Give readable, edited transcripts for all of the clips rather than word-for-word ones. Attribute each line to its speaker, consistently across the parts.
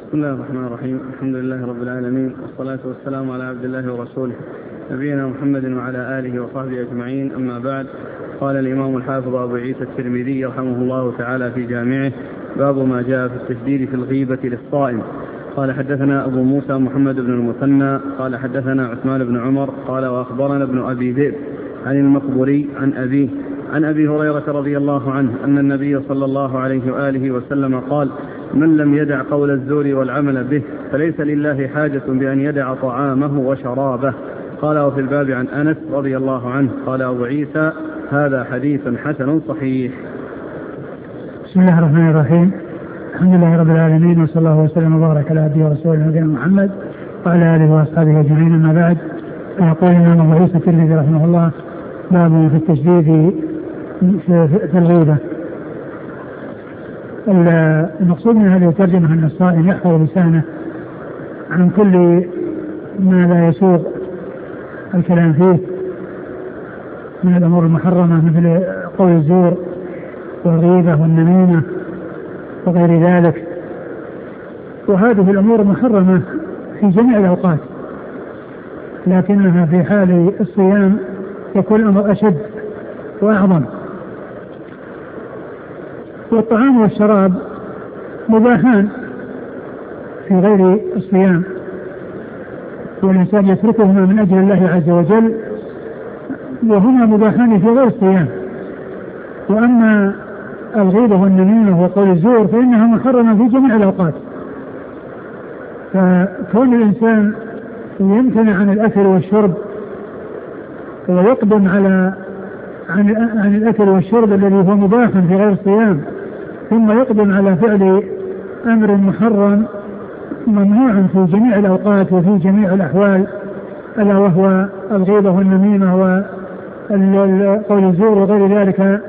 Speaker 1: بسم الله الرحمن الرحيم. الحمد لله رب العالمين، والصلاة والسلام على عبد الله ورسوله نبينا محمد وعلى آله وصحبه أجمعين. أما بعد، قال الإمام الحافظ أبو عيسى الترمذي رحمه الله تعالى في جامعه: باب ما جاء في التشديد في الغيبة للصائم. قال: حدثنا أبو موسى محمد بن المثنى قال: حدثنا عثمان بن عمر قال: وأخبرنا ابن أبي ذئب عن المقبري عن أبيه عن أبي هريرة رضي الله عنه أن النبي صلى الله عليه وآله وسلم قال: من لم يدع قول الزور والعمل به فليس لله حاجة بأن يدع طعامه وشرابه. قال: وفي الباب عن أنس رضي الله عنه. قال أبو عيسى: هذا حديث حسن صحيح.
Speaker 2: بسم الله الرحمن الرحيم. الحمد لله رب العالمين، وصلى الله وسلم وبارك على عبده ورسوله نبينا محمد وعلى آله وأصحابه أجمعين. أما بعد، يقول الإمام أبو عيسى الترمذي رحمه الله: باب في التشديد في الغيبة. المقصود من هذه الترجمة أن الصائم يحفظ لسانه عن كل ما لا يسوغ الكلام فيه من الأمور المحرمة، مثل قول الزور والغيبة والنميمة وغير ذلك. وهذه الأمور محرمة في جميع الأوقات، لكنها في حال الصيام يكون الأمر أشد وأعظم. والطعام والشراب مباحان في غير الصيام، والإنسان يتركهما من أجل الله عز وجل، وهما مباحان في غير الصيام. وأما الغيبة والنميمة وقول الزور فإنها محرمة في جميع الأوقات. فكون الإنسان يمتنع عن الأكل والشرب ويقدم عن الأكل والشرب الذي هو مباح في غير الصيام، ثم يقدم على فعل أمر محرم ممنوع في جميع الأوقات وفي جميع الأحوال، ألا وهو الغيبة والنميمة وقول الزور وغير ذلك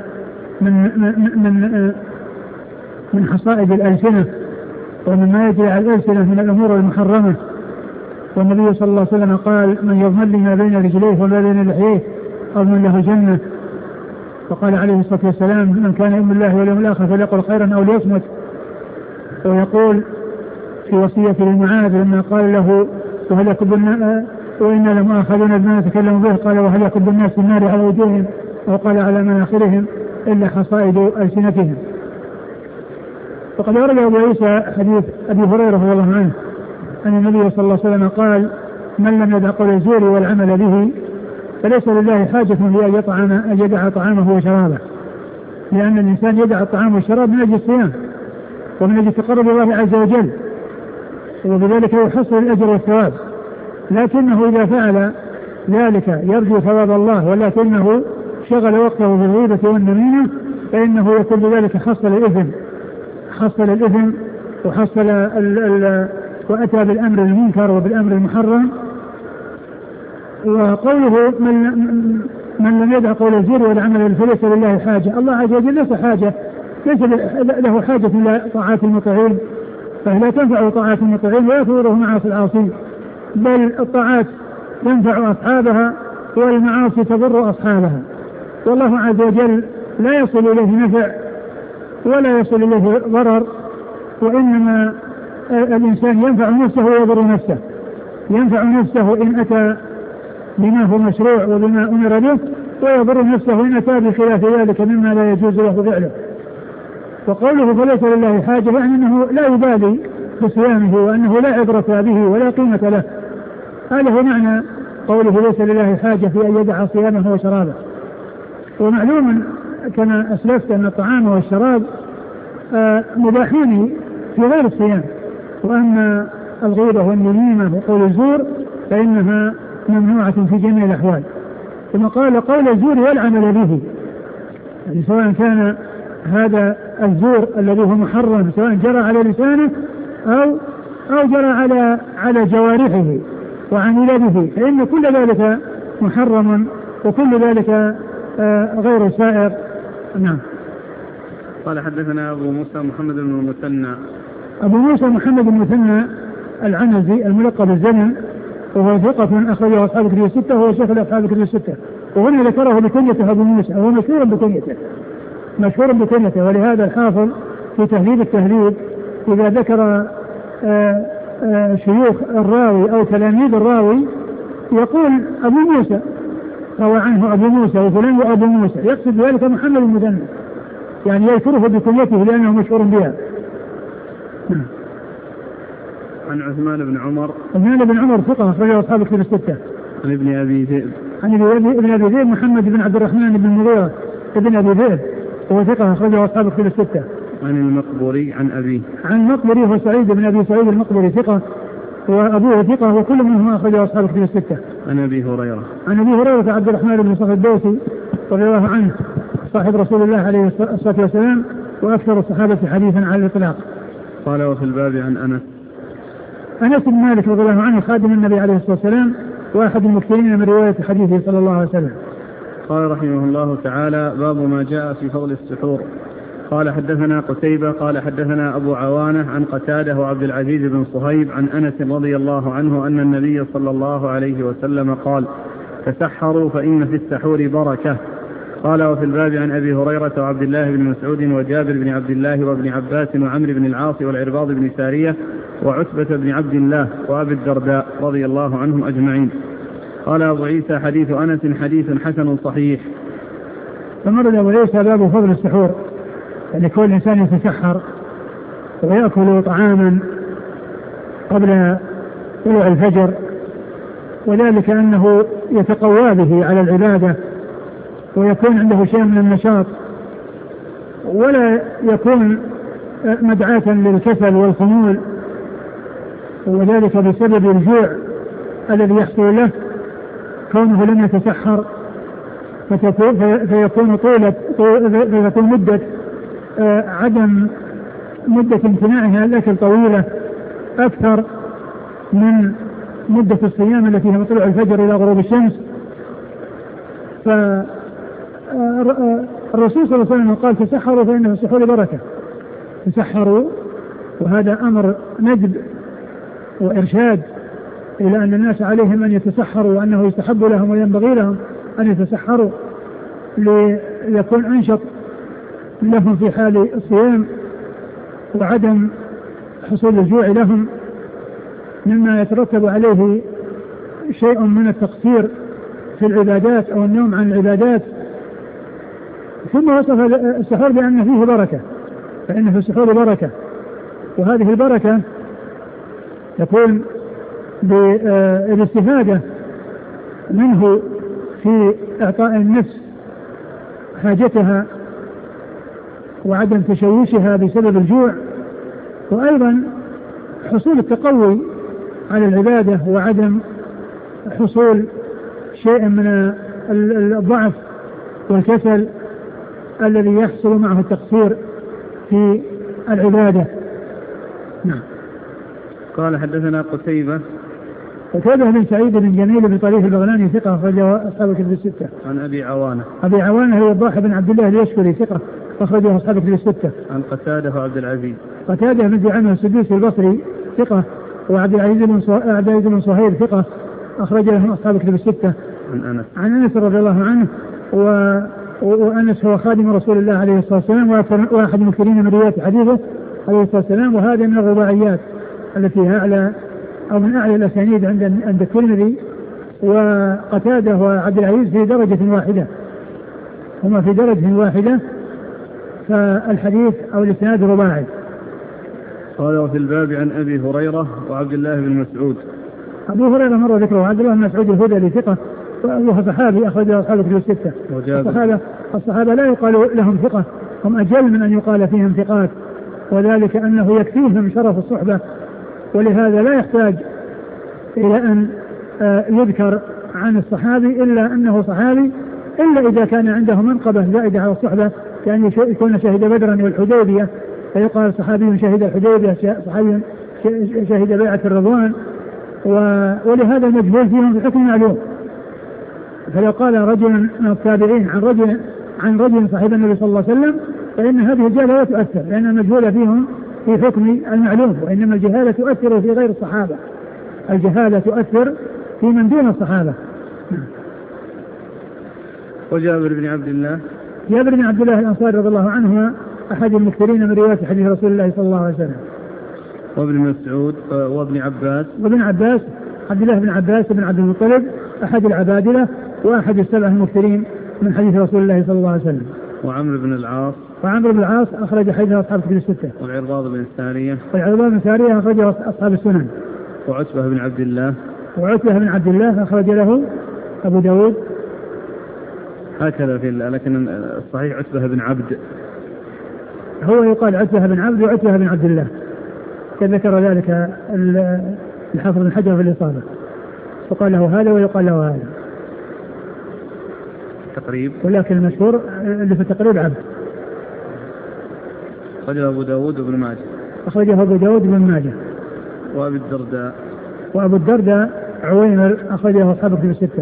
Speaker 2: من حصائد الألسنة ومما يجري على الألسنة من الأمور المحرمة. والنبي صلى الله عليه وسلم قال: من يضمن لي ما بين رجليه وما بين لحييه أضمن له الجنة. وقال عليه الصلاة والسلام: من كان يؤمن بالله واليوم الآخر فليقل خيرا أو ليصمت. ويقول في وصية لمعاذ لما قال له: وهل يكب الناس وإنا لمؤاخذون بما نتكلم به، قال: وهل يكب الناس في النار على وجوههم، وقال: على مناخرهم إلا حصائد ألسنتهم. وقد ورد أبو عيسى حديث أبي هريرة رضي الله عنه أن النبي صلى الله عليه وسلم قال: من لم يدع قول الزور والعمل به فليس لله حاجة في أن يدع طعامه وشرابه، لأن الإنسان يدع الطعام والشراب من أجل الصيام ومن أجل تقرب الله عز وجل، وبذلك يحصل الأجر والثواب. لكنه إذا فعل ذلك يرجو ثواب الله ولكنه شغل وقته بالغيبة والنميمة، فإنه يكون بذلك حصل الإثم وحصل وأتى بالأمر المنكر وبالأمر المحرم. وقوله من لم يدع قول الزور والعمل فليس لله حاجة، الله عز وجل ليس له حاجة إلى طاعات المطيعين، فلا تنفع طاعات المطيعين ولا تضره معاصي العاصين، بل الطاعات تنفع أصحابها والمعاصي تضر أصحابها. والله عز وجل لا يصل إليه نفع ولا يصل إليه ضرر، وإنما الإنسان ينفع نفسه ويضر نفسه. ينفع نفسه إن أتى بما هو مشروع وبما أمر به، ويضر نفسه إن أتى بخلاف ذلك مما لا يجوز له فعله. وقوله فليس لله حاجة يعني أنه لا يبالي بصيامه وأنه لا عبرة به ولا قيمة له. هذا هو معنى قوله ليس لله حاجة في أن يدع صيامه وشرابه. ومعلوم كما أسلفت أن الطعام والشراب مباحين في غير الصيام، وأما الغيبة والنميمة وقول الزور فإنها ممنوعة في جميع الأحوال. ثم قال: قول الزور والعمل به، يعني سواء كان هذا الزور الذي هو محرم سواء جرى على لسانه أو جرى على جوارحه وعمل به، فإن كل ذلك محرم وكل ذلك غير سائر. نعم.
Speaker 1: قال: حدثنا أبو موسى محمد بن المثنى.
Speaker 2: أبو موسى محمد بن المثنى العنزي الملقب الزمن، وهو ثقة أخرجه أصحاب الكتب الستة، وهو شيخ أصحاب الكتب الستة. وهنا ذكره بكنيته أبو موسى، وهو مشهور بكنيته. ولهذا الحافظ في تهذيب التهذيب إذا ذكر شيوخ الراوي أو تلاميذ الراوي يقول أبو موسى، روى عنه أبو موسى وفلان وأبو موسى، يقصد ذلك محمد المثنى، يعني يذكره بكنيته لأنه مشهور بها.
Speaker 1: عن عثمان بن عمر.
Speaker 2: عثمان بن عمر ثقة أخرجه أصحاب الكتب الستة.
Speaker 1: عن ابن أبي ذئب.
Speaker 2: عن ابن أبي ذئب محمد بن عبد الرحمن بن المغيرة ابن أبي ذئب وهو ثقة أخرجه أصحاب الكتب الستة.
Speaker 1: عن المقبري عن أبيه.
Speaker 2: عن المقبري هو سعيد بن أبي سعيد المقبري ثقة وأبوه ثقة وكل منهم أخرجه أصحاب الكتب الستة.
Speaker 1: عن أبي هريرة.
Speaker 2: عن أبي هريرة عبد الرحمن بن صخر الدوسي رضي الله عنه صاحب رسول الله عليه الصلاة والسلام وأكثر الصحابة حديثا على الإطلاق.
Speaker 1: قال وفي الباب عن
Speaker 2: أنس بن مالك رضي الله عنه خادم النبي عليه الصلاة والسلام وأحد المكثرين من رواية حديثه صلى الله عليه وسلم.
Speaker 1: قال رحمه الله تعالى باب ما جاء في فضل السحور. قال حدثنا قتيبة قال حدثنا أبو عوانة عن قتادة وعبد العزيز بن صهيب عن أنس رضي الله عنه أن النبي صلى الله عليه وسلم قال تسحروا فإن في السحور بركة. قال وفي الباب عن أبي هريرة وعبد الله بن مسعود وجابر بن عبد الله وابن عباس وعمرو بن العاص والعرباض بن سارية وعتبة بن عبد الله وأبي الدرداء رضي الله عنهم أجمعين. قال أبو عيسى حديث أنس حديث حسن صحيح.
Speaker 2: فمرد أبو عيسى باب فضل السحور، يعني كل إنسان يتسحر ويأكل طعاما قبل طلوع الفجر، وذلك أنه يتقوى به على العبادة ويكون عنده شيء من النشاط ولا يكون مدعاة للكسل والخمول، وذلك بسبب الجوع الذي يحصل له كونه لم يتسحر، فيكون مدة عدم مدة امتناعها الأكل طويلة أكثر من مدة الصيام التي هي من طلوع الفجر إلى غروب الشمس. فالرسول صلى الله عليه وسلم قال تسحروا فإن في السحور بركة. تسحروا، وهذا أمر ندب وإرشاد إلى أن الناس عليهم أن يتسحروا وأنه يستحب لهم وينبغي لهم أن يتسحروا ليكون أنشط لهم في حال الصيام وعدم حصول الجوع لهم، مما يترتب عليه شيء من التقصير في العبادات أو النوم عن العبادات. ثم وصف السحور بأن فيه بركة، فإن في السحور بركة، وهذه البركة تكون بالاستفادة منه في إعطاء النفس حاجتها وعدم تشويشها بسبب الجوع، وأيضا حصول التقوي على العبادة وعدم حصول شيء من الضعف والكسل الذي يحصل معه التقصير في العبادة. نعم.
Speaker 1: قال حدثنا قتيبة
Speaker 2: بن سعيد بن جميل بن طريف البغلاني ثقة أخرجه أصحاب الكتب الستة.
Speaker 1: عن أبي عوانة.
Speaker 2: أبي عوانة هو الضاحي بن عبد الله اليشكري ثقة أخرجه أصحاب الكتب الستة.
Speaker 1: عن قتادة وعبد العزيز.
Speaker 2: قتادة بن زعيم السدوسي البصري ثقة، وعبد العزيز بن صهيب ثقة أخرج له أصحاب الكتب الستة. عن أنس رضي الله عنه، وأنس هو خادم رسول الله عليه الصلاة والسلام وأحد المكثرين من رواية حديثه عليه الصلاة والسلام، وهذا من الرباعيات التي هي أعلى أو من أعلى الأسانيد عند الترمذي. وقتادة وعبد العزيز في درجة واحدة، هما في درجة واحدة، فالحديث أو الإسناد رباعي.
Speaker 1: قال وفي الباب عن أبي هريرة وعبد الله بن مسعود.
Speaker 2: أبو هريرة مر ذكره، وعبد الله بن مسعود الهذلي ثقة وهو صحابي أخرجه أصحاب الكتب الستة. الصحابة لا يقال لهم ثقة، هم أجل من أن يقال فيهم ثقات، وذلك أنه يكفيهم شرف الصحبة، ولهذا لا يحتاج إلى أن يذكر عن الصحابي إلا أنه صحابي، إلا إذا كان عنده منقبة زائدة على الصحبة، كأن يكون شهد بدرا والحديبية فيقال صحابي شهد الحديبية، صحابي شهد بيعة الرضوان، ولهذا المجهول فيهم بحكم معلوم. فلو قال رجل من التابعين عن رجل صاحب النبي صلى الله عليه وسلم فإن هذه الجهالة لا تؤثر، لأن المجهول فيهم في حكم المعلوم، وإنما الجهالة تؤثر في غير الصحابة، الجهالة تؤثر في من دون الصحابة.
Speaker 1: وجابر بن عبد الله.
Speaker 2: جابر بن عبد الله الأنصاري رضي الله عنه أحد المكثرين من رواية حديث رسول الله صلى الله عليه وسلم.
Speaker 1: وابن مسعود وابن عباس.
Speaker 2: وابن عباس عبد الله بن عباس بن عبد المطلب أحد العبادلة وأحد السبع المكثرين من حديث رسول الله صلى الله عليه وسلم.
Speaker 1: وعمرو بن العاص.
Speaker 2: وعمرو بن العاص أخرج حديث أصحاب الكتب الستة.
Speaker 1: والعرباض بن السارية.
Speaker 2: والعرباض بن السارية أخرج أصحاب السنن.
Speaker 1: وعتبة بن عبد الله.
Speaker 2: وعتبة بن عبد الله أخرج له أبو داود.
Speaker 1: هكذا لكن الصحيح عتبة بن عبد.
Speaker 2: هو يقال عتبة بن عبد وعتبة بن عبد الله، كذكر ذلك الحافظ بن حجر في الإصابة، فقال له هذا ويقال له هذا
Speaker 1: تقريب،
Speaker 2: ولكن المشهور اللي في التقريب عبد.
Speaker 1: أخرجه أبو داود وابن ماجه.
Speaker 2: أخرجه أبو داود وابن ماجه.
Speaker 1: وأبي الدرداء.
Speaker 2: وأبو الدرداء عويمر أخرجه أصحاب الكتب الستة.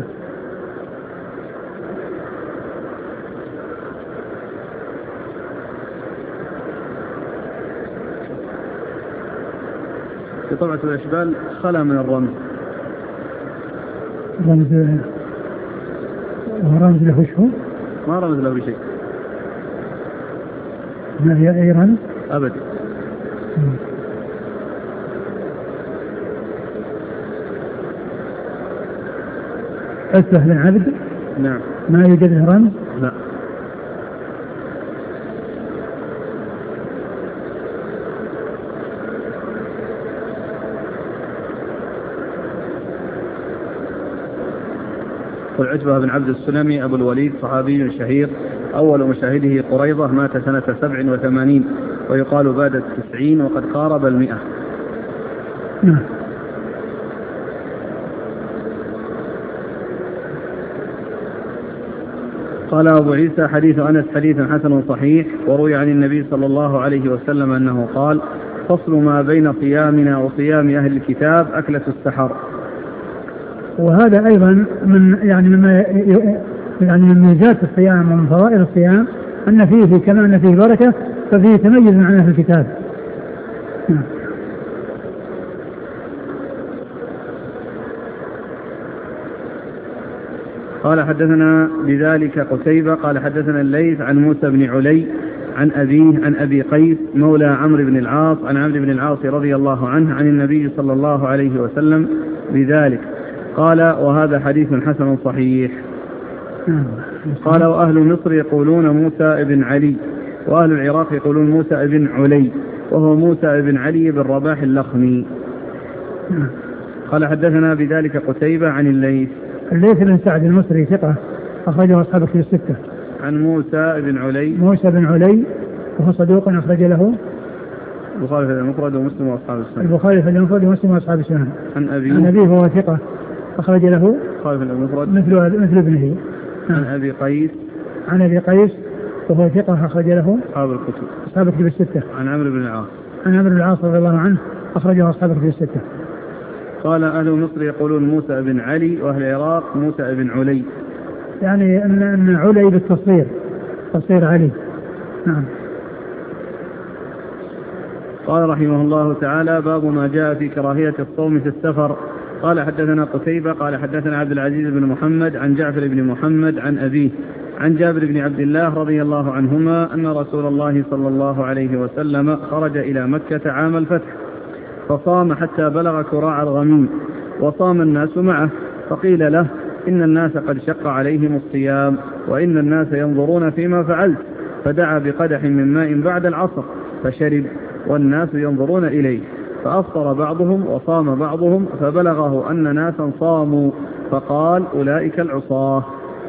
Speaker 1: في طبعة الأشبال خلا من الرمز.
Speaker 2: رمز له شو؟
Speaker 1: ما رمز له بشيء.
Speaker 2: ما هي أي رمز؟
Speaker 1: أبدا.
Speaker 2: عتبة بن عبد.
Speaker 1: نعم.
Speaker 2: ما يوجد له رمز؟
Speaker 1: لا. والعتبة بن عبد السلمي أبو الوليد صحابي شهير، أول مشاهده قريضة، مات سنة 87 ويقال بعد 90 وقد قارب 100.
Speaker 2: نعم.
Speaker 1: قال أبو عيسى حديث أنس حديث حسن صحيح، وروي عن النبي صلى الله عليه وسلم أنه قال: فصل ما بين صيامنا وصيام أهل الكتاب أكلة السحر.
Speaker 2: وهذا أيضا من ميزات الصيام ومن فوائد الصيام أن فيه كما أن فيه بركة ففيه تميز عن أهل الكتاب.
Speaker 1: قال حدثنا بذلك قتيبة قال حدثنا الليث عن موسى بن علي عن أبيه عن أبي قيس مولى عمرو بن العاص عن عمرو بن العاص رضي الله عنه عن النبي صلى الله عليه وسلم بذلك قال: وهذا حديث حسن صحيح. قال: وأهل مصر يقولون موسى بن علي، وأهل العراق يقولون موسى بن علي، وهو موسى بن علي بن رباح اللخمي. قال حدثنا بذلك قتيبة عن الليث
Speaker 2: بن سعد المصري ثقة أخرجه أصحاب الكتب الستة.
Speaker 1: عن موسى بن علي.
Speaker 2: موسى بن علي وهو صدوق أخرج له
Speaker 1: البخاري في المفرد ومسلم وأصحاب السنن.
Speaker 2: البخاري في المفرد ومسلم وأصحاب السنن.
Speaker 1: عن أبيه
Speaker 2: وهو ثقة أخرج له
Speaker 1: البخاري في المفرد
Speaker 2: مثل ابنه.
Speaker 1: عن أبي قيس.
Speaker 2: عن أبي قيس وهو ثقة أخرج له أصحاب الكتب الستة.
Speaker 1: عن عمرو بن العاص.
Speaker 2: عن عمرو بن العاص رضي الله عنه أخرجه أصحاب الكتب الستة.
Speaker 1: قال: أهل مصر يقولون موسى بن علي، وأهل العراق موسى بن علي،
Speaker 2: يعني أن علي بالتصغير، تصغير علي. نعم.
Speaker 1: قال رحمه الله تعالى: باب ما جاء في كراهية الصوم في السفر. قال حدثنا قتيبة قال حدثنا عبد العزيز بن محمد عن جعفر بن محمد عن أبيه عن جابر بن عبد الله رضي الله عنهما أن رسول الله صلى الله عليه وسلم خرج إلى مكة عام الفتح فصام حتى بلغ كراع الغميم، وصام الناس معه، فقيل له: إن الناس قد شق عليهم الصيام، وإن الناس ينظرون فيما فعلت، فدعا بقدح من ماء بعد العصر فشرب، والناس ينظرون إليه، فأفطر بعضهم وصام بعضهم، فبلغه أن ناسا صاموا، فقال: أولئك العصاة.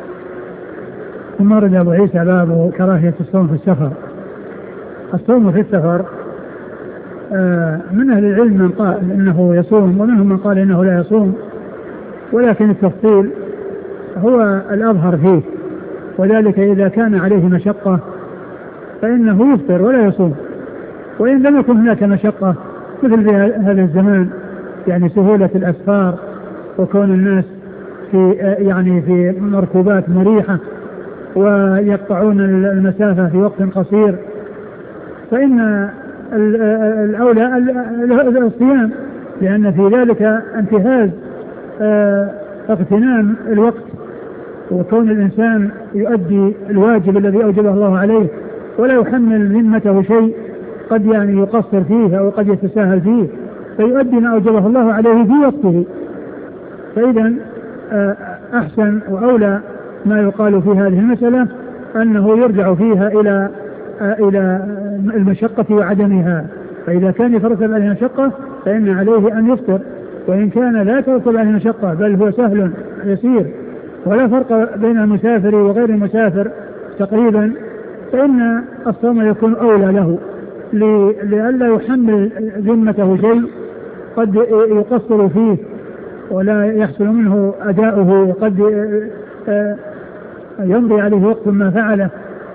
Speaker 2: ثم رد أبو عيسى باب كراهية الصوم في السفر. الصوم في السفر من أهل العلم من قال إنه يصوم، ومنهم من قال إنه لا يصوم، ولكن التفصيل هو الأظهر فيه، وذلك إذا كان عليه مشقة فإنه يفطر ولا يصوم، وإن لم يكن هناك مشقة مثل في هذا الزمان، يعني سهولة الأسفار وكون الناس في مركوبات مريحة ويقطعون المسافة في وقت قصير، فإن الأولى الصيام، لأن في ذلك انتهاز اغتنام الوقت، وكون الإنسان يؤدي الواجب الذي أوجبه الله عليه ولا يحمل ذمته شيء قد يعني يقصر فيه أو قد يتساهل فيه فيؤدي ما أوجبه الله عليه في وقته. فإذا أحسن وأولى ما يقال في هذه المسألة أنه يرجع فيها إلى المشقة وعدمها. فإذا كان يترتب عليه مشقة فإن عليه أن يفطر، وإن كان لا يترتب عليه مشقة بل هو سهل يسير ولا فرق بين المسافر وغير المسافر تقريبا، فإن الصوم يكون أولى له لئلا يحمل ذمته شيء قد يقصر فيه ولا يحصل منه أداؤه وقد يمضي عليه وقت ما فعله.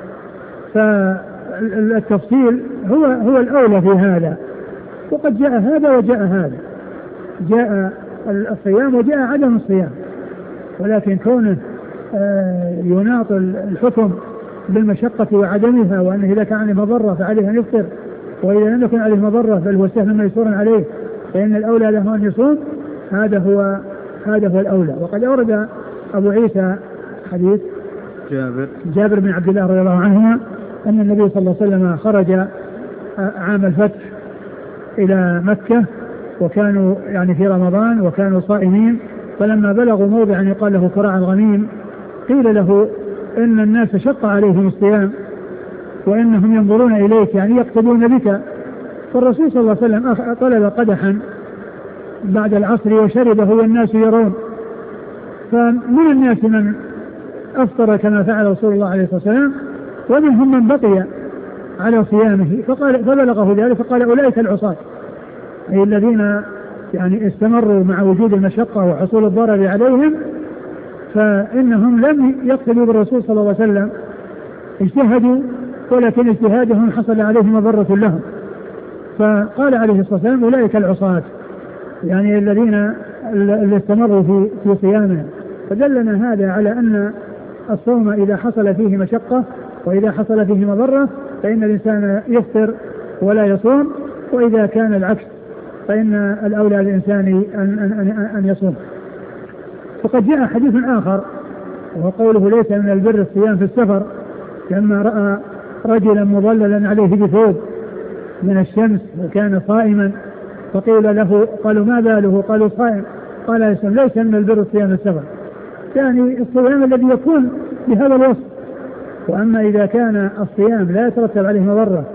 Speaker 2: فالتفصيل هو الأولى في هذا. وقد جاء هذا وجاء هذا، جاء الصيام وجاء عدم الصيام، ولكن كونه يناط الحكم بالمشقة وعدمها، وأنه إذا كان عليه مضرة فعليه أن يفطر، وإذا لم يكن عليه مضرة بل هو سهل ميسور عليه فإن الأولى له أن يصوم. هذا هو الأولى. وقد أورد أبو عيسى حديث جابر بن عبد الله رضي الله عنهما أن النبي صلى الله عليه وسلم خرج عام الفتح إلى مكة وكانوا يعني في رمضان وكانوا صائمين، فلما بلغوا موضعا يقال له كراع الغميم قيل له إن الناس شق عليهم الصيام وإنهم ينظرون إليك يعني يقتدون بك. فالرسول صلى الله عليه وسلم طلب قدحا بعد العصر وشربه والناس يرون، فمن الناس من أفطر كما فعل رسول الله عليه الصلاة والسلام ومنهم من بقي على صيامه. فبلغه ذلك فقال أولئك العصاة، أي الذين يعني استمروا مع وجود المشقة وحصول الضرر عليهم، فإنهم لم يقتدوا بالرسول صلى الله عليه وسلم، اجتهدوا ولكن اجتهادهم حصل عليهم مضرة لهم. فقال عليه الصلاة والسلام أولئك العصاة، يعني الذين استمروا في صيامهم. فدلنا هذا على أن الصوم إذا حصل فيه مشقة وإذا حصل فيه مضرة فإن الإنسان يفطر ولا يصوم، وإذا كان العكس فإن الأولى للإنسان أن يصوم. وقد جاء حديث آخر وهو قوله ليس من البر الصيام في السفر، لما رأى رجلا مظللا عليه بثوب من الشمس وكان صائما فقيل له قالوا ما باله؟ قالوا صائم. قال ليس من البر الصيام في السفر، يعني الصيام الذي يكون بهذا الوصف. وأما إذا كان الصيام لا يترتب عليه مضرة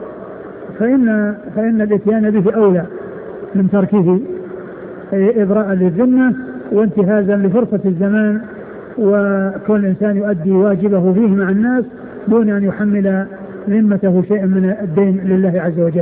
Speaker 2: فإن الاتيان به أولى من تركه إبراء للذمة وانتهازا لفرصة الزمان، وكل إنسان يؤدي واجبه فيه مع الناس دون أن يحمل ذمته شيئا من الدين لله عز وجل.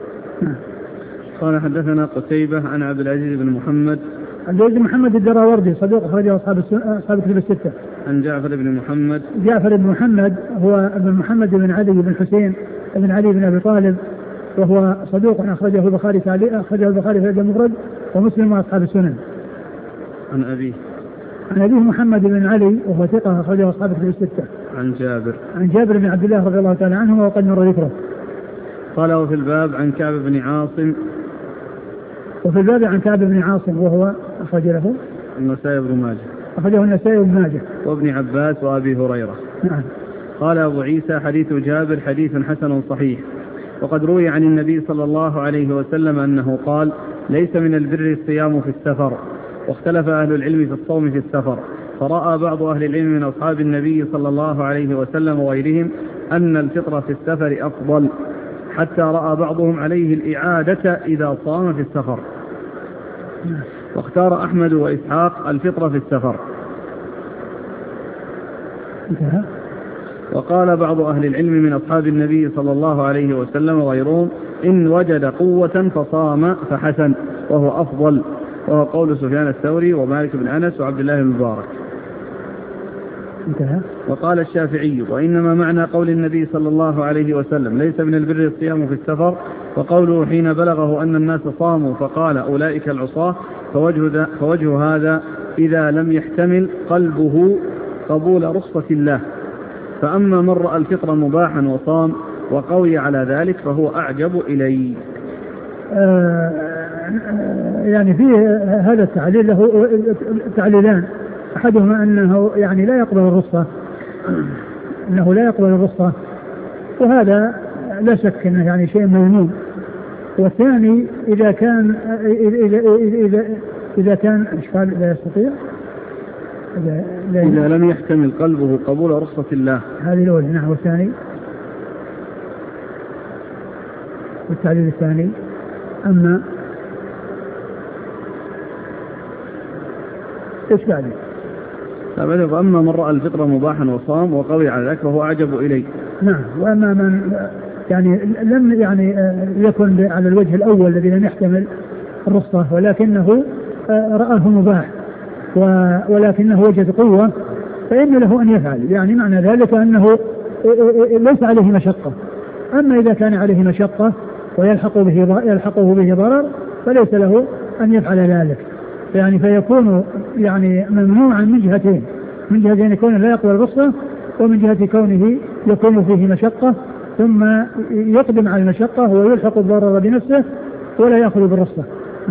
Speaker 1: قال حدثنا قتيبة عن عبد العزيز بن محمد
Speaker 2: الدراوردي صدوق أخرجه أصحاب الكتب الستة.
Speaker 1: عن جعفر بن محمد
Speaker 2: هو ابن محمد بن علي بن حسين بن علي بن أبي طالب، وهو صدوق أخرجه البخاري في الأدب المفرد ومسلم وأصحاب السنن.
Speaker 1: عن
Speaker 2: أبيه محمد بن علي وهو ثقة أخرجه أصحاب الكتب الستة. عن جابر بن عبد الله رضي الله تعالى عنه وقد مر ذكره.
Speaker 1: قال وفي الباب عن كعب بن عاصم.
Speaker 2: وفي الباب عن كعب بن عاصم وهو أخرج له
Speaker 1: النسائي بن ماجه.
Speaker 2: أخرجه النسائي بن ماجه.
Speaker 1: وابن عباس وأبي هريرة.
Speaker 2: نعم.
Speaker 1: قال أبو عيسى حديث جابر حديث حسن صحيح. وقد روي عن النبي صلى الله عليه وسلم أنه قال ليس من البر الصيام في السفر. واختلف أهل العلم في الصوم في السفر، فرأى بعض أهل العلم من أصحاب النبي صلى الله عليه وسلم وغيرهم أن الفطر في السفر أفضل، حتى رأى بعضهم عليه الإعادة إذا صام في السفر. واختار أحمد وإسحاق الفطر في السفر. وقال بعض أهل العلم من أصحاب النبي صلى الله عليه وسلم وغيرهم إن وجد قوة فصام فحسن وهو أفضل، وهو قول سفيان الثوري ومالك بن أنس وعبد الله بن مبارك. وقال الشافعي وإنما معنى قول النبي صلى الله عليه وسلم ليس من البر الصيام في السفر وقوله حين بلغه أن الناس صاموا فقال أولئك العصاة، فوجه هذا إذا لم يحتمل قلبه قبول رخصة الله. فأما من رأى الفطر مباحا وصام وقوي على ذلك فهو أعجب إلي.
Speaker 2: يعني فيه هذا التعليل له تعليلان، أحدهما أنه يعني لا يقبل الرخصة، وهذا لا شك أنه يعني شيء مذموم، والثاني إذا كان إشكال لا يستطيع
Speaker 1: إذا لم يحتمل قلبه قبول رخصة الله.
Speaker 2: هذه الأولى. نعم. والثاني والتعليل الثاني أما إيش بعد؟
Speaker 1: أما من رأى الفطر مباحا وصام وقوي على ذلك فهو أعجب إليه.
Speaker 2: نعم. وأما من يعني لم يكن على الوجه الأول الذي لم يحتمل الرخصة ولكنه رآه مباح ولكنه وجد قوة فإن له أن يفعل، يعني معنى ذلك أنه ليس عليه مشقة. أما إذا كان عليه مشقة ويلحقه به ضرر فليس له أن يفعل ذلك، يعني فيكون يعني ممنوعا من جهتين، من جهة كونه لا يقبل الرخصة ومن جهة كونه يكون فيه مشقة ثم يقدم على المشقة ويلحق الضرر بنفسه ولا يأخذ بالرخصة.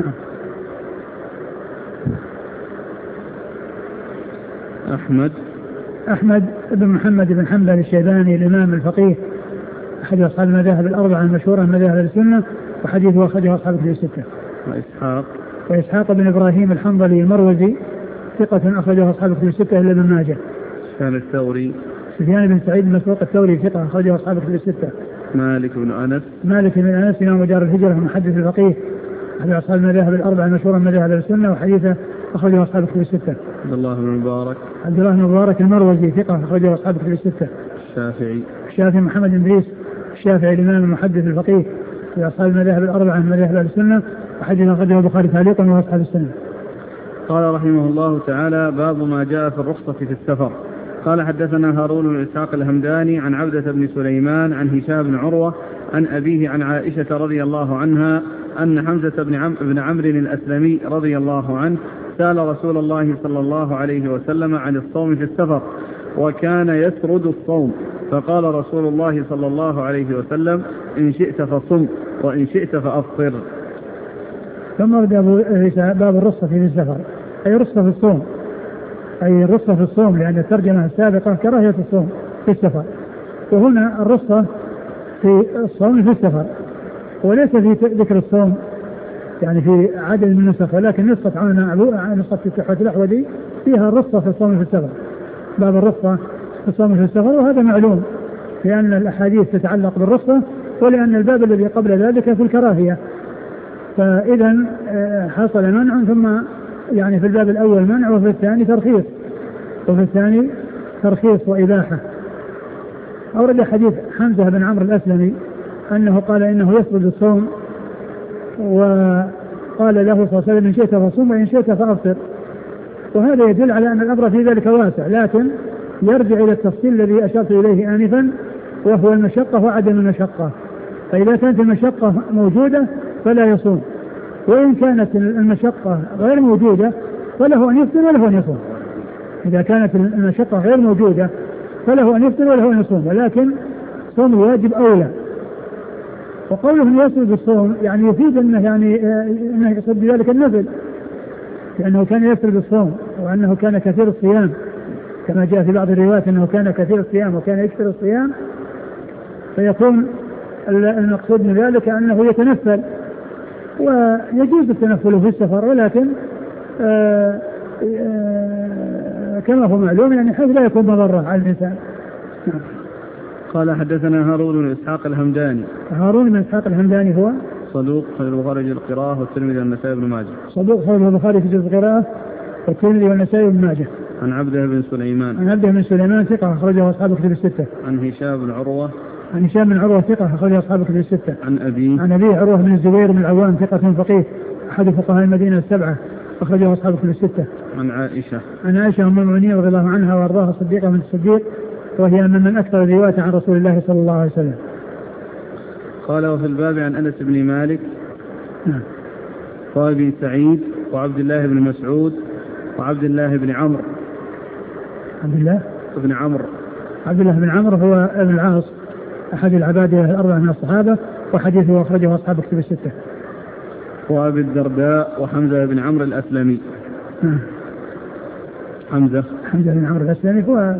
Speaker 2: أحمد بن محمد بن حنبل الشيباني الإمام الفقيه أحد أصحاب المذاهب الأربعة المشهورة من مذاهب السنة وحديثه أخرجه أصحاب الكتب الستة. وإسحاق بن إبراهيم الحنظلي المروزي ثقة أخرجه أصحاب الكتب الستة إلا ابن ماجه. سفيان بن سعيد المسروق الثوري ثقة أخرجه أصحاب الكتب الستة.
Speaker 1: مالك بن أنس
Speaker 2: إمام دار الهجرة محدث الفقيه أحد أصحاب المذاهب الأربعة المشهورة من مذاهب السنة وحديثه أخرجه أصحاب الكتب الستة.
Speaker 1: عبد الله بن
Speaker 2: مبارك المروزي ثقة أخرجه أصحاب الكتب الستة. الشافعي محمد بن إدريس الشافعي الإمام المحدث الفقيه في أصحاب المذاهب الأربعة من مذاهب السنة وحديث أخرجه البخاري تعليقا وأصحاب السنة.
Speaker 1: قال رحمه الله تعالى: باب ما جاء في الرخصة في السفر. قال: حدثنا هارون بن إسحاق الهمداني عن عبدة بن سليمان عن هشام بن عروة عن أبيه عن عائشة رضي الله عنها أن حمزة بن عمرو الأسلمي رضي الله عنه سأل رسول الله صلى الله عليه وسلم عن الصوم في السفر وكان يسرد الصوم، فقال رسول الله صلى الله عليه وسلم: إن شئت فصم وإن شئت فأفطر.
Speaker 2: ثم بدأ باب الرخصة في السفر، أي رخصة في الصوم، أي الرخصة في الصوم، لأن الترجمة السابقة كراهية الصوم في السفر، وهنا الرخصة في الصوم في السفر، وليس في ذكر الصوم يعني في عدد من النسخ، ولكن نسخة التحفة الأحوذي فيها الرخصة في الصوم في السفر، باب الرخصة في الصوم في السفر، وهذا معلوم لأن الأحاديث تتعلق بالرخصة ولأن الباب الذي قبل ذلك في الكراهية، فإذا حصل منع ثم يعني في الباب الأول منع وفي الثاني ترخيص، وإباحة. أورد حديث حمزة بن عمرو الأسلمي أنه قال إنه يسرد الصوم، وقال له صلى الله عليه وسلم: إن شئت فصوم وإن شئت فأفطر. وهذا يدل على أن الأمر في ذلك واسع، لكن يرجع إلى التفصيل الذي أشرت إليه آنفا وهو المشقة وعدم المشقة. فإذا كانت المشقة موجودة فلا يصوم، وإن كانت المشقة غير موجودة فله أن يفطر وله أن يصوم. إذا كانت المشقة غير موجودة فله أن يفطر وله أن يصوم، ولكن صوم الواجب أولى. وقوله أن يسرد الصوم يعني يفيد أنه يقصد بذلك النفل، لأنه كان يسرد الصوم وأنه كان كثير الصيام، كما جاء في بعض الروايات أنه كان كثير الصيام وكان يكثر الصيام، فيكون المقصود من ذلك أنه يتنفل، ويجوز التنفل في السفر، ولكن كما هو معلوم يعني حيث لا يكون مضرة على الإنسان.
Speaker 1: قال: حدثنا هارون بن إسحاق الهمداني.
Speaker 2: هارون بن إسحاق الهمداني هو
Speaker 1: صدوق خرج البخاري في القراءة والترمذي والنسائي بن ماجه.
Speaker 2: صدوق خرج البخاري في القراءة والترمذي والنسائي بن ماجه.
Speaker 1: عن عبده بن سليمان
Speaker 2: ثقة أخرجه أصحاب الكتب الستة.
Speaker 1: عن هشام بن عروة
Speaker 2: ثقة أخرجه أصحاب الكتب الستة.
Speaker 1: عن
Speaker 2: أبي عروة بن الزبير بن العوام ثقة فقيه أحد فقهاء المدينة السبعة أخرجه أصحاب الكتب الستة. عن عائشة أم المؤمنين رضي الله عنها وأرضاها الصديقة من الصديق، وهي من أكثر رواية عن رسول الله صلى الله عليه وسلم.
Speaker 1: قال: وفي الباب عن أنس بن مالك وابن سعيد وعبد الله بن مسعود وعبد الله بن عمرو. عبد الله بن عمرو هو ابن العاص أحد العبادة الأربعة من الصحابة، وحديثه أخرجه أصحاب الكتب الستة. وأبي الدرداء وحمزة بن عمرو الأسلمي. حمزة
Speaker 2: بن عمرو الأسلمي هو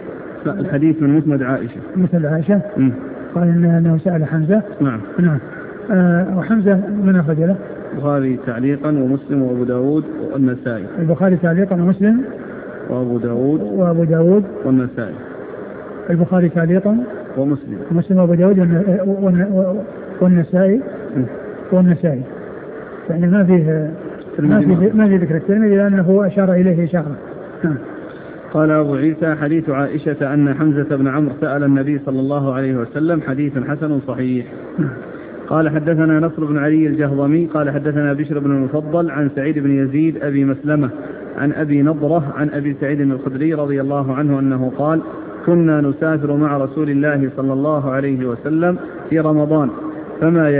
Speaker 1: الحديث من مسند عائشة.
Speaker 2: قال إنه سأل حمزة.
Speaker 1: نعم.
Speaker 2: وحمزة من أخرج له؟
Speaker 1: البخاري تعليقا ومسلم وأبو داود والنسائي.
Speaker 2: البخاري تعليقا ومسلم
Speaker 1: وأبو داود والنسائي.
Speaker 2: البخاري تعليقا
Speaker 1: ومسلم
Speaker 2: وأبو داود والنسائي. يعني ما في ذكر الترمذي لأنه أشار إليه إشارة.
Speaker 1: قال أبو عيسى حديث عائشة أن حمزة بن عمرو سأل النبي صلى الله عليه وسلم حديث حسن صحيح. قال حدثنا نصر بن علي الجهضمي قال حدثنا بشر بن المفضل عن سعيد بن يزيد أبي مسلمة عن أبي نضرة عن أبي سعيد الخدري رضي الله عنه أنه قال كنا نسافر مع رسول الله صلى الله عليه وسلم في رمضان فما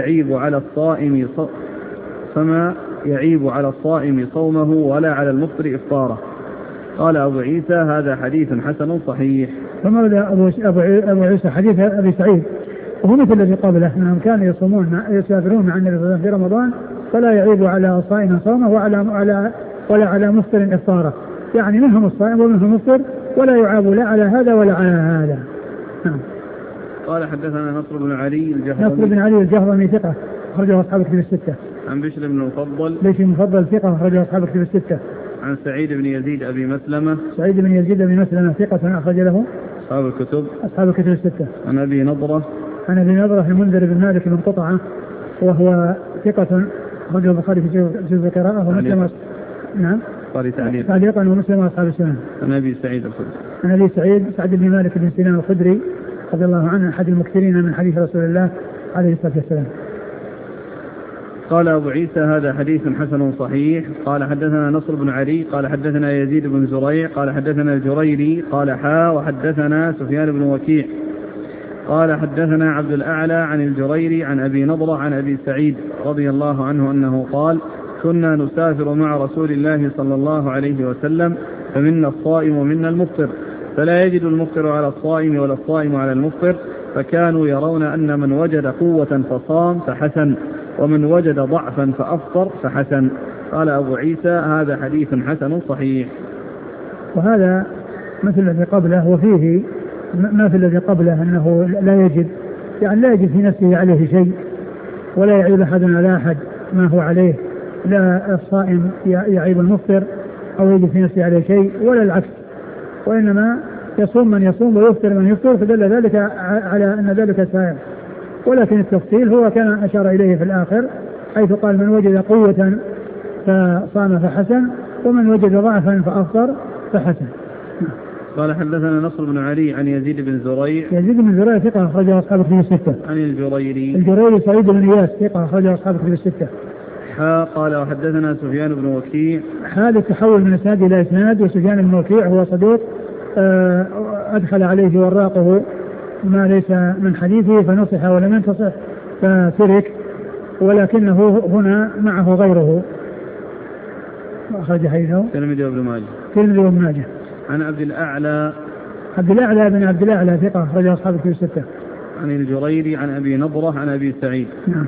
Speaker 1: يعيب على الصائم صومه ولا على المفطر إفطاره. قال أبو عيسى هذا حديث حسن صحيح.
Speaker 2: ثم بدأ أبو عيسى حديث أبي سعيد وهو مثل الذي قبله أنهم كانوا يسافرون مع النبي صلى الله عليه وسلم في رمضان فلا يعيب على صائم صومه ولا على مفطر إفطاره، يعني منهم الصائم ومنهم المفطر ولا يعاب لا على هذا ولا على هذا.
Speaker 1: قال حدثنا نصر بن علي
Speaker 2: الجهضمي ثقة أخرجه أصحاب الكتب الستة.
Speaker 1: عن بشر بن المفضل
Speaker 2: ثقة أخرجه أصحاب الكتب الستة.
Speaker 1: عن سعيد بن يزيد أبي مسلمة
Speaker 2: ثقة أخرج له أصحاب الكتب الستة.
Speaker 1: عن أبي نضرة
Speaker 2: المنذر بن مالك بن قطعة وهو ثقة أخرجه البخاري في جزء القراءة ومسلم تعليقا ومسلم أصحاب السنن.
Speaker 1: عن أبي سعيد الخدري
Speaker 2: عن أبي سعد بن مالك بن سنان الخدري رضي الله عنه أحد المكثرين من حديث رسول الله عليه الصلاة والسلام.
Speaker 1: قال أبو عيسى هذا حديث حسن صحيح. قال حدثنا نصر بن علي قال حدثنا يزيد بن زريع قال حدثنا الجريري قال وحدثنا سفيان بن وكيع قال حدثنا عبد الأعلى عن الجريري عن أبي نضرة عن أبي سعيد رضي الله عنه أنه قال كنا نسافر مع رسول الله صلى الله عليه وسلم فمنا الصائم ومنا المفطر فلا يجد المفطر على الصائم ولا الصائم على المفطر فكانوا يرون أن من وجد قوة فصام فحسن ومن وجد ضعفا فأفطر فحسن. قال أبو عيسى هذا حديث حسن صحيح.
Speaker 2: وهذا مثل الذي قبله وفيه ما في الذي قبله أنه لا يجد في نفسه عليه شيء ولا يعيب أحد على أحد ما هو عليه، لا الصائم يعيب المفطر أو يجد في نفسه عليه شيء ولا العكس، وإنما يصوم من يصوم ويفطر من يفطر، فدل ذلك على أن ذلك سائر. ولكن التفصيل هو كان أشار إليه في الآخر حيث قال من وجد قوة فصام فحسن ومن وجد ضعفا فأفطر فحسن.
Speaker 1: قال حدثنا نصر بن علي عن يزيد بن زريع
Speaker 2: ثقة أخرجه أصحاب الكتب الستة.
Speaker 1: عن
Speaker 2: الجريري سعيد بن إياس ثقة أخرجه أصحاب الكتب الستة.
Speaker 1: قال وحدثنا سفيان بن وكيع
Speaker 2: التحول من إسناد إلى إسناد، وسفيان بن وكيع هو صدوق أدخل عليه وراقه ما ليس من حديثه فنصح ولم ينتصح فترك، ولكنه هنا معه غيره أخرج حديثه
Speaker 1: ترمذي وابن ماجه. عن عبد الأعلى
Speaker 2: بن عبد الأعلى ثقة أخرج أصحاب الكتب الستة.
Speaker 1: عن الجريري عن أبي نضرة عن أبي سعيد.
Speaker 2: نعم.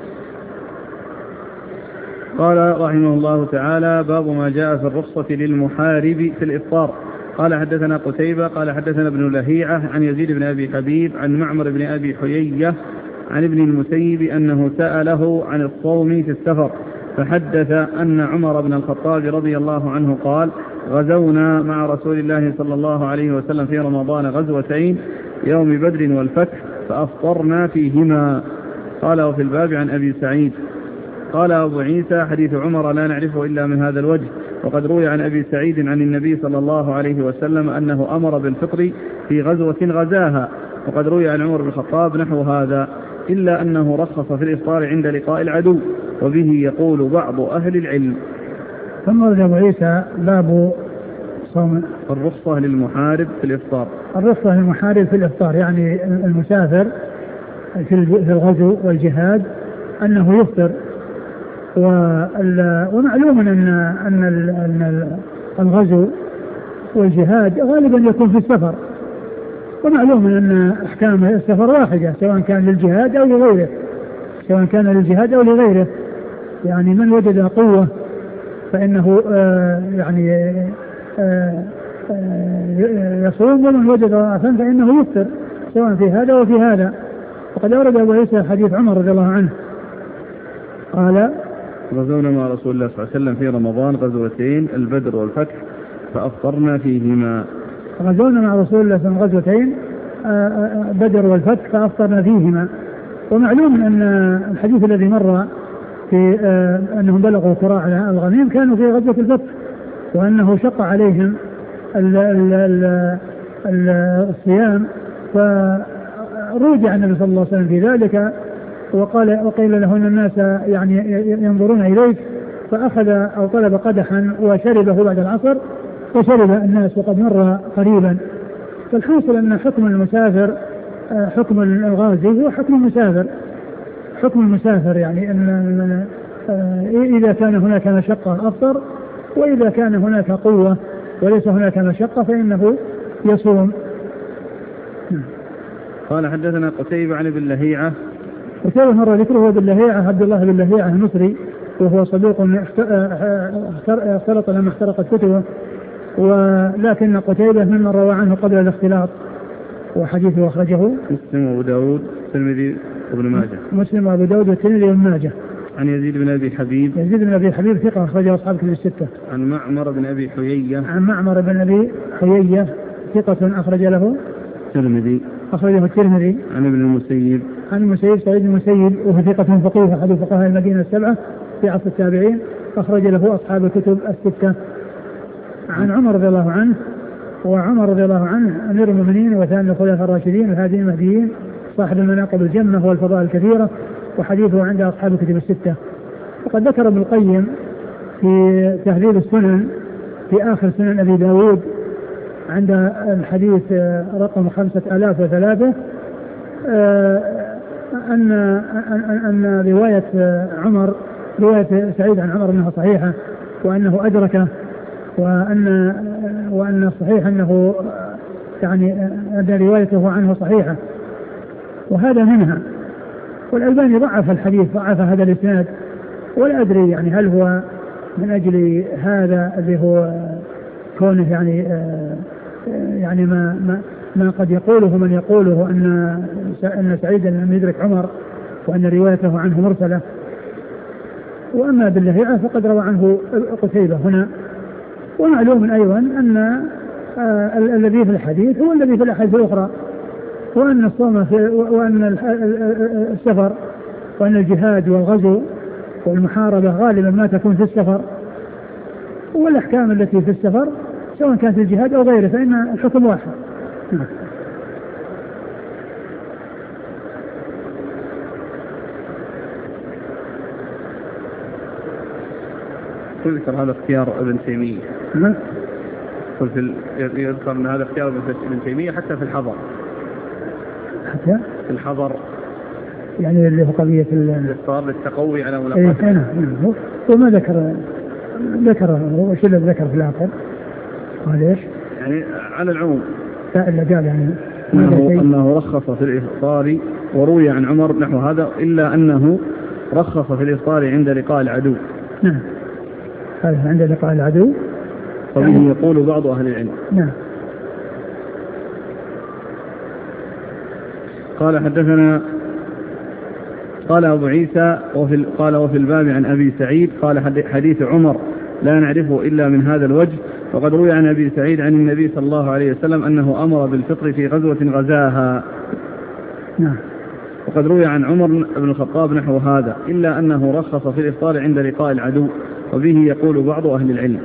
Speaker 1: قال رحمه الله تعالى باب ما جاء في الرخصة للمحارب في الإفطار. قال حدثنا قتيبة قال حدثنا ابن لهيعة عن يزيد بن أبي حبيب عن معمر بن أبي حيية عن ابن المسيب أنه سأله عن الصوم في السفر فحدث أن عمر بن الخطاب رضي الله عنه قال غزونا مع رسول الله صلى الله عليه وسلم في رمضان غزوتين يوم بدر والفتح فأفطرنا فيهما. قال وفي الباب عن أبي سعيد. قال أبو عيسى حديث عمر لا نعرفه إلا من هذا الوجه، وقد روي عن أبي سعيد عن النبي صلى الله عليه وسلم أنه أمر بالفطر في غزوة غزاها، وقد روي عن عمر بن الخطاب نحو هذا، إلا أنه رخص في الإفطار عند لقاء العدو، وبه يقول بعض أهل العلم.
Speaker 2: ثم رد أبو عيسى باب صوم
Speaker 1: الرخصة للمحارب في الإفطار.
Speaker 2: الرخصة للمحارب في الإفطار يعني المسافر في الغزو والجهاد أنه يفطر، ومعلوم أن الغزو والجهاد غالبا يكون في السفر، ومعلوم أن أحكام السفر واحدة سواء كان للجهاد أو لغيره، يعني من وجد قوة فإنه يصوم، ومن وجد ضعفا فإنه يفطر سواء في هذا وفي هذا. وقد أورد أبو عيسى حديث عمر رضي الله عنه قال
Speaker 1: غزونا مع رسول الله صلى الله عليه وسلم في رمضان غزوتين البدر والفتح فأفطرنا فيهما.
Speaker 2: غزونا مع رسول الله في غزوتين بدر والفتح فأفطرنا فيهما. ومعلوم أن الحديث الذي مر في أنهم بلغوا قراع الغنيم كانوا في غزوة الفتح، وأنه شق عليهم الصيام، فرجع النبي صلى الله عليه وسلم في ذلك وقيل له أن الناس يعني ينظرون إليك، فأخذ أو طلب قدحا وشربه بعد العصر وشرب الناس وقد مر قريبا. فالحاصل أن حكم المسافر حكم الغازي هو حكم المسافر. حكم المسافر يعني أن إذا كان هناك مشقة أفطر، وإذا كان هناك قوة وليس هناك مشقة فإنه يصوم.
Speaker 1: قال حدثنا قتيبة عن ابن لهيعة.
Speaker 2: قتيبة مر ذكره بن لهيعة عبد الله بن لهيعة المصري، وهو صدوق اختلط لما احترقت كتبه، ولكن قتيبة ممن روى عنه قبل الاختلاط، وحديثه أخرجه
Speaker 1: مسلم وأبو داود والترمذي وابن ماجه.
Speaker 2: مسلم وأبو داود والترمذي وابن ماجه.
Speaker 1: عن يزيد بن أبي حبيب.
Speaker 2: يزيد بن أبي حبيب ثقة أخرجه أصحاب كتب الستة.
Speaker 1: عن معمر بن أبي حيية.
Speaker 2: عن معمر بن أبي حيية ثقة أخرج له
Speaker 1: الترمذي.
Speaker 2: أخرجه الترمذي.
Speaker 1: عن ابن المسيب.
Speaker 2: عن المسيب سعيد بن المسيب وهو ثقة فقيه أحد فقهاء المدينة السبعة في عصر التابعين، أخرج له أصحاب الكتب الستة. عن عمر رضي الله عنه، وعمر رضي الله عنه أمير المؤمنين وثاني الخلفاء الراشدين الهادين المهديين صاحب المناقب الجمة والفضائل الكثيرة، وحديثه عند أصحاب الكتب الستة. وقد ذكر ابن القيم في تهذيب السنن في آخر سنن أبي داود عند الحديث رقم 5003 أن رواية عمر رواية سعيد عن عمر أنها صحيحة، وأنه أدركه، وأن الصحيح أنه يعني أن روايته عنه صحيحة، وهذا منها. والألباني ضعف الحديث، ضعف هذا الإسناد، ولا أدري يعني هل هو من أجل هذا اللي هو كونه يعني ما قد يقوله من يقوله أن سعيدا لم يدرك عمر وأن روايته عنه مرسلة. وأما باللهيعة فقد روى عنه قتيبة هنا. ومعلوم أيضا أن الذي في الحديث هو الذي في الأحاديث الأخرى، وأن الصوم وأن السفر وأن الجهاد والغزو والمحاربة غالبا ما تكون في السفر، والأحكام التي في السفر سواء كانت الجهاد أو غيره فإن الحكم واحد.
Speaker 1: يذكر هذا اختيار ابن تيمية. يذكر أن هذا اختيار ابن تيمية حتى في الحضر.
Speaker 2: حتى
Speaker 1: في الحضر
Speaker 2: يعني اللي هو قضية
Speaker 1: الإفطار للتقوي على ملاقاته.
Speaker 2: وما ذكر وش اللي ذكر في الآخر؟ قال إيش؟
Speaker 1: يعني على العموم.
Speaker 2: لا إلا قال يعني
Speaker 1: أنه رخص في الإفطار، وروي عن عمر نحو هذا، إلا أنه رخص في الإفطار عند لقاء العدو.
Speaker 2: نعم، هذا عند لقاء العدو.
Speaker 1: طبعا يقول بعض أهل العلم.
Speaker 2: نعم.
Speaker 1: قال حدثنا قال أبو عيسى قال وفي الباب عن أبي سعيد قال حديث عمر لا نعرفه إلا من هذا الوجه. وقد روي عن أبي سعيد عن النبي صلى الله عليه وسلم أنه أمر بالفطر في غزوة غزاها.
Speaker 2: نعم.
Speaker 1: وقد روي عن عمر بن الخطاب نحو هذا، إلا أنه رخص في الإفطار عند لقاء العدو، وبه يقول بعض أهل العلم.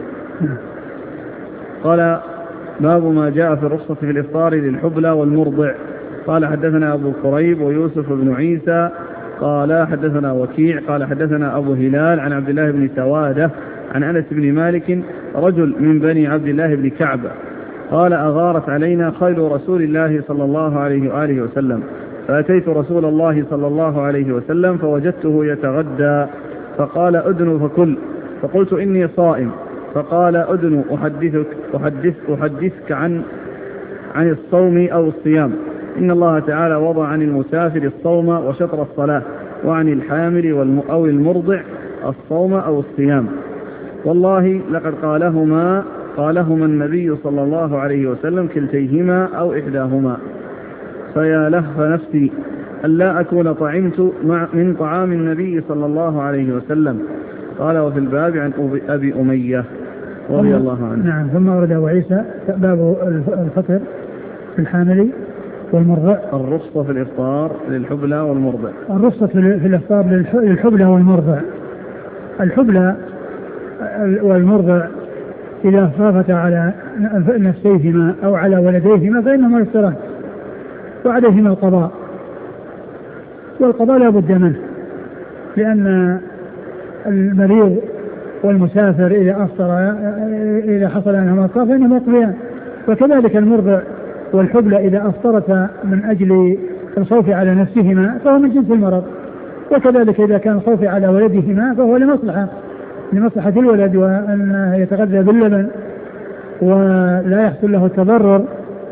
Speaker 1: قال باب ما جاء في الرخصة في الإفطار للحبلى والمرضع. قال حدثنا أبو كريب ويوسف بن عيسى قال حدثنا وكيع قال حدثنا أبو هلال عن عبد الله بن سوادة عن أنس بن مالك رجل من بني عبد الله بن كعب قال أغارت علينا خيل رسول الله صلى الله عليه وآله وسلم، فأتيت رسول الله صلى الله عليه وسلم فوجدته يتغدى، فقال أدن فكل، فقلت إني صائم، فقال أدن أحدثك عن الصوم أو الصيام، إن الله تعالى وضع عن المسافر الصوم وشطر الصلاة، وعن الحامل أو المرضع الصوم أو الصيام، والله لقد قالهما النبي صلى الله عليه وسلم كلتيهما أو إحداهما، فيا لهف نفسي ألا أكون طعمت من طعام النبي صلى الله عليه وسلم. قال وفي الباب عن أبي أمية رضي الله عنه.
Speaker 2: نعم. ثم ورد أبو عيسى باب الفطر في الحامل والمرضع.
Speaker 1: الرخصة في الإفطار للحبلى والمرضع.
Speaker 2: الرخصة في الإفطار للحبلى والمرضع. الحبلى والمرضع إذا خافت على نفسيهما أو على ولديهما فإنهما يفطران وعليهما القضاء، والقضاء لا بد منه، لأن المريض والمسافر إذا حصل أنهما أفطر فإنهما يقضيان، وكذلك المرضع والحبلى إذا أفطرتا من أجل الخوف على نفسهما فهو من جنس المرض، وكذلك إذا كان الخوف على ولدهما فهو لمصلحة الولد، وأن يتغذى باللبن ولا يحصل له التضرر،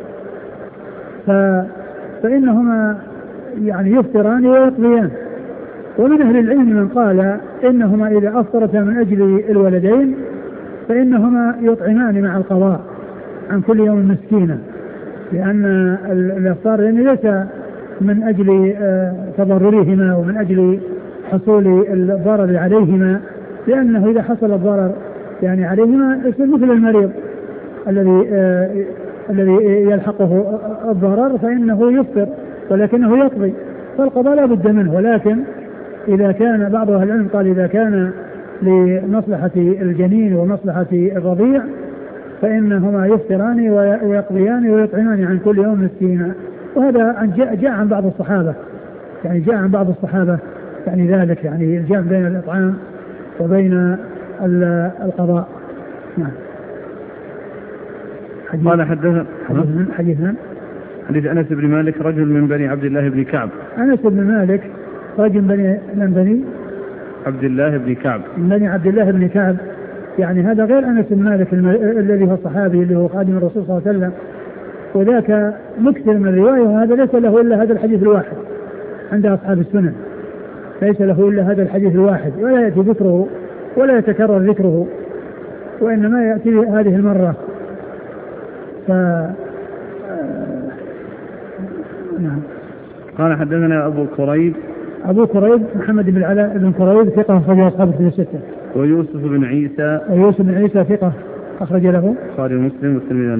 Speaker 2: فإنهما يعني يفطران ويقضيان. ومن أهل العلم من قال إنهما إذا أفطرتا من أجل الولدين فإنهما يطعمان مع القضاء عن كل يوم مسكينا، لأن الإفطار يعني ليس من أجل تضررهما ومن أجل حصول الضرر عليهما، لأنه إذا حصل الضرر يعني عليهما يصير مثل المريض الذي يلحقه الضرر فإنه يفطر ولكنه يقضي، فالقضاء لا بد منه. ولكن إذا كان بعض أهل العلم قال إذا كان لمصلحة الجنين ومصلحة الرضيع فإنهما يفطران ويقضيان ويطعمان عن كل يوم مسكينا. وهذا جاء عن بعض الصحابة، يعني جاء عن بعض الصحابة يعني ذلك، يعني الجمع بين الإطعام وبين القضاء. نعم.
Speaker 1: قال حديث أنس بن مالك رجل من بني عبد الله بن كعب.
Speaker 2: أنس بن مالك رجل من بني
Speaker 1: عبد الله بن كعب،
Speaker 2: من بني عبد الله بن كعب، يعني هذا غير أنس بن مالك الذي هو الصحابي اللي هو خادم الرسول صلى الله عليه وسلم، وذاك مكثر من الرواية، وهذا ليس له إلا هذا الحديث الواحد عند أصحاب السنن، ليس له إلا هذا الحديث الواحد، ولا يأتي ذكره ولا يتكرر ذكره، وإنما يأتي هذه المرة. نعم.
Speaker 1: قال حدثنا أبو كريب
Speaker 2: محمد بن العلاء بن كريب ثقة أخرج له أصحاب الكتب الستة.
Speaker 1: ويوسف بن عيسى
Speaker 2: ثقة أخرج له
Speaker 1: البخاري ومسلم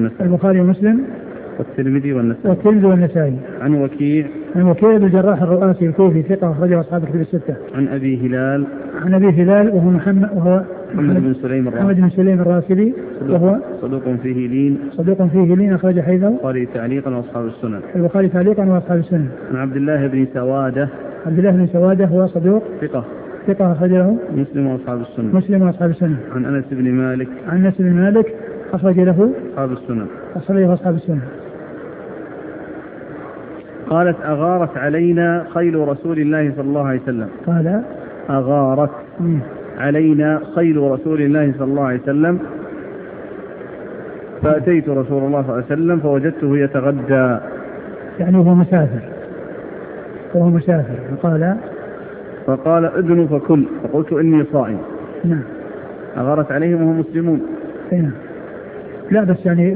Speaker 1: والترمذي
Speaker 2: والنسائي.
Speaker 1: عن وكيع
Speaker 2: بن الجراح الرؤاسي الكوفي ثقة أخرج له أصحاب الكتب الستة.
Speaker 1: عن أبي هلال
Speaker 2: وهو محمد بن سليم الراسبي وهو
Speaker 1: صدوق فيه لين
Speaker 2: أخرج حديثه
Speaker 1: البخاري
Speaker 2: تعليقا وأصحاب السنن.
Speaker 1: عن عبد الله بن سوادة
Speaker 2: هو صدوق ثقة أخرج له
Speaker 1: مسلم وأصحاب السنن. عن أنس بن مالك
Speaker 2: أخرج له أصحاب السنن.
Speaker 1: قالت أغارت علينا خيل رسول الله صلى الله عليه وسلم.
Speaker 2: قال
Speaker 1: أغارت علينا خيل رسول الله صلى الله عليه وسلم فأتيت رسول الله صلى الله عليه وسلم فوجدته يتغدى،
Speaker 2: يعني هو مسافر
Speaker 1: فقال ادن فكل، فقلت إني صائم.
Speaker 2: نعم.
Speaker 1: أغارت عليهم وهم مسلمون.
Speaker 2: لا بس يعني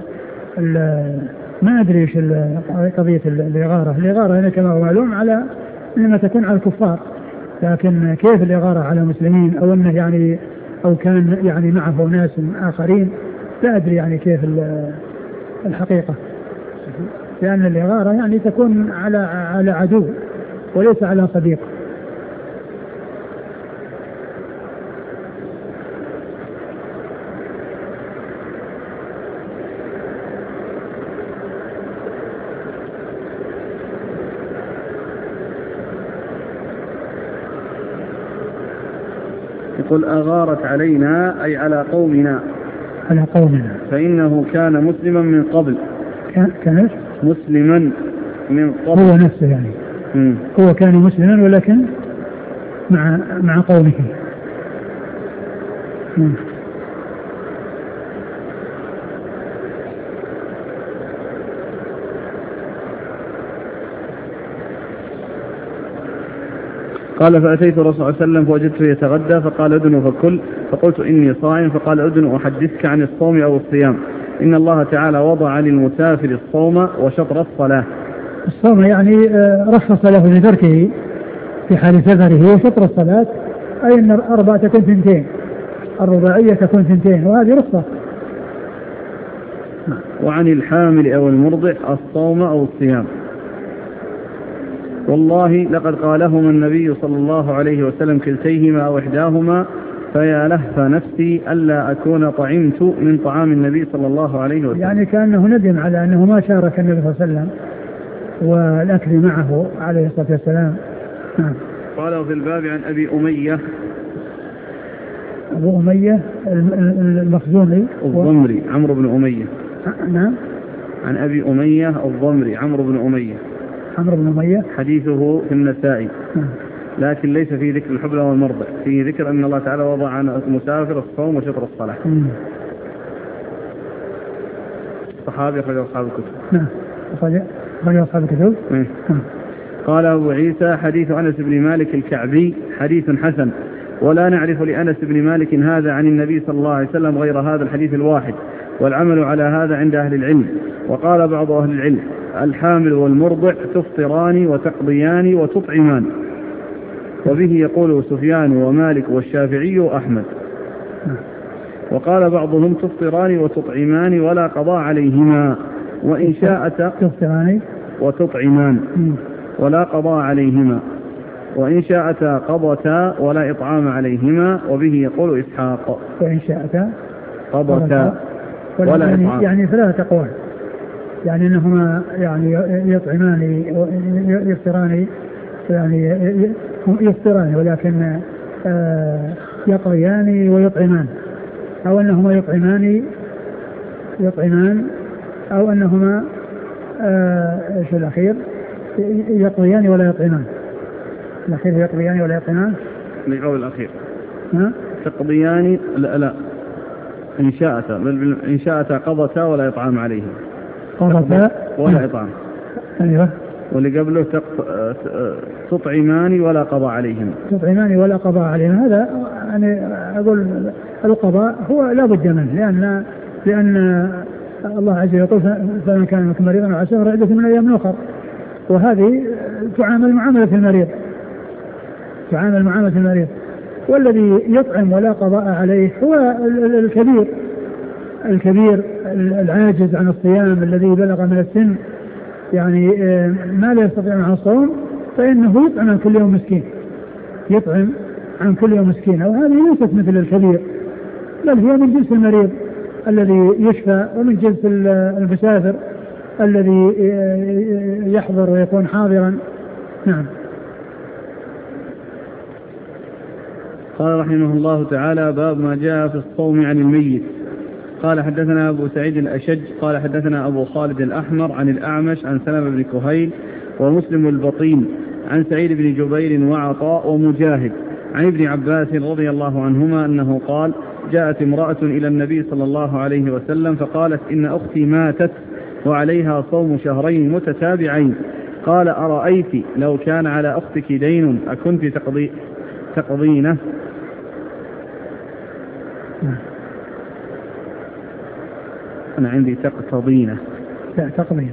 Speaker 2: ما أدري إيش قضية الإغارة هنا كما هو معلوم على لما تكون على الكفار، لكن كيف الإغارة على المسلمين أو أنه يعني أو كان يعني معه ناس آخرين لا أدري يعني كيف الحقيقة، لأن الإغارة يعني تكون على عدو وليس على صديق.
Speaker 1: يقول أغارت علينا أي على قومنا فإنه كان مسلما من قبل.
Speaker 2: كان
Speaker 1: مسلما من قبل،
Speaker 2: هو نفسه يعني هو كان مسلما ولكن مع قومه.
Speaker 1: قال فأتيت الرسول صلى الله عليه وسلم فوجدته يتغدى فقال ادن فكل، فقلت إني صائم، فقال ادن أحدثك عن الصوم أو الصيام، إن الله تعالى وضع للمسافر الصوم وشطر الصلاة،
Speaker 2: الصوم يعني رخص له لتركه في حال سفره وفطر الصلاة، أي أن الأربعة تكون ثنتين، الرباعية تكون ثنتين، وهذه رخصة.
Speaker 1: وعن الحامل أو المرضع الصوم أو الصيام. والله لقد قالهما النبي صلى الله عليه وسلم كلتيهما أو إحداهما، فيا لهف نفسي ألا أكون طعمت من طعام النبي صلى الله عليه وسلم.
Speaker 2: يعني كأنه ندم على أنه ما شارك النبي صلى الله عليه وسلم والأكل معه عليه الصلاة والسلام.
Speaker 1: قال في الباب عن أبي أمية،
Speaker 2: أبو أمية المخزومي
Speaker 1: الضمري عمرو بن أمية.
Speaker 2: نعم.
Speaker 1: عن أبي أمية الضمري عمرو بن أمية.
Speaker 2: عمرو بن أمية
Speaker 1: حديثه في النسائي، لكن ليس فيه ذكر الحبلى والمرضع، فيه ذكر أن الله تعالى وضع عن المسافر الصوم وشطر الصلاة. صحابي أخرج أصحاب الكتب.
Speaker 2: نعم أخرج أصحاب الكتب.
Speaker 1: قال أبو عيسى حديث أنس بن مالك الكعبي حديث حسن، ولا نعرف لأنس بن مالك هذا عن النبي صلى الله عليه وسلم غير هذا الحديث الواحد، والعمل على هذا عند أهل العلم. وقال بعض أهل العلم الحامل والمرضع تفطران وتقضيان وتطعمان، وبه يقول سفيان ومالك والشافعي وأحمد. وقال بعضهم تفطران وتطعمان ولا قضاء عليهما، وإن شاءت
Speaker 2: تفطران
Speaker 1: وتطعمان ولا قضاء عليهما، وإن شاءتا قضتا ولا إطعام عليهما، وبه يقول إسحاق.
Speaker 2: وإن شاءتا
Speaker 1: قضتا ولا إطعام،
Speaker 2: يعني ثلاثة أقوال، يعني أنهما يعني يطعمان يفطران، يعني يفطران ولكن يقضيان ويطعمان، أو أنهما يطعمان أو أنهما ايش الأخير يقضيان ولا يطعمان. الأخير يقضيان ولا يطعمان
Speaker 1: القول الأخير تقضيان لا إن شاءت قضتا ولا إطعام عليهم،
Speaker 2: قضتا
Speaker 1: ولا إطعام.
Speaker 2: أيوه.
Speaker 1: واللي قبله تطعمان ولا قضاء عليهم.
Speaker 2: تطعمان ولا قضاء عليهم، هذا يعني أقول القضاء هو لا بد منه، لأن الله عز وجل فمن كان منكم مريضا أو على سفر عدة من أيام أخر، وهذه تعامل معاملة المريض. والذي يطعم ولا قضاء عليه هو الكبير العاجز عن الصيام، الذي بلغ من السن يعني ما لا يستطيع معه الصوم، فإنه يطعم عن كل يوم مسكين. وهذه ليست مثل الكبير، بل هي من جنس المريض الذي يشفى، ومن جنس المسافر الذي يحضر ويكون حاضرا. نعم.
Speaker 1: قال رحمه الله تعالى باب ما جاء في الصوم عن الميت. قال حدثنا أبو سعيد الأشج قال حدثنا أبو خالد الأحمر عن الأعمش عن سلمة بن كهيل ومسلم البطين عن سعيد بن جبير وعطاء ومجاهد عن ابن عباس رضي الله عنهما أنه قال جاءت امرأة إلى النبي صلى الله عليه وسلم فقالت إن أختي ماتت وعليها صوم شهرين متتابعين، قال أرأيت لو كان على أختك دين أكنت تقضينه؟ أنا عندي تقتضينه.
Speaker 2: لا تقضينه.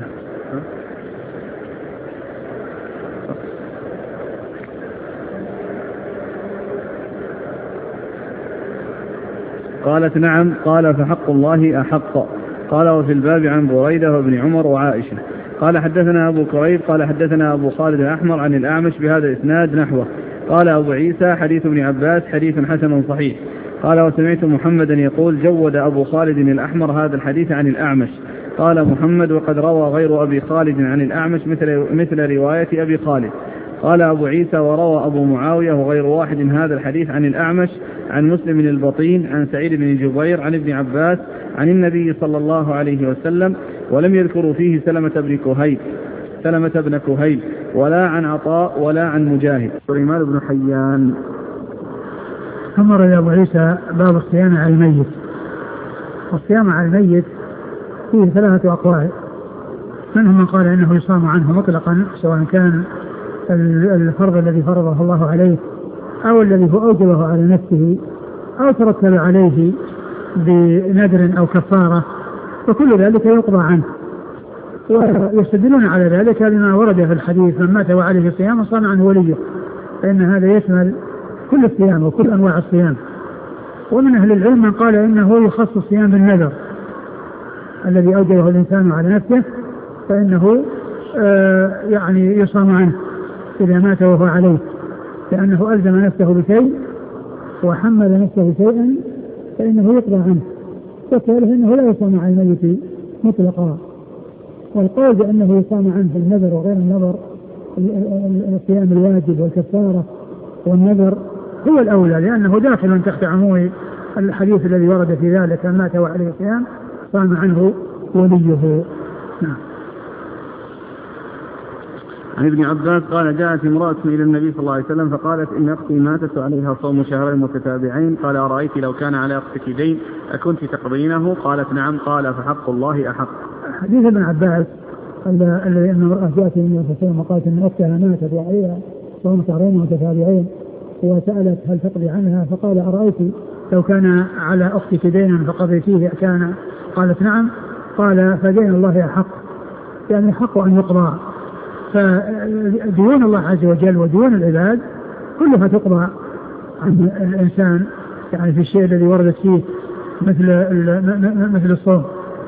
Speaker 1: قالت نعم. قال فحق الله أحق. قال وفي الباب عن بريدة وابن عمر وعائشة. قال حدثنا أبو كريب قال حدثنا أبو خالد الأحمر عن الأعمش بهذا الإسناد نحوه. قال أبو عيسى حديث ابن عباس حديث حسن صحيح. قال وسمعت محمدا يقول جود أبو خالد الأحمر هذا الحديث عن الأعمش. قال محمد وقد روى غير أبي خالد عن الأعمش مثل رواية أبي خالد. قال أبو عيسى وروى أبو معاوية وغير واحد هذا الحديث عن الأعمش عن مسلم البطين عن سعيد بن جبير عن ابن عباس عن النبي صلى الله عليه وسلم، ولم يذكروا فيه سلمة بن كهيل ولا عن عطاء ولا عن مجاهد. سليمان بن حيان.
Speaker 2: أمر يا أبو عيسى باب الصيام على الميت. والصيام على الميت فيه ثلاثة أقوال، منهم من قال إنه يصام عنه مطلقا سواء كان الفرض الذي فرضه الله عليه أو الذي هو أوجبه على نفسه أو ترتب عليه بنذر أو كفارة، وكل ذلك يقضى عنه. ويستدلون على ذلك بما ورد في الحديث: من مات وعليه صيام صام عنه وليه، فإن هذا يشمل كل الصيام وكل أنواع الصيام. ومن أهل العلم من قال إنه يخص الصيام بالنذر الذي أوجبه الإنسان على نفسه، فإنه يعني يصام عنه إذا مات وهو عليه، لأنه ألزم نفسه بشيء وحمل نفسه شيئا فإنه يقضى عنه، وكذلك إنه لا يصام عن الميت مطلقا. والقول بأنه يصام عنه في النذر وغير النذر، الصيام الواجب والكفارة والنذر هو الأولى، لأنه داخل تحت عموم الحديث الذي ورد في ذلك: من مات وعليه صيام صام عنه وليه. نعم.
Speaker 1: عن ابن عباس قال: جاءت امرأة إلى النبي صلى الله عليه وسلم فقالت: إن أختي ماتت وعليها صوم شهرين متتابعين. قال: أرأيت لو كان على أختك دين أكنت تقضينه؟ قالت: نعم. قال: فحق الله أحق.
Speaker 2: حديث ابن عباس الذي أن امرأة جاءت النبي صلى الله عليه وسلم وقالت إن أختها ماتت وعليها صوم شهرين متتابعين، وسألت هل تقضي عنها؟ فقال: أرأيت لو كان على أختك دينا فقضيتيه أكان؟ قالت: نعم. قال: فدين الله أحق، يعني حق أن يقضى. فديون الله عز وجل وديون العباد كلها تقضى عن الإنسان، يعني في الشيء الذي وردت فيه مثل الصوم.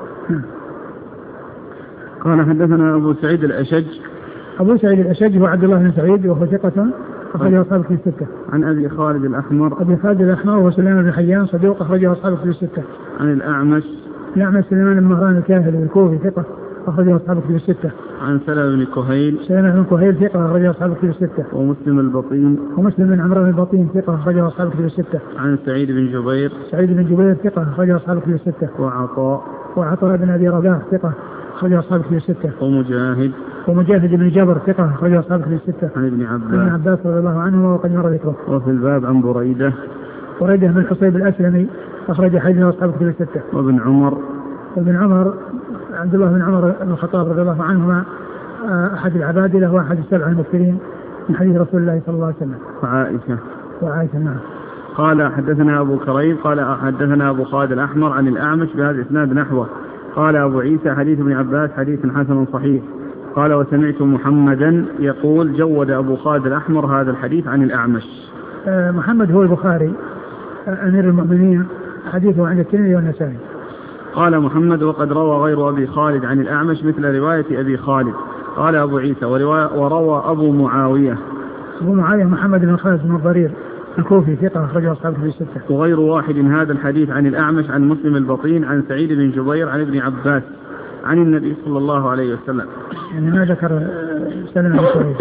Speaker 1: قال: حدثنا أبو سعيد الأشج.
Speaker 2: أبو سعيد الأشج هو عبد الله بن سعيد وهو ثقة أخرجه أصحاب الكتب الستة.
Speaker 1: عن أبي خالد الأحمر.
Speaker 2: أبي خالد الأحمر وهو سليمان بن حيان صدوق أخرجه أصحاب الكتب الستة.
Speaker 1: عن الأعمش.
Speaker 2: الأعمش سليمان بن مهران الكاهلي الكوفي ثقة أخرجه أصحاب الكتب الستة.
Speaker 1: عن سلمة بن كهيل.
Speaker 2: سلمة بن كهيل ثقة أخرجه أصحاب الكتب الستة.
Speaker 1: ومسلم البطين.
Speaker 2: ومسلم بن عمرو البطين ثقة أخرجه أصحاب الكتب الستة.
Speaker 1: عن سعيد بن جبير.
Speaker 2: سعيد بن جبير ثقة أخرجه أصحاب الكتب الستة. وعطاء بن أبي رباح ثقة أخرجه أصحاب الكتب الستة. ومجاهد بن جبر ثقة أخرجه أصحاب الكتب الستة.
Speaker 1: عن ابن
Speaker 2: عباس رضي الله عنه وقد مر ذكره.
Speaker 1: وفي الباب عن بريدة
Speaker 2: بن حصيب الأسلمي أخرج حديثه أصحاب الكتب الستة.
Speaker 1: وابن عمر عبد الله بن عمر بن الخطاب رضي الله عنهما أحد العبادلة وأحد السبع المكثرين من حديث رسول الله صلى الله عليه وسلم. وعائشة نعم. قال: حدثنا أبو كريم قال: حدثنا أبو خالد الأحمر عن الأعمش بهذا الإسناد نحوه. قال أبو عيسى: حديث ابن عباس حديث حسن صحيح. قال: وسمعت محمدا يقول: جود أبو خالد الأحمر هذا الحديث عن الأعمش.
Speaker 2: محمد هو البخاري أمير المؤمنين، حديثه عند الترمذي والنسائي.
Speaker 1: قال محمد: وقد روى غير أبي خالد عن الأعمش مثل رواية أبي خالد. قال أبو عيسى: وروى أبو معاوية
Speaker 2: محمد بن خالد بن الضرير الكوفي ثقة أخرجه أصحاب الكتب الستة.
Speaker 1: وغير واحد هذا الحديث عن الأعمش عن مسلم البطين عن سعيد بن جبير عن ابن عباس عن النبي صلى الله عليه وسلم.
Speaker 2: يعني ما ذكر سلمة بن كهيل.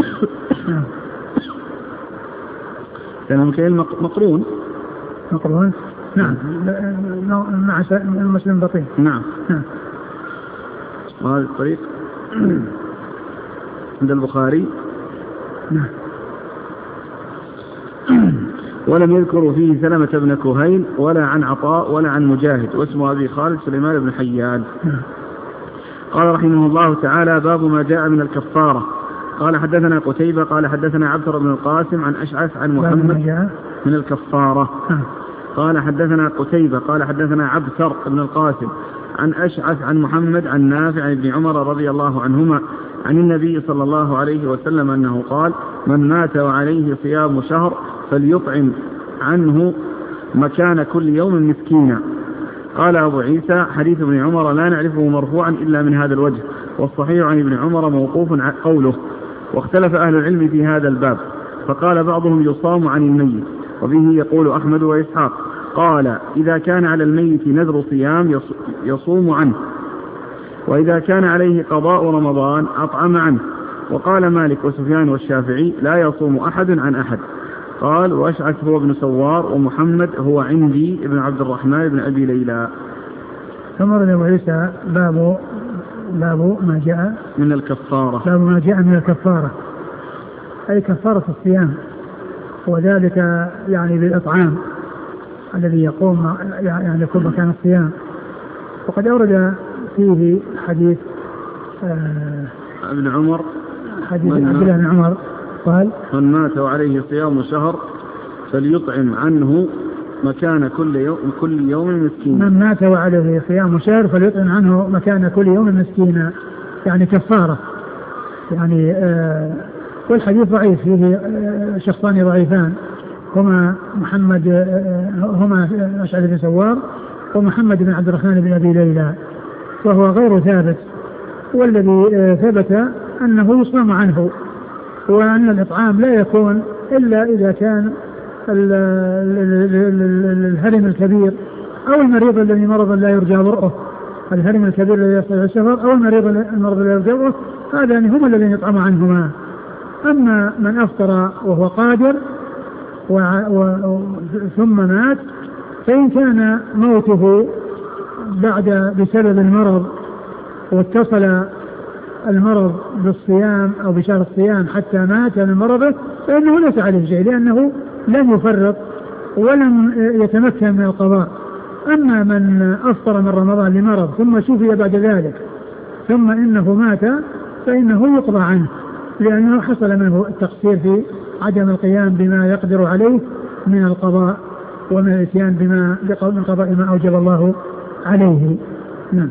Speaker 1: سلمة كهيل مقرون.
Speaker 2: نعم مع مسلم البطين.
Speaker 1: نعم. وهذا الطريق عند البخاري.
Speaker 2: نعم.
Speaker 1: ولم يذكروا فيه سلمة بن كهيل ولا عن عطاء ولا عن مجاهد، واسمه أبي خالد سليمان بن حيان. قال رحمه الله تعالى: باب ما جاء من الكفارة. قال: حدثنا قتيبة قال: حدثنا عبثر بن القاسم عن أشعث عن محمد من الكفارة. قال: حدثنا قتيبة قال: حدثنا عبثر بن القاسم عن أشعث عن محمد عن نافع عن ابن عمر رضي الله عنهما عن النبي صلى الله عليه وسلم أنه قال: من مات وعليه صيام شهر فليطعم عنه مكان كل يوم مسكينا. قال أبو عيسى: حديث ابن عمر لا نعرفه مرفوعا إلا من هذا الوجه، والصحيح عن ابن عمر موقوف قوله. واختلف أهل العلم في هذا الباب، فقال بعضهم يصام عن الميت، وبه يقول أحمد وإسحاق. قال: إذا كان على الميت نذر صيام يصوم عنه، وإذا كان عليه قضاء رمضان أطعم عنه. وقال مالك وسفيان والشافعي: لا يصوم أحد عن أحد. قال: وأشعث هو ابن سوار، ومحمد هو عندي ابن عبد الرحمن بن أبي ليلى.
Speaker 2: ثم رد أبو عيسى باب ما جاء
Speaker 1: من الكفارة.
Speaker 2: باب ما جاء من الكفارة، أي كفارة الصيام، وذلك يعني بالإطعام الذي يقوم يعني يكون مكان الصيام. وقد أورد فيه حديث
Speaker 1: ابن عمر،
Speaker 2: حديث عبد الله بن عمر قال:
Speaker 1: من مات وعليه صيام شهر فليطعم عنه مكان كل يوم مسكينا.
Speaker 2: من مات وعليه صيام شهر فليطعم عنه مكان كل يوم مسكينا. يعني كفارة يعني. والحديث ضعيف، فيه شخصان ضعيفان هما أشعث بن سوار ومحمد بن عبد الرحمن بن أبي ليلى، وهو غير ثابت. والذي ثبت أنه يصام عنه، وأن الإطعام لا يكون إلا إذا كان الهرم الكبير أو المريض الذي مرض لا يرجى برؤه، الهرم الكبير الذي يصل السفر أو المرض لا يرجى برؤه، هذان هم الذين يطعم عنهما. أما من أفطر وهو قادر ثم مات، فإن كان موته بسبب المرض واتصل المرض بالصيام أو بشهر الصيام حتى مات من مرضه، فإنه ليس عليه شيء، لأنه لم يفرط ولم يتمكن من القضاء. أما من أفطر من رمضان لمرض ثم شفي بعد ذلك ثم إنه مات، فإنه يقضى عنه، لأنه حصل منه التقصير في عدم القيام بما يقدر عليه من القضاء ومن الاتيان من قضاء ما أوجب الله عليه. نعم.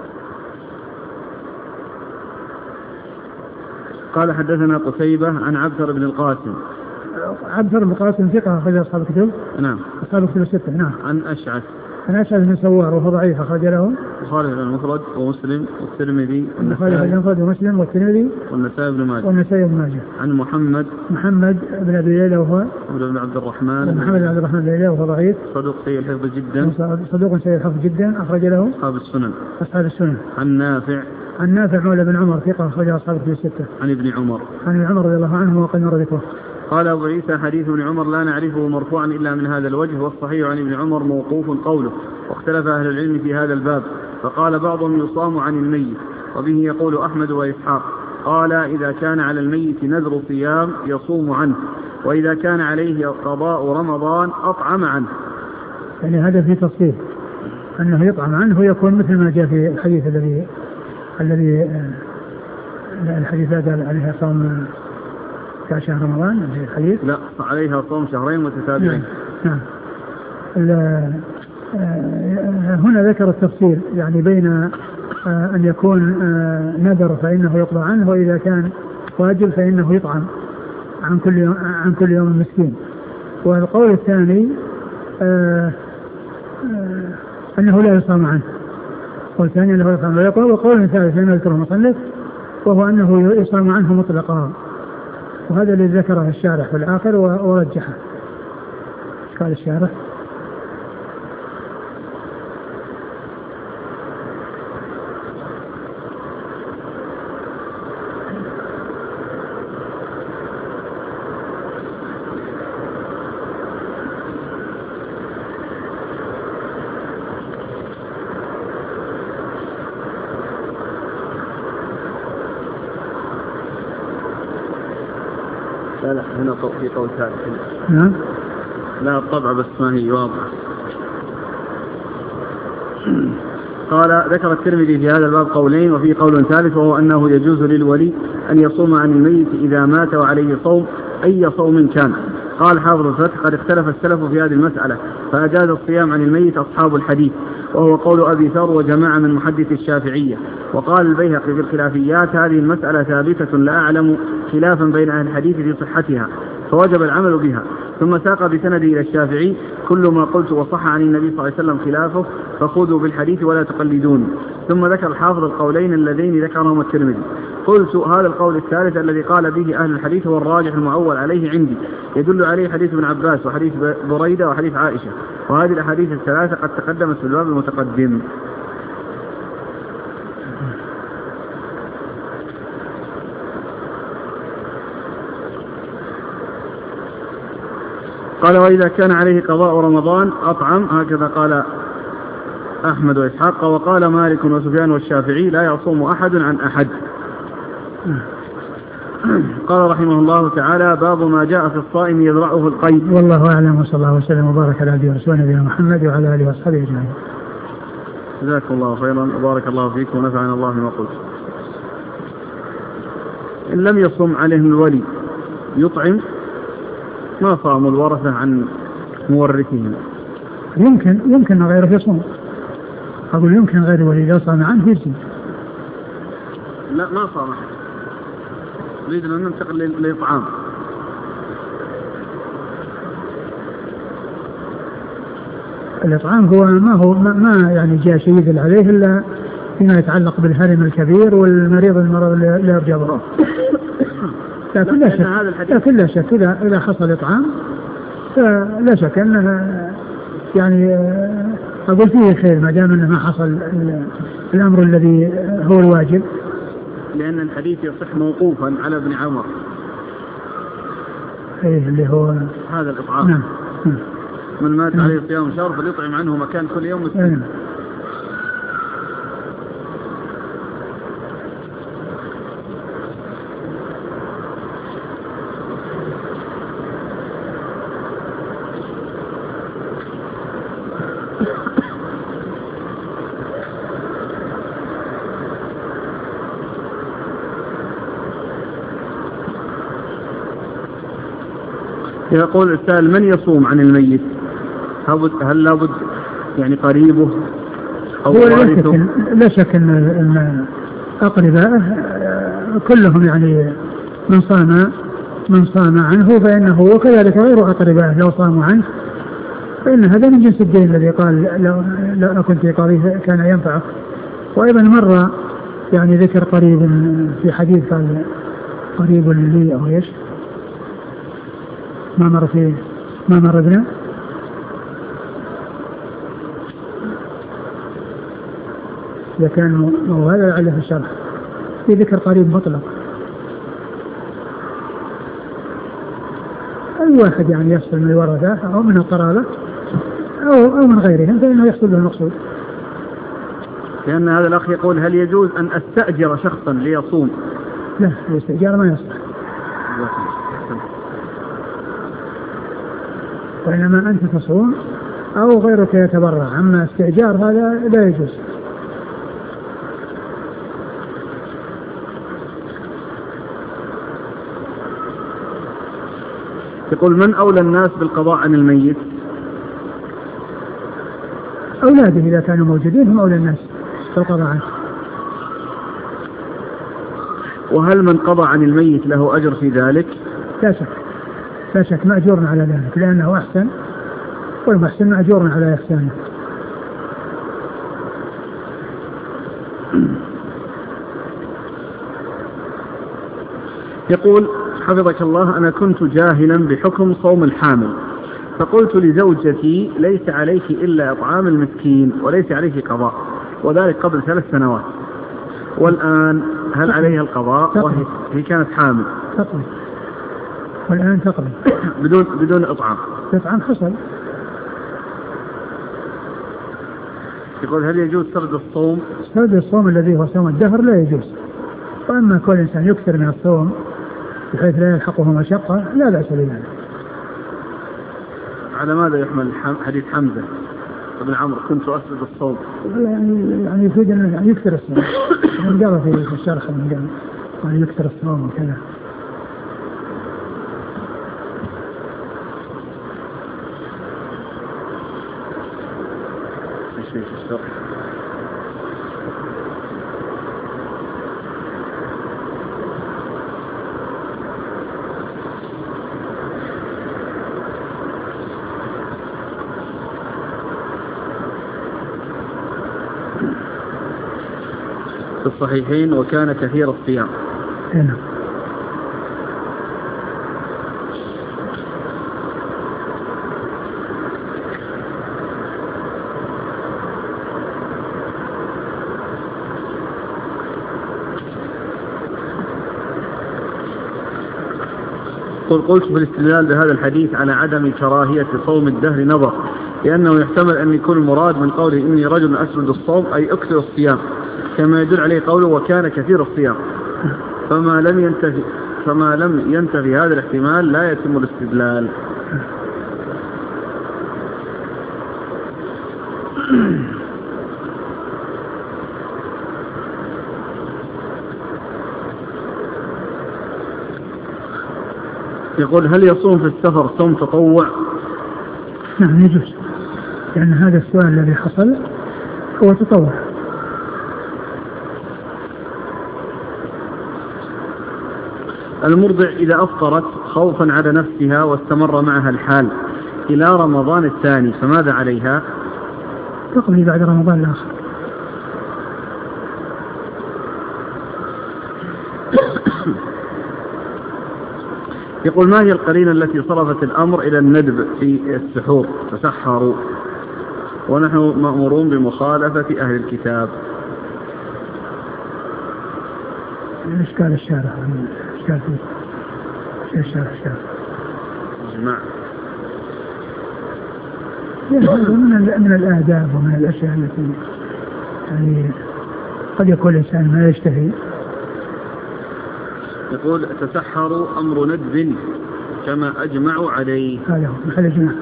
Speaker 1: قال حدثنا قتيبة عن عبثر بن القاسم.
Speaker 2: عبثر بن القاسم ثقة أخرج أصحاب الكتب.
Speaker 1: نعم.
Speaker 2: أصحاب الكتب الستة. نعم.
Speaker 1: عن أشعث
Speaker 2: بن سوار وهو ضعيف، أخرج له
Speaker 1: البخاري المفرد ومسلم والترمذي والنسائي بن ماجه. عن محمد
Speaker 2: بن أبي ليلى وهو
Speaker 1: بن عبد الرحمن
Speaker 2: بن ليلى وهو ضعيف،
Speaker 1: صدوق سيء الحفظ جدا،
Speaker 2: أخرج له أصحاب السنن. عن نافع مولى بن عمر ثقة، أخرج أصحاب الكتب الستة.
Speaker 1: عن ابن عمر
Speaker 2: رضي الله عنه وقد مر ذكره.
Speaker 1: قال أبو عيسى حديث ابن عمر لا نعرفه مرفوعا إلا من هذا الوجه، والصحيح عن ابن عمر موقوف قوله، واختلف أهل العلم في هذا الباب، فقال بعضهم يصام عن الميت، وبه يقول أحمد وإسحاق. قال إذا كان على الميت نذر صيام يصوم عنه، وإذا كان عليه قضاء رمضان أطعم عنه.
Speaker 2: يعني هذا في تفصيل أنه يطعم عنه، يكون مثل ما جاء في الحديث الذي الحديث قال عليها صوم شهر رمضان في الحديث.
Speaker 1: لا، عليها صوم شهرين متتابعين.
Speaker 2: نعم. هنا ذكر التفصيل يعني بين أن يكون نذر فإنه يقضى عنه، وإذا كان واجب فإنه يطعم عن كل يوم مسكين. والقول الثاني أنه لا يصام عنه، والثاني أنه يصام عنه. وقول ثالث لم يذكره المصنف، وهو أنه يصام عنه مطلقا، وهذا الذي ذكره الشارح في الآخر ورجحه. قال الشارح
Speaker 1: لا هنا في قول ثالث.
Speaker 2: نعم.
Speaker 1: لا الطبع بس ما هي واضحة. قال ذكر الترمذي في هذا الباب قولين، وفي قول ثالث، وهو أنه يجوز للولي أن يصوم عن الميت إذا مات وعليه صوم أي صوم كان. قال حافظ الفتح قد اختلف السلف في هذه المسألة، فأجاز الصيام عن الميت أصحاب الحديث، وهو قول أبي ثور وجماعة من محدث الشافعية. وقال البيهقي في الخلافيات هذه المسألة ثابتة لا أعلم خلافا بين أهل الحديث في صحتها، فوجب العمل بها. ثم ساق بسنده إلى الشافعي كل ما قلت وصح عن النبي صلى الله عليه وسلم خلافه فخذوا بالحديث ولا تقلدون. ثم ذكر الحافظ القولين اللذين ذكرهما الترمذي. قلت هذا القول الثالث الذي قال به أهل الحديث هو الراجح المعول عليه عندي، يدل عليه حديث ابن عباس وحديث بريدة وحديث عائشة، وهذه الأحاديث الثلاثة قد تقدمت في الباب المتقدم. قال وإذا كان عليه قضاء رمضان أطعم، هكذا قال أحمد وإسحاق. وقال مالك وسفيان والشافعي لا يصوم أحد عن أحد. قال رحمه الله تعالى باب ما جاء في الصائم يذرعه القيد.
Speaker 2: والله أعلم، وصلى الله وسلم وبارك على عبده ورسوله نبينا محمد وعلى آله وأصحابه أجمعين.
Speaker 1: جزاكم الله خيرا وبارك الله فيكم ونفعنا الله بما قلت. إن لم يصم عليهم الولي يطعم، ما صاموا الورثة عن مورثهم.
Speaker 2: يمكن غيره يصوم. أقول يمكن غير الولي لو صام عنه يجزي،
Speaker 1: لا ما صام أحد، نريد أن ننتقل للإطعام.
Speaker 2: الإطعام هو ما يعني جاء شيء عليه إلا فيما يتعلق بالهرم الكبير والمريض المرض لا يرجى ضرره. لكن لا شك إذا حصل إطعام فلا شك أنه يعني أقول فيه خير ما دام أنه ما حصل الأمر الذي هو الواجب،
Speaker 1: لأن الحديث يصح موقوفا على ابن عمر
Speaker 2: اللي هو
Speaker 1: هذا الإطعام.
Speaker 2: نعم.
Speaker 1: من مات عليه صيام شهر فليطعم عنه مكان كل يوم مسكين. يقول السائل: من يصوم عن الميت؟ هل لابد يعني قريبه أو وارثه؟
Speaker 2: لا شك أن أقربائه كلهم يعني من صام عنه فإنه، وكذلك غير أقربائه لو صاموا عنه فإن هذا من جنس الدين الذي قال لو أكن في قريب كان ينفعه. وأيضا مر يعني ذكر قريب في حديث قال قريب لي أو إيش ما مر بنا إذا كان وهذا لعله في الشرح في ذكر قريب مطلق. أي واحد يعني يحصل من الورثة أو من القرابة أو من غيرهم فإنه يحصل له المقصود.
Speaker 1: لأن هذا الأخ يقول: هل يجوز أن أستأجر شخصا ليصوم؟
Speaker 2: لا، الاستئجار ما يصلح، وإنما أنت تصوم أو غيرك يتبرع، أما استئجار هذا لا يجوز.
Speaker 1: يقول: من أولى الناس بالقضاء عن الميت؟
Speaker 2: أولاده إذا كانوا موجودين هم أولى الناس بالقضاء عنه.
Speaker 1: وهل من قضى عن الميت له أجر في ذلك؟
Speaker 2: لا شك مأجور على ذلك لأنه أحسن، والمحسن مأجور على إحسانه.
Speaker 1: يقول: حفظك الله، أنا كنت جاهلا بحكم صوم الحامل، فقلت لزوجتي: ليس عليك إلا إطعام المسكين وليس عليك قضاء، وذلك قبل 3 سنوات، والآن هل عليها القضاء وهي كانت حامل؟
Speaker 2: تقضي، والآن تقضي
Speaker 1: بدون إطعام
Speaker 2: حصل.
Speaker 1: يقول: هل يجوز سرد الصوم؟
Speaker 2: سرد الصوم الذي هو صوم الدهر لا يجوز، وأما كل إنسان يكثر من الصوم بحيث لا يلحقه مشقة لا بأس بذلك.
Speaker 1: على ماذا يحمل حديث حمزة بن عمرو: كنت أسرد الصوم؟
Speaker 2: يعني يفيد أن يكثر الصوم. من قال في الشرح أن يكثر الصوم وكذا.
Speaker 1: في الشرح في الصحيحين: وكان كثير الصيام.
Speaker 2: هنا.
Speaker 1: قلت بالاستدلال بهذا الحديث على عدم كراهية صوم الدهر نظر، لأنه يحتمل أن يكون المراد من قوله إني رجل أسرد الصوم أي أكثر الصيام، كما يدل عليه قوله وكان كثير الصيام، فما لم ينتفي هذا الاحتمال لا يتم الاستدلال. يقول: هل يصوم في السفر صوم تطوع؟
Speaker 2: نعم يجوز، لأن هذا السؤال الذي حصل هو تطوع.
Speaker 1: المرضع إذا أفطرت خوفا على نفسها واستمر معها الحال إلى رمضان الثاني فماذا عليها؟
Speaker 2: تقضي بعد رمضان الآخر.
Speaker 1: يقول ما هي القرينة التي صرفت الأمر إلى الندب في السحور تسحروا ونحن مأمورون بمخالفة أهل الكتاب؟
Speaker 2: إشكال الشارع إشكال فيه الشارع
Speaker 1: جماعة
Speaker 2: من الآداب ومن الأشياء التي يعني قد يكون الإنسان ما يشتهي.
Speaker 1: يقول تسحروا أمر ندب كما أجمعوا عليه.
Speaker 2: هذا هو محل إجماع.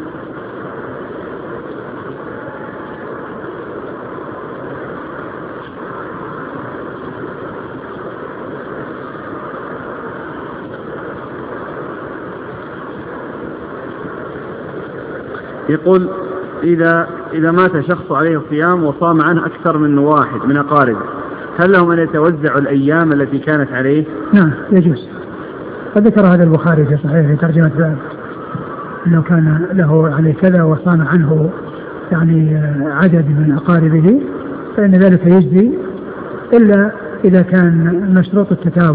Speaker 1: يقول إذا مات شخص عليه الصيام وصام عنه أكثر من واحد من أقاربه هل لهم أن يتوزعوا الأيام التي كانت عليه؟
Speaker 2: نعم يجوز. قد ذكر هذا البخاري في صحيح في ترجمة باب أنه كان له عليه كذا وصام عنه يعني عدد من أقاربه فإن ذلك يجزي إلا إذا كان مشروط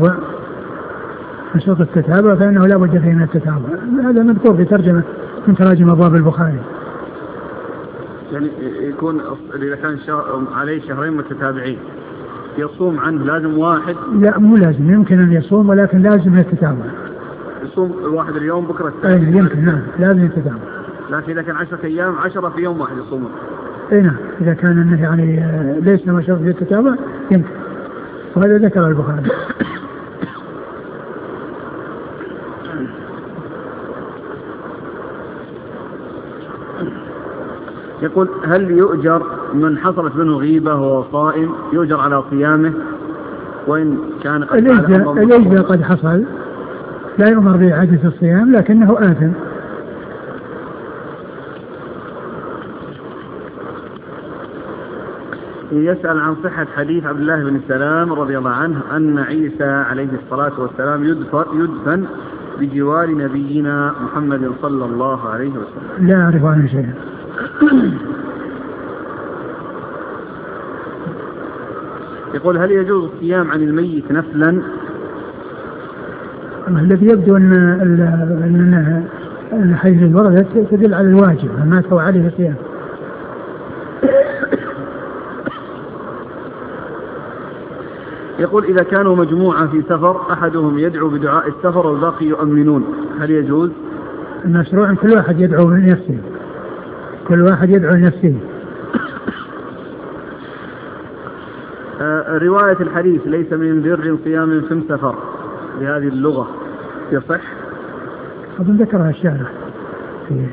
Speaker 2: التتابع فإنه لا بد فيه من التتابع. هذا مذكور في ترجمة من تراجم أبواب البخاري.
Speaker 1: يعني يكون إذا كان عليه شهرين متتابعين يصوم عنه لازم واحد؟
Speaker 2: لا مو لازم، يمكن أن يصوم ولكن لازم يتتابع.
Speaker 1: يصوم الواحد اليوم بكرة الثاني؟
Speaker 2: يمكن نعم لازم يتتابع.
Speaker 1: لكن إذا كان 10 أيام 10 في يوم واحد يصومون؟
Speaker 2: نعم إذا كان أنه يعني ليس مشروط في التتابع يمكن، وهذا ذكر البخاري.
Speaker 1: يقول هل يؤجر من حصلت منه غيبة وهو صائم يؤجر على صيامه وإن كان
Speaker 2: الإجزاء قد حصل لا يؤمر بإعادة الصيام لكنه آثم.
Speaker 1: يسأل عن صحة حديث عبد الله بن سلام رضي الله عنه أن عيسى عليه الصلاة والسلام يدفن بجوار نبينا محمد صلى الله عليه وسلم.
Speaker 2: لا أعرف عنه شيئا.
Speaker 1: يقول هل يجوز الصيام عن الميت نفلا؟
Speaker 2: الذي يبدو أن حديث الوردة تدل على الواجب ما هو عليه الصيام.
Speaker 1: يقول إذا كانوا مجموعة في سفر أحدهم يدعو بدعاء السفر والباقي يؤمنون هل يجوز؟
Speaker 2: المشروع كل واحد يدعو لنفسه، كل واحد يدعو لنفسه.
Speaker 1: رواية الحديث ليس من بر صيام في سفر بهذه اللغة يصح؟
Speaker 2: أظن ذكرها الشارع فيه.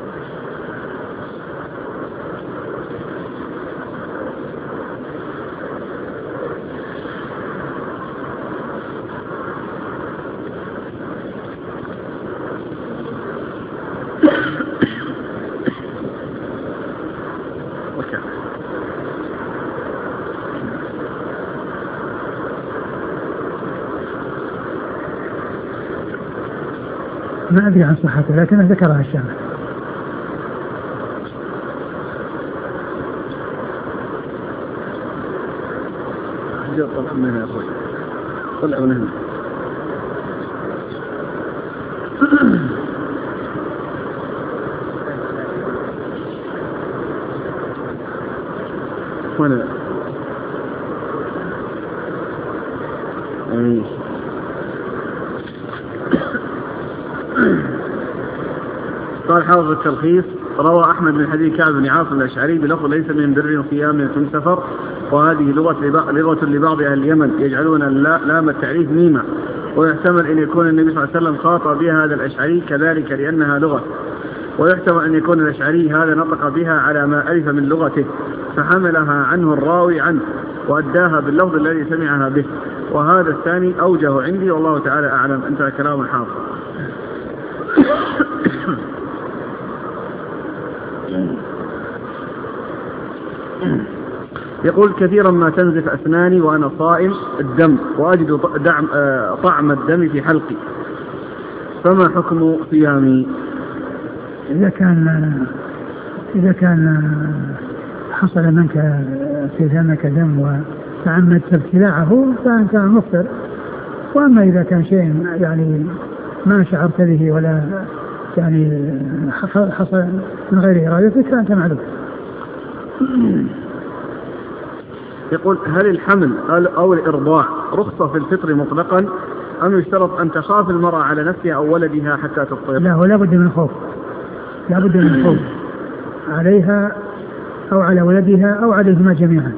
Speaker 2: ما أدري عن صحته لكن ذكرها الشارع.
Speaker 1: طلع من هنا يا أخوي، طلع من هنا. ولا قال حافظ التلخيص روى أحمد بن حديث كعب بن عاصم الأشعري بلفظ ليس من بر صيام في سفر، وهذه لغة لبعض أهل اليمن يجعلون لام التعريف ميمة، ويحتمل أن يكون النبي صلى الله عليه وسلم خاطب بها هذا الأشعري كذلك لأنها لغة، ويحتمل أن يكون الأشعري هذا نطق بها على ما ألف من لغته فحملها عنه الراوي عنه وأداها باللفظ الذي سمعها به، وهذا الثاني أوجه عندي والله تعالى أعلم. انتهى كلام الحافظ. يقول كثيرا ما تنزف أسناني وأنا صائم الدم وأجد طعم الدم في حلقي، فما حكم صيامي؟
Speaker 2: إذا كان حصل منك في دمك دم وتعمدت ابتلاعه فأنت مفطر، وأما إذا كان شيء يعني ما شعرت به ولا يعني حصل من غير إرادتك فأنت معلوم.
Speaker 1: يقول هل الحمل أو الإرضاع رخصة في الفطر مطلقا أم يشترط أن تخاف المرأة على نفسها أو ولدها حتى تفطر؟
Speaker 2: لا، ولا بد من خوف، لا بد من خوف عليها أو على ولدها أو عليهما جميعا.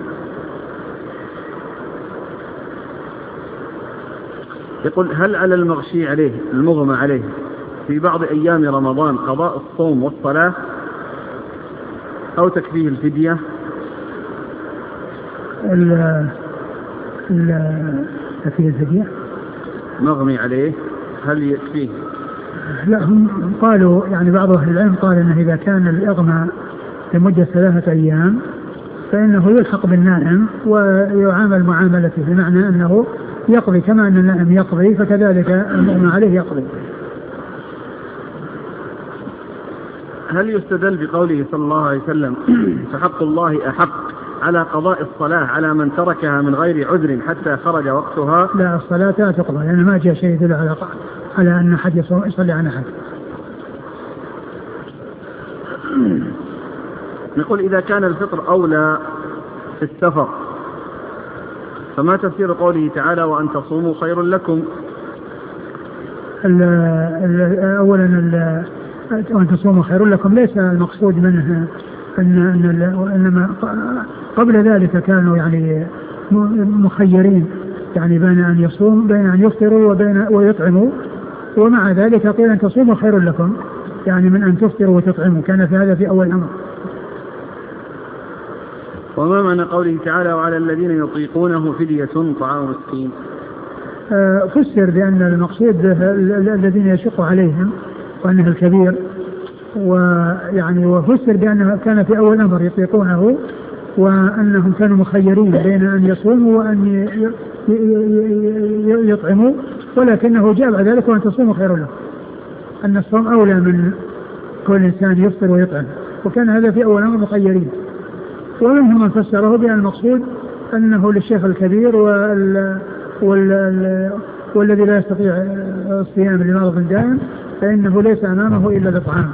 Speaker 1: يقول هل على المغشي عليه المغمى عليه في بعض أيام رمضان قضاء الصوم والصلاة أو تكفيه الفدية؟
Speaker 2: تكفيه الفدية
Speaker 1: مغمي عليه هل يكفيه؟
Speaker 2: لا، هم قالوا يعني بعض أهل العلم قال أنه إذا كان الإغمى لمدة 3 أيام فإنه يلحق بالنائم ويعامل معاملته، بمعنى أنه يقضي كما أن النائم يقضي فكذلك المغمى عليه يقضي.
Speaker 1: هل يستدل بقوله صلى الله عليه وسلم فحق الله أحق على قضاء الصلاة على من تركها من غير عذر حتى خرج وقتها؟
Speaker 2: لا، الصلاة لا تقضى لأن ما جاء شيء يدل على أن أحد يصلي عن أحد.
Speaker 1: نقول إذا كان الفطر أولى في السفر فما تفسير قوله تعالى وأن تصوموا خير لكم؟
Speaker 2: أولا وأن تصوموا خير لكم ليس المقصود منه إنما قبل ذلك كانوا يعني مخيرين، يعني بين أن يصوم بين أن يفطروا وبين ويطعموا، ومع ذلك قيل أن تصوموا خير لكم يعني من أن تفطروا وتطعموا، كان في هذا في أول الأمر.
Speaker 1: وما معنى قوله تعالى وعلى الذين يطيقونه فدية طعام مسكين؟
Speaker 2: فسر بأن المقصود الذين يشق عليهم وأنه الكبير، ويعني وفسر بأنه كان في أول الأمر يطيقونه وأنهم كانوا مخيرين بين أن يصوموا وأن يطعموا، ولكنه جاء بعد ذلك وأن تصوموا خير له، أن الصوم أولى من كل إنسان يفطر ويطعم، وكان هذا في أول الأمر مخيرين. ومنهم من فسره بأن المقصود أنه للشيخ الكبير والذي لا يستطيع الصيام لمرض دائم فإنه ليس أمامه إلا الإطعام.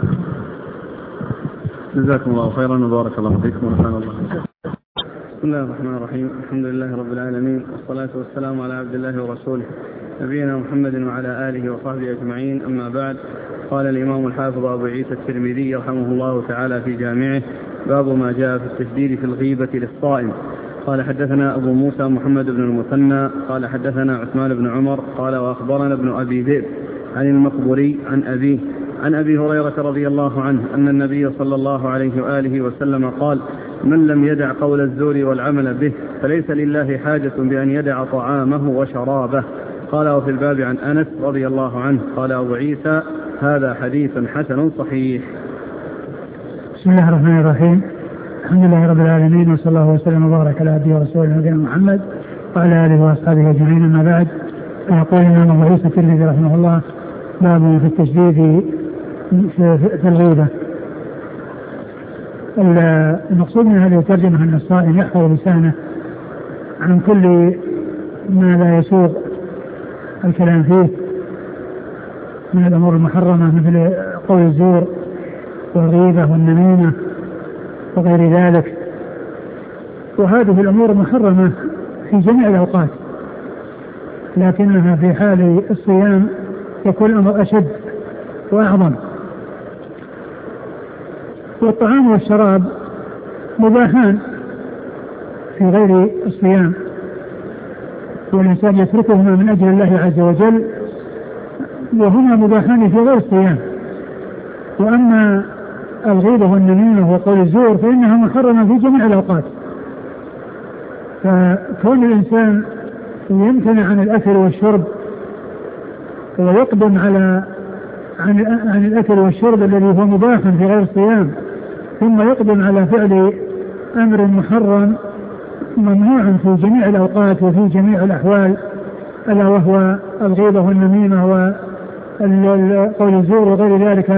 Speaker 1: جزاكم الله خيرا وبارك الله فيكم ونفعنا الله. بسم الله الرحمن الرحيم، الحمد لله رب العالمين، والصلاة والسلام على عبد الله ورسوله نبينا محمد وعلى آله وصحبه أجمعين، أما بعد. قال الإمام الحافظ أبو عيسى الترمذي رحمه الله تعالى في جامعه باب ما جاء في التشديد في الغيبة للصائم. قال حدثنا أبو موسى محمد بن المثنى قال حدثنا عثمان بن عمر قال وأخبرنا ابن أبي ذئب عن المقبري عن أبي هريرة رضي الله عنه أن النبي صلى الله عليه وآله وسلم قال من لم يدع قول الزور والعمل به فليس لله حاجة بأن يدع طعامه وشرابه. قال وفي الباب عن أنس رضي الله عنه. قال أبو عيسى هذا حديث حسن صحيح.
Speaker 2: بسم الله الرحمن الرحيم، الحمد لله رب العالمين، وصلى الله وسلم وبارك على عبده ورسوله نبينا محمد وعلى آله وأصحابه أجمعين، أما بعد. يقول الإمام أبو عيسى الترمذي رحمه الله باب في التشديد في الغيبة. المقصود من هذه الترجمة أن الصائم يحفظ لسانه عن كل ما لا يسوغ الكلام فيه من الأمور المحرمة مثل قول الزور والغيبة والنميمة وغير ذلك، وهذه الأمور محرمة في جميع الأوقات، لكنها في حال الصيام يكون الأمر أشد وأعظم. والطعام والشراب مباحان في غير الصيام، والإنسان يتركهما من أجل الله عز وجل، وهما مباحان في غير الصيام. وأما الغيبة والنميمة وقول الزور فإنها محرمة في جميع الأوقات. فكون الإنسان يمتنع عن الأكل والشرب ويقدم عن الأكل والشرب الذي هو مباح في غير الصيام، ثم يقدم على فعل أمر محرم ممنوع في جميع الأوقات وفي جميع الأحوال، ألا وهو الغيبة والنميمة وقول الزور وغير ذلك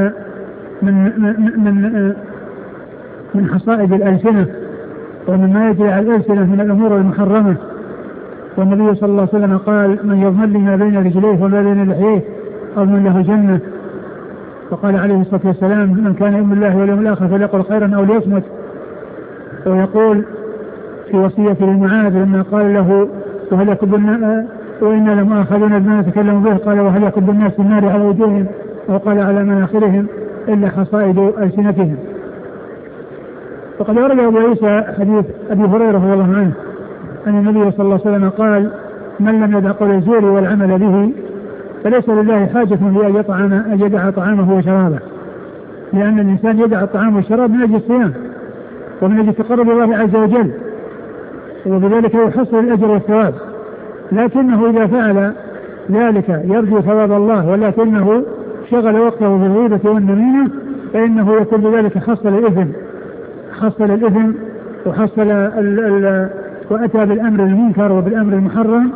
Speaker 2: من حصائد الألسنة ومما يجري على الألسنة من الأمور المحرمة. والنبي صلى الله عليه وسلم قال: من يضمن لي ما بين رجليه وما بين لحييه أضمن له الجنة. وقال عليه الصلاة والسلام: من كان يؤمن بالله واليوم الآخر فليقل خيرا أو ليصمت. ويقول في وصية لمعاذ لما قال له: وهل يكب الناس وإنا لمؤاخذون بما نتكلم به، قال: وهل يكب الناس في النار على وجوههم، وقال: على مناخرهم، إلا حصائد ألسنتهم. وقد ورد أبو عيسى حديث أبي هريرة رضي الله عنه أن النبي صلى الله عليه وسلم قال: من لم يدع قول الزور والعمل به فليس لله حاجة في أن يدع طعامه وشرابه، لأن الإنسان يدع الطعام والشراب من أجل الصيام ومن أجل تقرب الله عز وجل، وبذلك يحصل الأجر والثواب. لكنه إذا فعل ذلك يرجو ثواب الله ولكنه شغل وقته بالغيبة والنميمة فإنه يكون بذلك حصل الإثم وحصل وأتى بالأمر المنكر وبالأمر المحرم.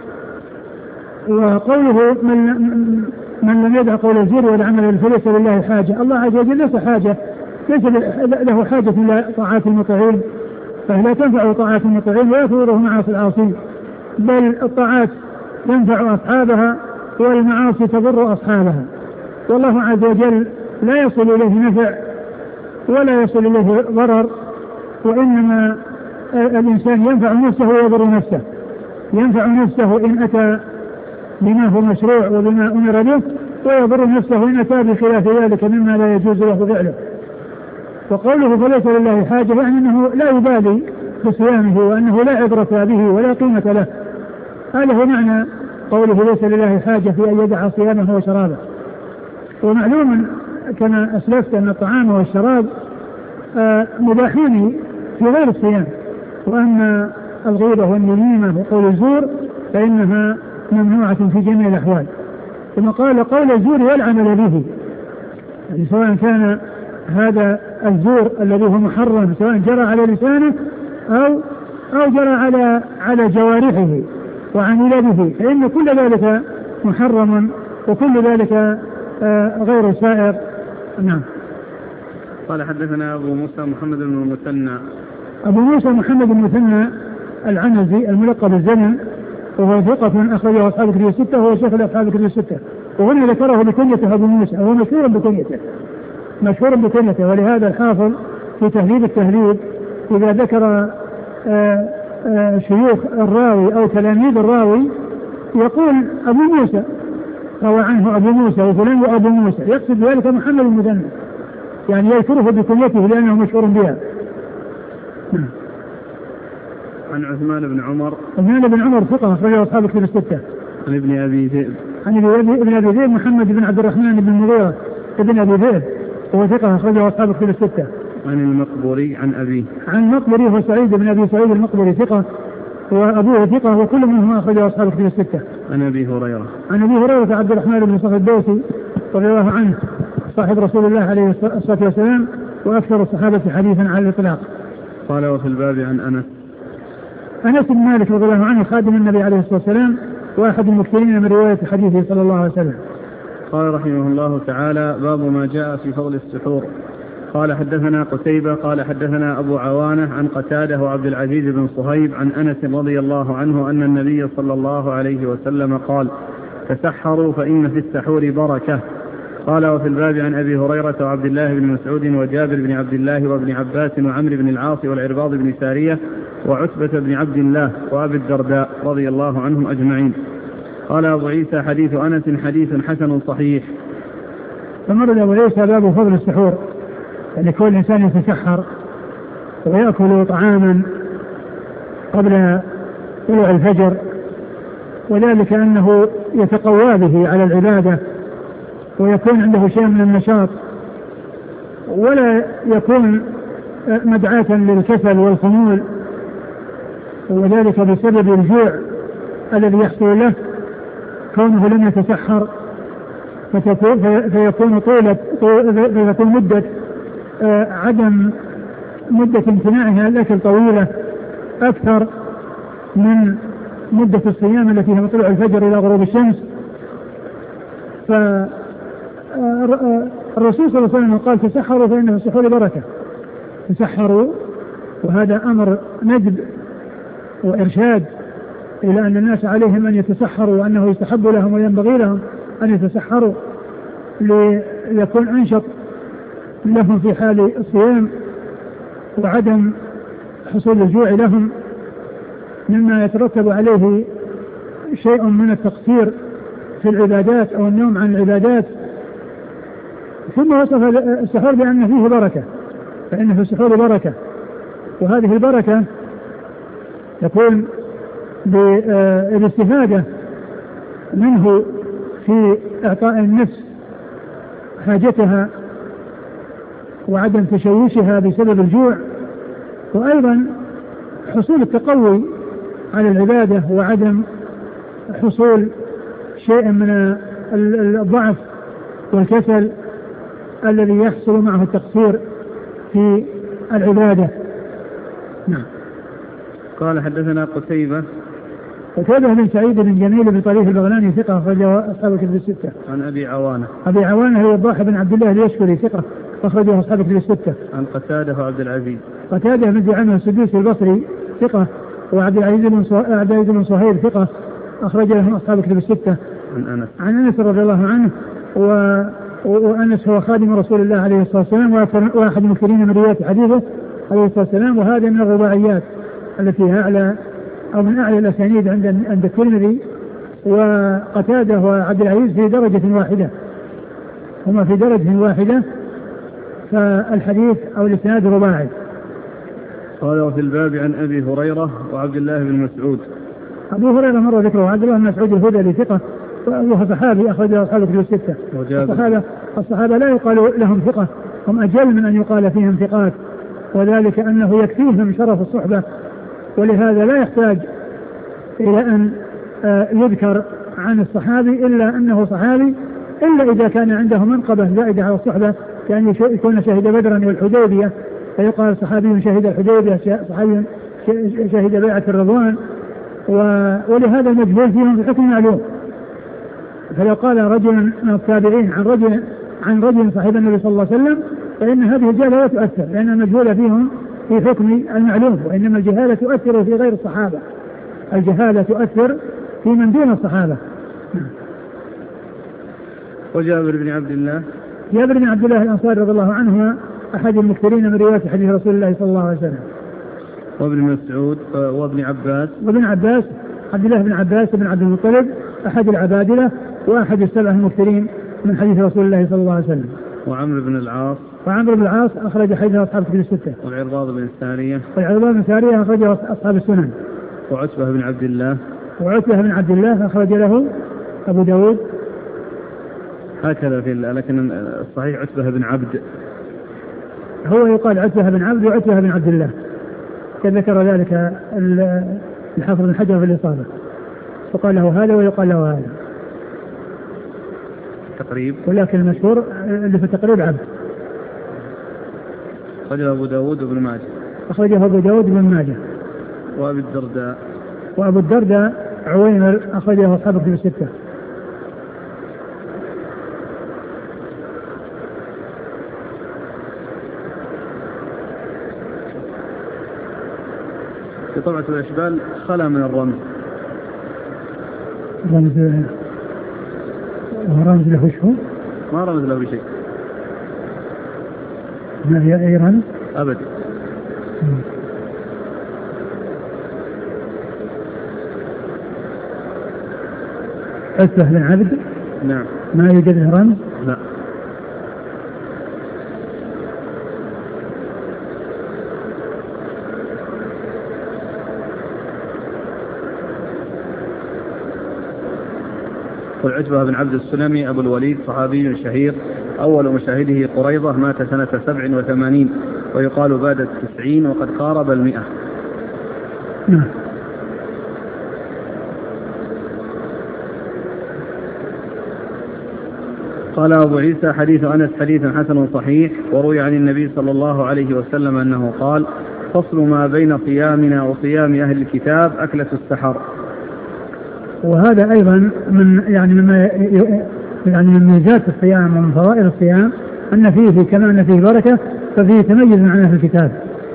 Speaker 2: وقوله من لم يدع قول الزور والعمل فليس لله حاجة، الله عز وجل ليس له حاجة إلى طاعات المطيعين، فلا تنفع طاعات المطيعين ولا تضره معاصي العاصين، بل الطاعات تنفع أصحابها والمعاصي تضر أصحابها. والله عز وجل لا يصل إليه نفع ولا يصل إليه ضرر، وإنما الإنسان ينفع نفسه ويضر نفسه. ينفع نفسه إن أتى بما هو مشروع وبما أمر به، ويضر نفسه إن أتى بخلاف ذلك مما لا يجوز له فعله. وقوله فليس لله حاجة يعني أنه لا يبالي بصيامه وأنه لا عبرة به ولا قيمة له. هذا هو معنى قوله ليس لله حاجة في أن يدع صيامه وشرابه. ومعلوم كما أسلفت أن الطعام والشراب مباحين في غير الصيام، وأما الغيبة والنميمة وقول الزور فإنها ممنوعة في جميع الأحوال. ثم قال: قول الزور والعمل به، يعني سواء كان هذا الزور الذي هو محرم سواء جرى على لسانه أو جرى على جوارحه وعمل به، فإن كل ذلك محرم وكل ذلك غير سائر. نعم.
Speaker 1: قال: حدثنا أبو موسى محمد بن المثنى.
Speaker 2: أبو موسى محمد بن المثنى العنزي الملقب الزمن، وهو ثقة أخرجه أصحاب الكتب الستة، وهو شيخ أصحاب الكتب الستة. وهنا ذكره بكنيته أبو موسى، وهو مشهور بكنيته. ولهذا الحافظ في تهذيب التهذيب إذا ذكر شيوخ الراوي أو تلاميذ الراوي يقول أبو موسى، روى عنه أبو موسى وفلان وأبو موسى، يقصد ذلك محمد المثنى، يعني يذكره بكنيته لأنه مشهور بها.
Speaker 1: عن عثمان بن عمر
Speaker 2: ثقة أخرجه أصحاب الكتب الستة.
Speaker 1: عن ابن أبي ذئب
Speaker 2: محمد بن عبد الرحمن بن المغيرة ابن أبي ذئب، وهو ثقة أخرجه أصحاب الكتب الستة.
Speaker 1: عن المقبري عن أبيه.
Speaker 2: عن المقبري هو سعيد بن أبي سعيد المقبري ثقة، وأبوه ثقة، وكل منهم أخرجه أصحاب الكتب الستة.
Speaker 1: عن أبي
Speaker 2: هريرة عبد الرحمن بن صخر الدوسي رضي الله عنه، صاحب رسول الله عليه الصلاة والسلام، وأكثر الصحابة حديثا على الإطلاق.
Speaker 1: قال: وفي الباب عن
Speaker 2: أنس بن مالك رضي الله عنه خادم النبي عليه الصلاة والسلام، وأحد المكثرين من رواية حديثه صلى الله عليه وسلم.
Speaker 1: قال رحمه الله تعالى: باب ما جاء في فضل السحور. قال: حدثنا قتيبة قال: حدثنا أبو عوانة عن قتادة وعبد العزيز بن صهيب عن أنس رضي الله عنه أن النبي صلى الله عليه وسلم قال: تسحروا فإن في السحور بركة. قال: وفي الباب عن أبي هريرة وعبد الله بن مسعود وجابر بن عبد الله وابن عباس وعمرو بن العاص والعرباض بن سارية وعتبة بن عبد الله وأبي الدرداء رضي الله عنهم أجمعين. قال أبو عيسى: حديث أنس حديث حسن صحيح.
Speaker 2: فمرد أبو عيسى باب فضل السحور، يعني كل إنسان يتسحر ويأكل طعاما قبل طلوع الفجر، وذلك أنه يتقوى به على العبادة ويكون عنده شيء من النشاط، ولا يكون مدعاة للكسل والخمول، وذلك بسبب الجوع الذي يحصل له كونه لم يتسحر، فيكون مدة عدم مدة امتناعها عن الأكل طويلة، أكثر من مدة الصيام التي هي من طلوع الفجر إلى غروب الشمس. فالرسول صلى الله عليه وسلم قال تسحروا فإن في السحور بركة. تسحروا، وهذا أمر ندب وإرشاد إلى أن الناس عليهم أن يتسحروا، وأنه يستحب لهم وينبغي لهم أن يتسحروا ليكون أنشط لهم في حال الصيام وعدم حصول الجوع لهم، مما يترتب عليه شيء من التقصير في العبادات أو النوم عن العبادات. ثم وصف السحور بأن فيه بركة، فإن في السحور بركة، وهذه البركة تكون بالاستفادة منه في إعطاء النفس حاجتها وعدم تشويشها بسبب الجوع، وأيضا حصول التقوي على العبادة وعدم حصول شيء من الضعف والكسل الذي يحصل معه التقصير في العبادة. نعم.
Speaker 1: قال حدثنا قتيبة
Speaker 2: بن سعيد بن جميل بن طريف البغلاني ثقة أخرجه أصحاب الكتب الستة.
Speaker 1: عن أبي عوانة.
Speaker 2: أبي عوانة هو الضاحي بن عبد الله اليشكري ثقة أخرجه أصحاب الكتب الستة.
Speaker 1: عن قتادة وعبد العزيز.
Speaker 2: قتادة بن زعيم السدوسي البصري ثقة، وعبد العزيز بن صهيب ثقة أخرج له أصحاب الكتب الستة. عن أنس رضي الله عنه، وأنس هو خادم رسول الله عليه الصلاة والسلام وأحد المكثرين من رواية حديثه عليه الصلاة والسلام، وهذا من الرباعيات التي هي أعلى أو من أعلى الأسانيد عند الترمذي. وقتادة وعبد العزيز في درجة واحدة، هما في درجة واحدة، فالحديث أو الإسناد رباعي.
Speaker 1: قال وفي الباب عن أبي هريرة وعبد الله بن مسعود.
Speaker 2: أبو هريرة مر ذكره، وعبد الله بن مسعود الهذلي ثقة وهو صحابي أخرجه أصحاب الكتب الستة. الصحابة لا يقال لهم ثقة، هم أجل من أن يقال فيهم ثقات، وذلك أنه يكفيهم شرف الصحبة، ولهذا لا يحتاج إلى أن يذكر عن الصحابي إلا أنه صحابي، إلا إذا كان عنده منقبة زائدة على الصحبة، كأن يكون شهد بدرا والحديبية فيقال صحابي شهد الحديبية، صحابي شهد بيعة الرضوان، ولهذا المجهول فيهم بحكم معلوم. فلو قال رجل من التابعين عن رجل صاحب النبي صلى الله عليه وسلم فإن هذه الجهالة لا تؤثر، لأن المجهول فيهم في حكم المعلوم، وإنما الجهالة تؤثر في غير الصحابة، الجهالة تؤثر في من دون الصحابة.
Speaker 1: وجابر بن عبد الله.
Speaker 2: جابر بن عبد الله الأنصاري رضي الله عنه أحد المكثرين من رواية حديث رسول الله صلى الله عليه وسلم.
Speaker 1: وابن مسعود وابن عباس.
Speaker 2: عبد الله بن عباس بن عبد المطلب أحد العبادلة وأحد السبع المكثرين من حديث رسول الله صلى الله عليه وسلم.
Speaker 1: وعمرو بن العاص أخرج حديث أصحاب الكتب الستة. والعرباض بن
Speaker 2: سارية أخرج أصحاب السنن.
Speaker 1: وعتبة بن عبد الله أخرج له أبو داود. هكذا لكن الصحيح عتبة بن عبد،
Speaker 2: هو يقال عتبة بن عبد وعتبة بن عبد الله، كذكر ذلك الحافظ بن حجر في الإصابة، وقال له هذا ويقال له هذا
Speaker 1: تقريب،
Speaker 2: ولكن المشهور اللي في التقريب عبد.
Speaker 1: أخرجه أبو داود وابن ماجه.
Speaker 2: أخرجه أبو داود وابن ماجه. وأبو الدرداء عويمر أخرجه أصحاب الكتب الستة.
Speaker 1: في طبعة الأشبال خلا من الرمز.
Speaker 2: رمز له شو؟
Speaker 1: ما رمز له بشيء.
Speaker 2: ما هي أي رمز؟
Speaker 1: أبدا.
Speaker 2: عتبة بن عبد.
Speaker 1: نعم.
Speaker 2: ما يوجد له رمز؟
Speaker 1: لا. والعتبة بن عبد السلمي أبو الوليد صحابي شهير، أول مشاهده قريضة، مات سنة 87 ويقال بعد 90 وقد قارب 100. قال أبو عيسى حديث أنس حديث حسن صحيح، وروي عن النبي صلى الله عليه وسلم أنه قال فصل ما بين صيامنا وصيام أهل الكتاب أكلة السحر.
Speaker 2: وهذا أيضا من من ميزات الصيام ومن فوائد الصيام أن فيه كما أن فيه بركة ففيه تميز عن أهل الكتاب.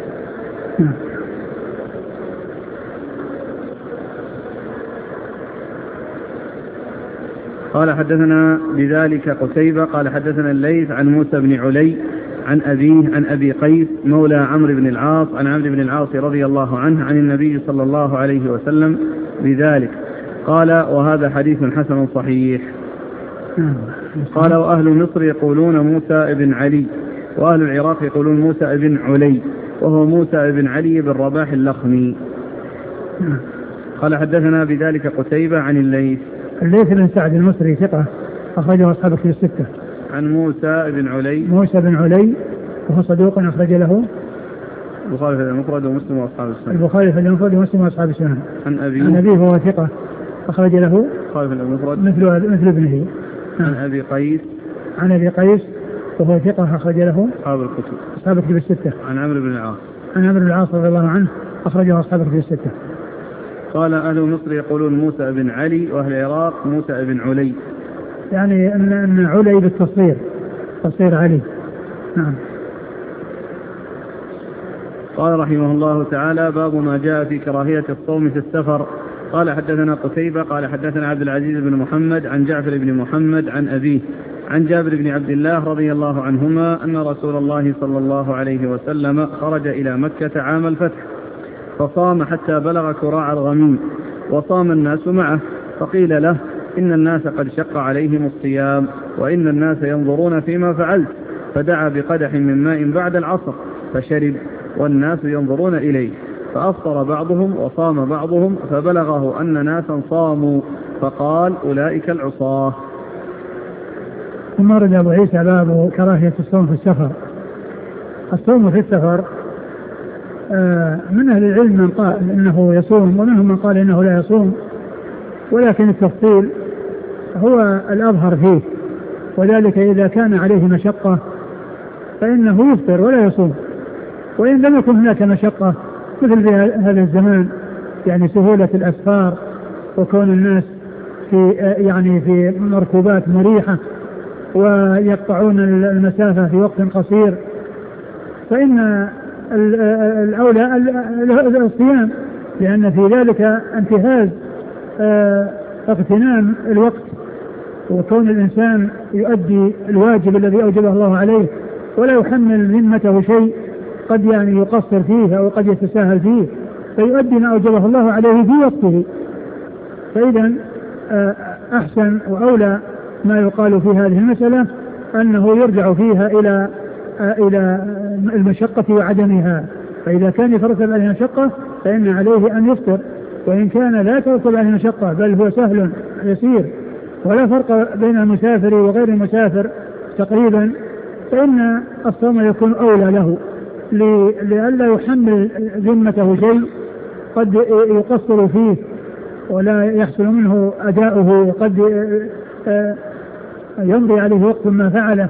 Speaker 1: قال حدثنا بذلك قتيبة قال حدثنا الليث عن موسى بن علي عن أبيه عن أبي قيس مولى عمرو بن العاص عن عمرو بن العاص رضي الله عنه عن النبي صلى الله عليه وسلم بذلك قال وهذا حديث حسن صحيح. قال وأهل مصر يقولون موسى بن علي وأهل العراق يقولون موسى بن علي وهو موسى بن علي بن رباح اللخمي. قال حدثنا بذلك قتيبة عن الليث
Speaker 2: بن سعد المصري ثقة أخرجه أصحاب الكتب الستة.
Speaker 1: عن موسى بن
Speaker 2: علي وهو صدوق أخرج له
Speaker 1: البخاري في المفرد ومسلم وأصحاب السنن. عن
Speaker 2: أبيه وهو ثقة أخرج له
Speaker 1: البخاري في المفرد
Speaker 2: مثل ابنه.
Speaker 1: عن أبي قيس
Speaker 2: وهو ثقة أخرج له أصحاب الكتب الستة.
Speaker 1: عن عمرو بن
Speaker 2: العاص رضي الله عنه أخرجه أصحاب الكتب الستة.
Speaker 1: قال أهل مصر يقولون موسى بن علي وأهل العراق موسى بن علي
Speaker 2: يعني أن علي بالتصغير تصغير علي. نعم.
Speaker 1: قال رحمه الله تعالى باب ما جاء في كراهية الصوم في السفر. قال حدثنا قتيبة قال حدثنا عبد العزيز بن محمد عن جعفر بن محمد عن أبيه عن جابر بن عبد الله رضي الله عنهما أن رسول الله صلى الله عليه وسلم خرج إلى مكة عام الفتح فصام حتى بلغ كراع الغميم وصام الناس معه فقيل له إن الناس قد شق عليهم الصيام وإن الناس ينظرون فيما فعلت فدعا بقدح من ماء بعد العصر فشرب والناس ينظرون إليه فأفطر بعضهم وصام بعضهم فبلغه أن ناسا صاموا فقال أولئك العصاة.
Speaker 2: ثم رد أبو عيسى باب كراهية الصوم في السفر. الصوم في السفر من أهل العلم من قال إنه يصوم ومنهم من قال إنه لا يصوم ولكن التفصيل هو الأظهر فيه وذلك إذا كان عليه مشقة فإنه يفطر ولا يصوم وإن لم يكن هناك مشقة مثل في هذا الزمان يعني سهولة الأسفار وكون الناس في مركوبات مريحة ويقطعون المسافة في وقت قصير فإن الأولى الصيام لأن في ذلك انتهاز اغتنام الوقت وكون الإنسان يؤدي الواجب الذي أوجبه الله عليه ولا يحمل ذمته شيء قد يقصر فيه أو قد يتساهل فيه فيؤدي ما أوجبه الله عليه في وقته. فإذا أحسن وأولى ما يقال في هذه المسألة أنه يرجع فيها إلى المشقة وعدمها فإذا كان يترتب عليه مشقة فإن عليه أن يفطر وإن كان لا يترتب عليه مشقة بل هو سهل يسير ولا فرق بين المسافر وغير المسافر تقريبا فإن الصوم يكون أولى له لئلا يحمل ذمته شيء قد يقصر فيه ولا يحصل منه أداؤه وقد يمضي عليه وقت ما فعله.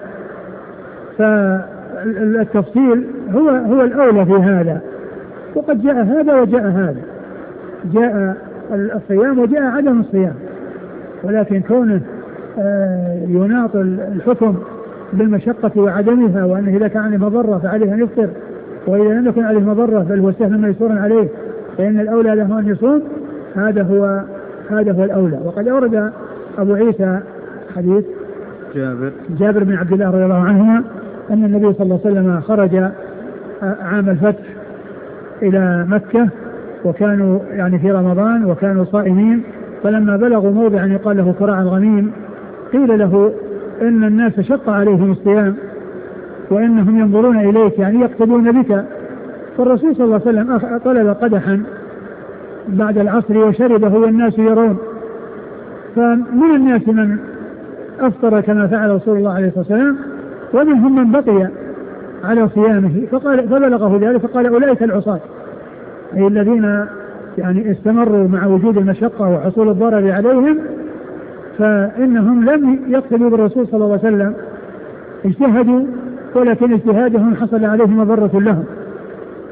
Speaker 2: فالتفصيل هو الأولى في هذا وقد جاء هذا وجاء هذا جاء الصيام وجاء عدم الصيام ولكن كونه يناط الحكم بالمشقة وعدمها وأنه إذا كان عليه مضرة فعليه أن يفطر وإذا لم يكن عليه مضرة بل هو سهل ميسور عليه فإن الأولى له أن يصوم هذا هو الأولى. وقد أورد أبو عيسى حديث جابر بن عبد الله رضي الله عنهما أن النبي صلى الله عليه وسلم خرج عام الفتح إلى مكة وكانوا في رمضان وكانوا صائمين فلما بلغوا موضعا يقال له كراع الغميم قيل له إن الناس شق عليهم الصيام وإنهم ينظرون إليك يقتدون بك فالرسول صلى الله عليه وسلم طلب قدحا بعد العصر وشربه والناس يرون فمن الناس من أفطر كما فعل رسول الله عليه الصلاة والسلام ومنهم من بقي على صيامه فبلغه ذلك فقال أولئك العصاة أي الذين استمروا مع وجود المشقة وحصول الضرر عليهم فإنهم لم يقتدوا بالرسول صلى الله عليه وسلم اجتهدوا ولكن اجتهادهم حصل عليهم مضرة لهم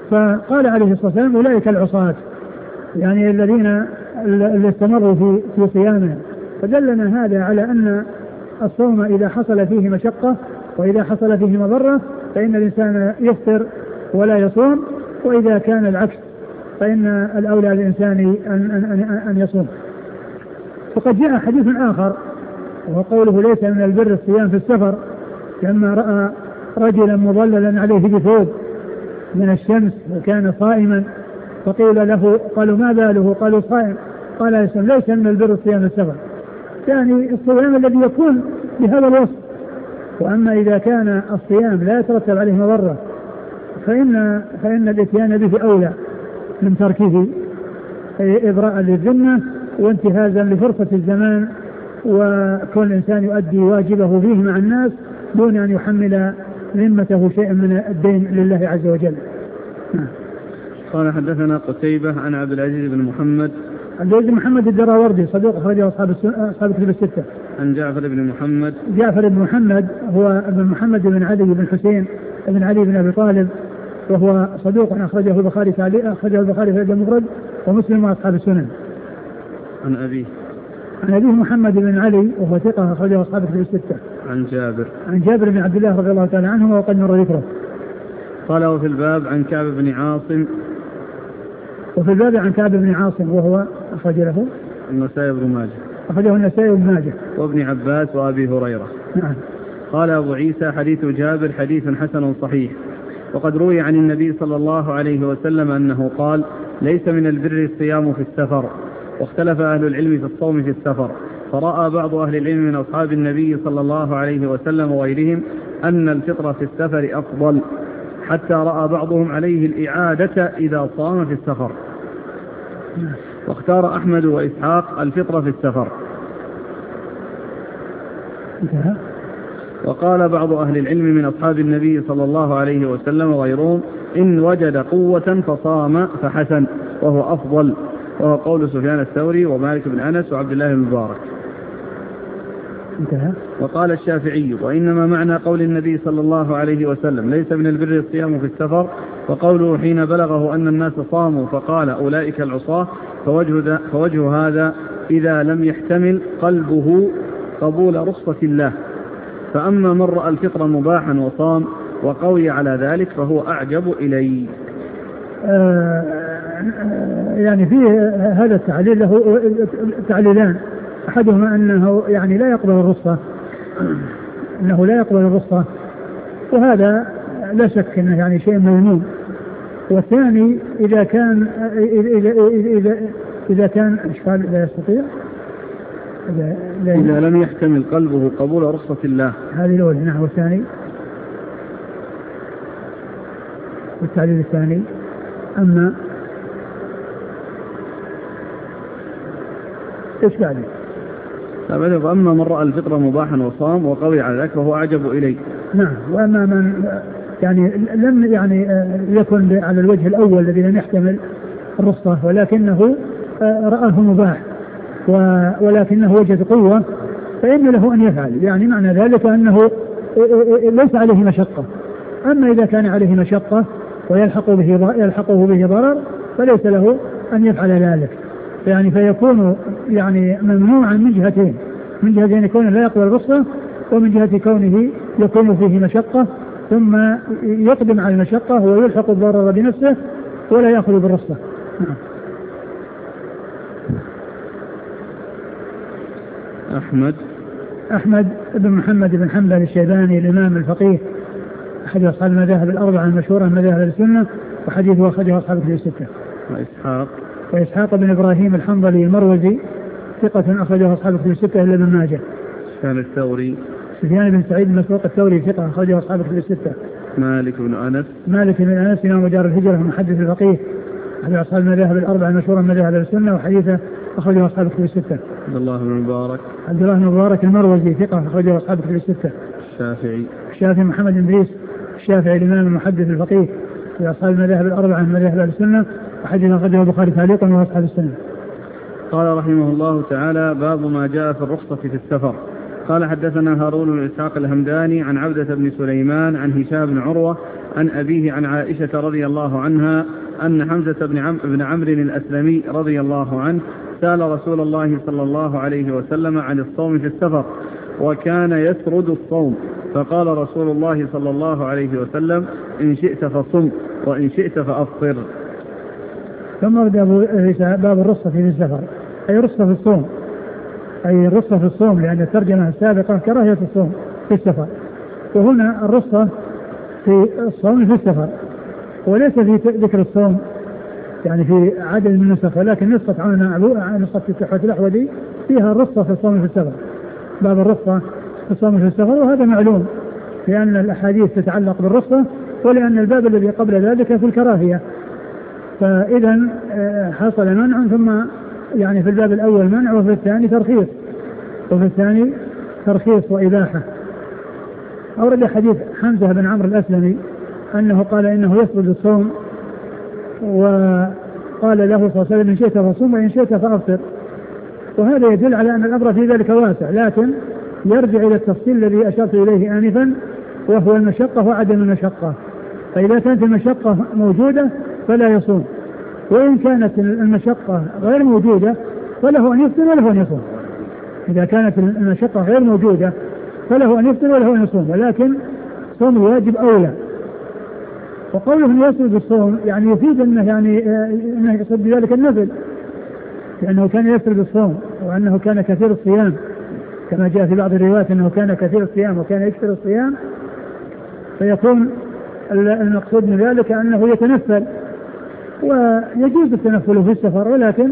Speaker 2: فقال عليه الصلاة والسلام أولئك العصاة، يعني الذين اللي استمروا في صيامهم. فدلنا هذا على أن الصوم إذا حصل فيه مشقة وإذا حصل فيه مضرة فإن الإنسان يفطر ولا يصوم، وإذا كان العكس فإن الأولى للإنسان أن يصوم. وقد جاء حديث آخر وهو قوله ليس من البر الصيام في السفر، لما رأى رجلا مظللا عليه بثوب من الشمس وكان صائما فقيل له، قالوا ما باله؟ قالوا صائم. قال ليس من البر الصيام في السفر، يعني الصيام الذي يكون بهذا الوصف. وأما إذا كان الصيام لا يترتب عليه مضرة فإن الاتيان به أولى من تركه إبراء للذمة وانتهازا لفرصة الزمان، وكل إنسان يؤدي واجبه فيه مع الناس دون أن يحمل ذمته شيئا من الدين لله عز وجل.
Speaker 1: قال حدثنا قتيبة عن عبد العزيز بن محمد.
Speaker 2: عبد العزيز بن محمد الدراوردي صدوق أخرجه أصحاب الكتب الستة.
Speaker 1: عن جعفر بن محمد.
Speaker 2: جعفر بن محمد هو ابن محمد بن علي بن حسين بن علي بن أبي طالب، وهو صدوق أخرجه البخاري في الأدب المفرد ومسلم وأصحاب السنن.
Speaker 1: عن أبيه
Speaker 2: محمد بن علي وهو ثقة أخرجه أصحاب الكتب الستة.
Speaker 1: عن جابر
Speaker 2: بن عبد الله رضي الله تعالى عنه وقد مر ذكره.
Speaker 1: قال وفي الباب عن كعب بن عاصم.
Speaker 2: وفي الباب عن كعب بن عاصم وهو أخرج له
Speaker 1: النسائي بن ماجه.
Speaker 2: أخرجه النسائي بن ماجه.
Speaker 1: وابن عباس وأبي هريرة.
Speaker 2: نعم.
Speaker 1: قال أبو عيسى حديث جابر حديث حسن صحيح. وقد روي عن النبي صلى الله عليه وسلم أنه قال ليس من البر الصيام في السفر. واختلف أهل العلم في الصوم في السفر، فرأى بعض أهل العلم من أصحاب النبي صلى الله عليه وسلم وغيرهم أن الفطر في السفر أفضل، حتى رأى بعضهم عليه الإعادة إذا صام في السفر. واختار أحمد وإسحاق الفطر في السفر. وقال بعض أهل العلم من أصحاب النبي صلى الله عليه وسلم وغيرهم إن وجد قوة فصام فحسن وهو أفضل، وهو قول سفيان الثوري ومالك بن أنس وعبد الله بن مبارك. وقال الشافعي وإنما معنى قول النبي صلى الله عليه وسلم ليس من البر الصيام في السفر وقوله حين بلغه أن الناس صاموا فقال أولئك العصاة، فوجه هذا إذا لم يحتمل قلبه قبول رخصة الله. فأما من رأى الفطر مباحا وصام وقوي على ذلك فهو أعجب إلي.
Speaker 2: يعني فيه هذا التعليل له تعليلان، أحدهما أنه يعني لا يقبل الرخصة، وهذا لا شك أنه يعني شيء مذموم. والثاني إذا كان إشكال لا يستطيع
Speaker 1: إذا لم يحتمل قلبه قبول رخصة الله.
Speaker 2: هذه الأولى. نعم. والثاني والتعليل الثاني أما إيش بعد؟
Speaker 1: فأما من رأى الفطر مباحا وصام وقوي على ذلك فهو أعجب إليه.
Speaker 2: نعم. وأما من يعني لم يكن على الوجه الأول الذي لم يحتمل الرخصة ولكنه رآه مباح ولكنه وجد قوة فإن له أن يفعل، يعني معنى ذلك أنه ليس عليه مشقة. أما إذا كان عليه مشقة ويلحقه به ضرر فليس له أن يفعل ذلك، يعني فيكون يعني ممنوعا من جهتين، من جهة كونه لا يقبل الرخصة ومن جهة كونه يكون فيه مشقة ثم يقدم على المشقة ويلحق الضرر بنفسه ولا يأخذ بالرخصة. أحمد بن محمد بن حنبل الشيباني الإمام الفقيه أحد أصحاب المذاهب الأربعة المشهورة من مذاهب السنة، وحديثه أخرجه أصحاب الكتب الستة. وإسحاق بن إبراهيم الحنظلي المروزي ثقة أخرجه أصحاب الكتب الستة إلا ابن ماجه. سفيان بن سعيد المسروق الثوري ثقة أخرجه أصحاب الكتب الستة.
Speaker 1: مالك بن أنس
Speaker 2: إمام دار الهجرة محدث الفقيه أحد أصحاب المذاهب الأربعة المشهورة من مذاهب السنة، وحديثه أخرجه أصحاب الكتب الستة.
Speaker 1: عبد الله بن
Speaker 2: مبارك المروزي ثقة أخرجه أصحاب الكتب الستة. الشافعي محمد بن إدريس الشافعي الإمام المحدث الفقيه في أصحاب المذاهب الأربعة من مذاهب السنة، وحديث أخرجه البخاري تعليقا وأصحاب السنة.
Speaker 1: قال رحمه الله تعالى باب ما جاء في الرخصة في السفر. قال حدثنا هارون بن إسحاق الهمداني عن عبدة بن سليمان عن هشام بن عروة عن أبيه عن عائشة رضي الله عنها أن حمزة بن عمرو الأسلمي رضي الله عنه سأل رسول الله صلى الله عليه وسلم عن الصوم في السفر وكان يسرد الصوم، فقال رسول الله صلى الله عليه وسلم: إن شئت فصم وإن شئت فأفطر.
Speaker 2: ثم بدأ باب الرخصة في السفر، أي رخصة في الصوم، أي الرخصة في الصوم، لأن الترجمة السابقة كراهية الصوم في السفر، وهنا الرخصة في الصوم في السفر، وليس في ذكر الصوم يعني في عدد من النسخ، ولكن نسخة التحفة الأحوذي فيها الرخصة في الصوم في السفر، باب الرخصة في الصوم في السفر، وهذا معلوم لأن الأحاديث تتعلق بالرخصة، ولأن الباب الذي قبل ذلك في الكراهية، فإذا حصل منع، ثم يعني في الباب الأول منع وفي الثاني ترخيص، وإباحة. أورد حديث حمزة بن عمرو الأسلمي أنه قال إنه يسرد الصوم، وقال له صلى الله عليه وسلم: إن شئت فصوم وإن شئت فأفطر. وهذا يدل على أن الأمر في ذلك واسع، لكن يرجع إلى التفصيل الذي أشرت إليه آنفا، وهو المشقة وعدم المشقة. فإذا كانت المشقة موجودة فلا يصوم، وإن كانت المشقة غير موجودة فله أن يفطر وله أن يصوم. إذا كانت المشقة غير موجودة فله أن يفطر وله أن يصوم، ولكن صوم الواجب أولى. وقوله أن يسرد الصوم يعني يفيد أنه يقصد بذلك النفل، لأنه كان يسرد الصوم، وأنه كان كثير الصيام، كما جاء في بعض الروايات أنه كان كثير الصيام وكان يكثر الصيام، فيكون المقصود من ذلك أنه يتنفل، ويجوز التنفل في السفر، ولكن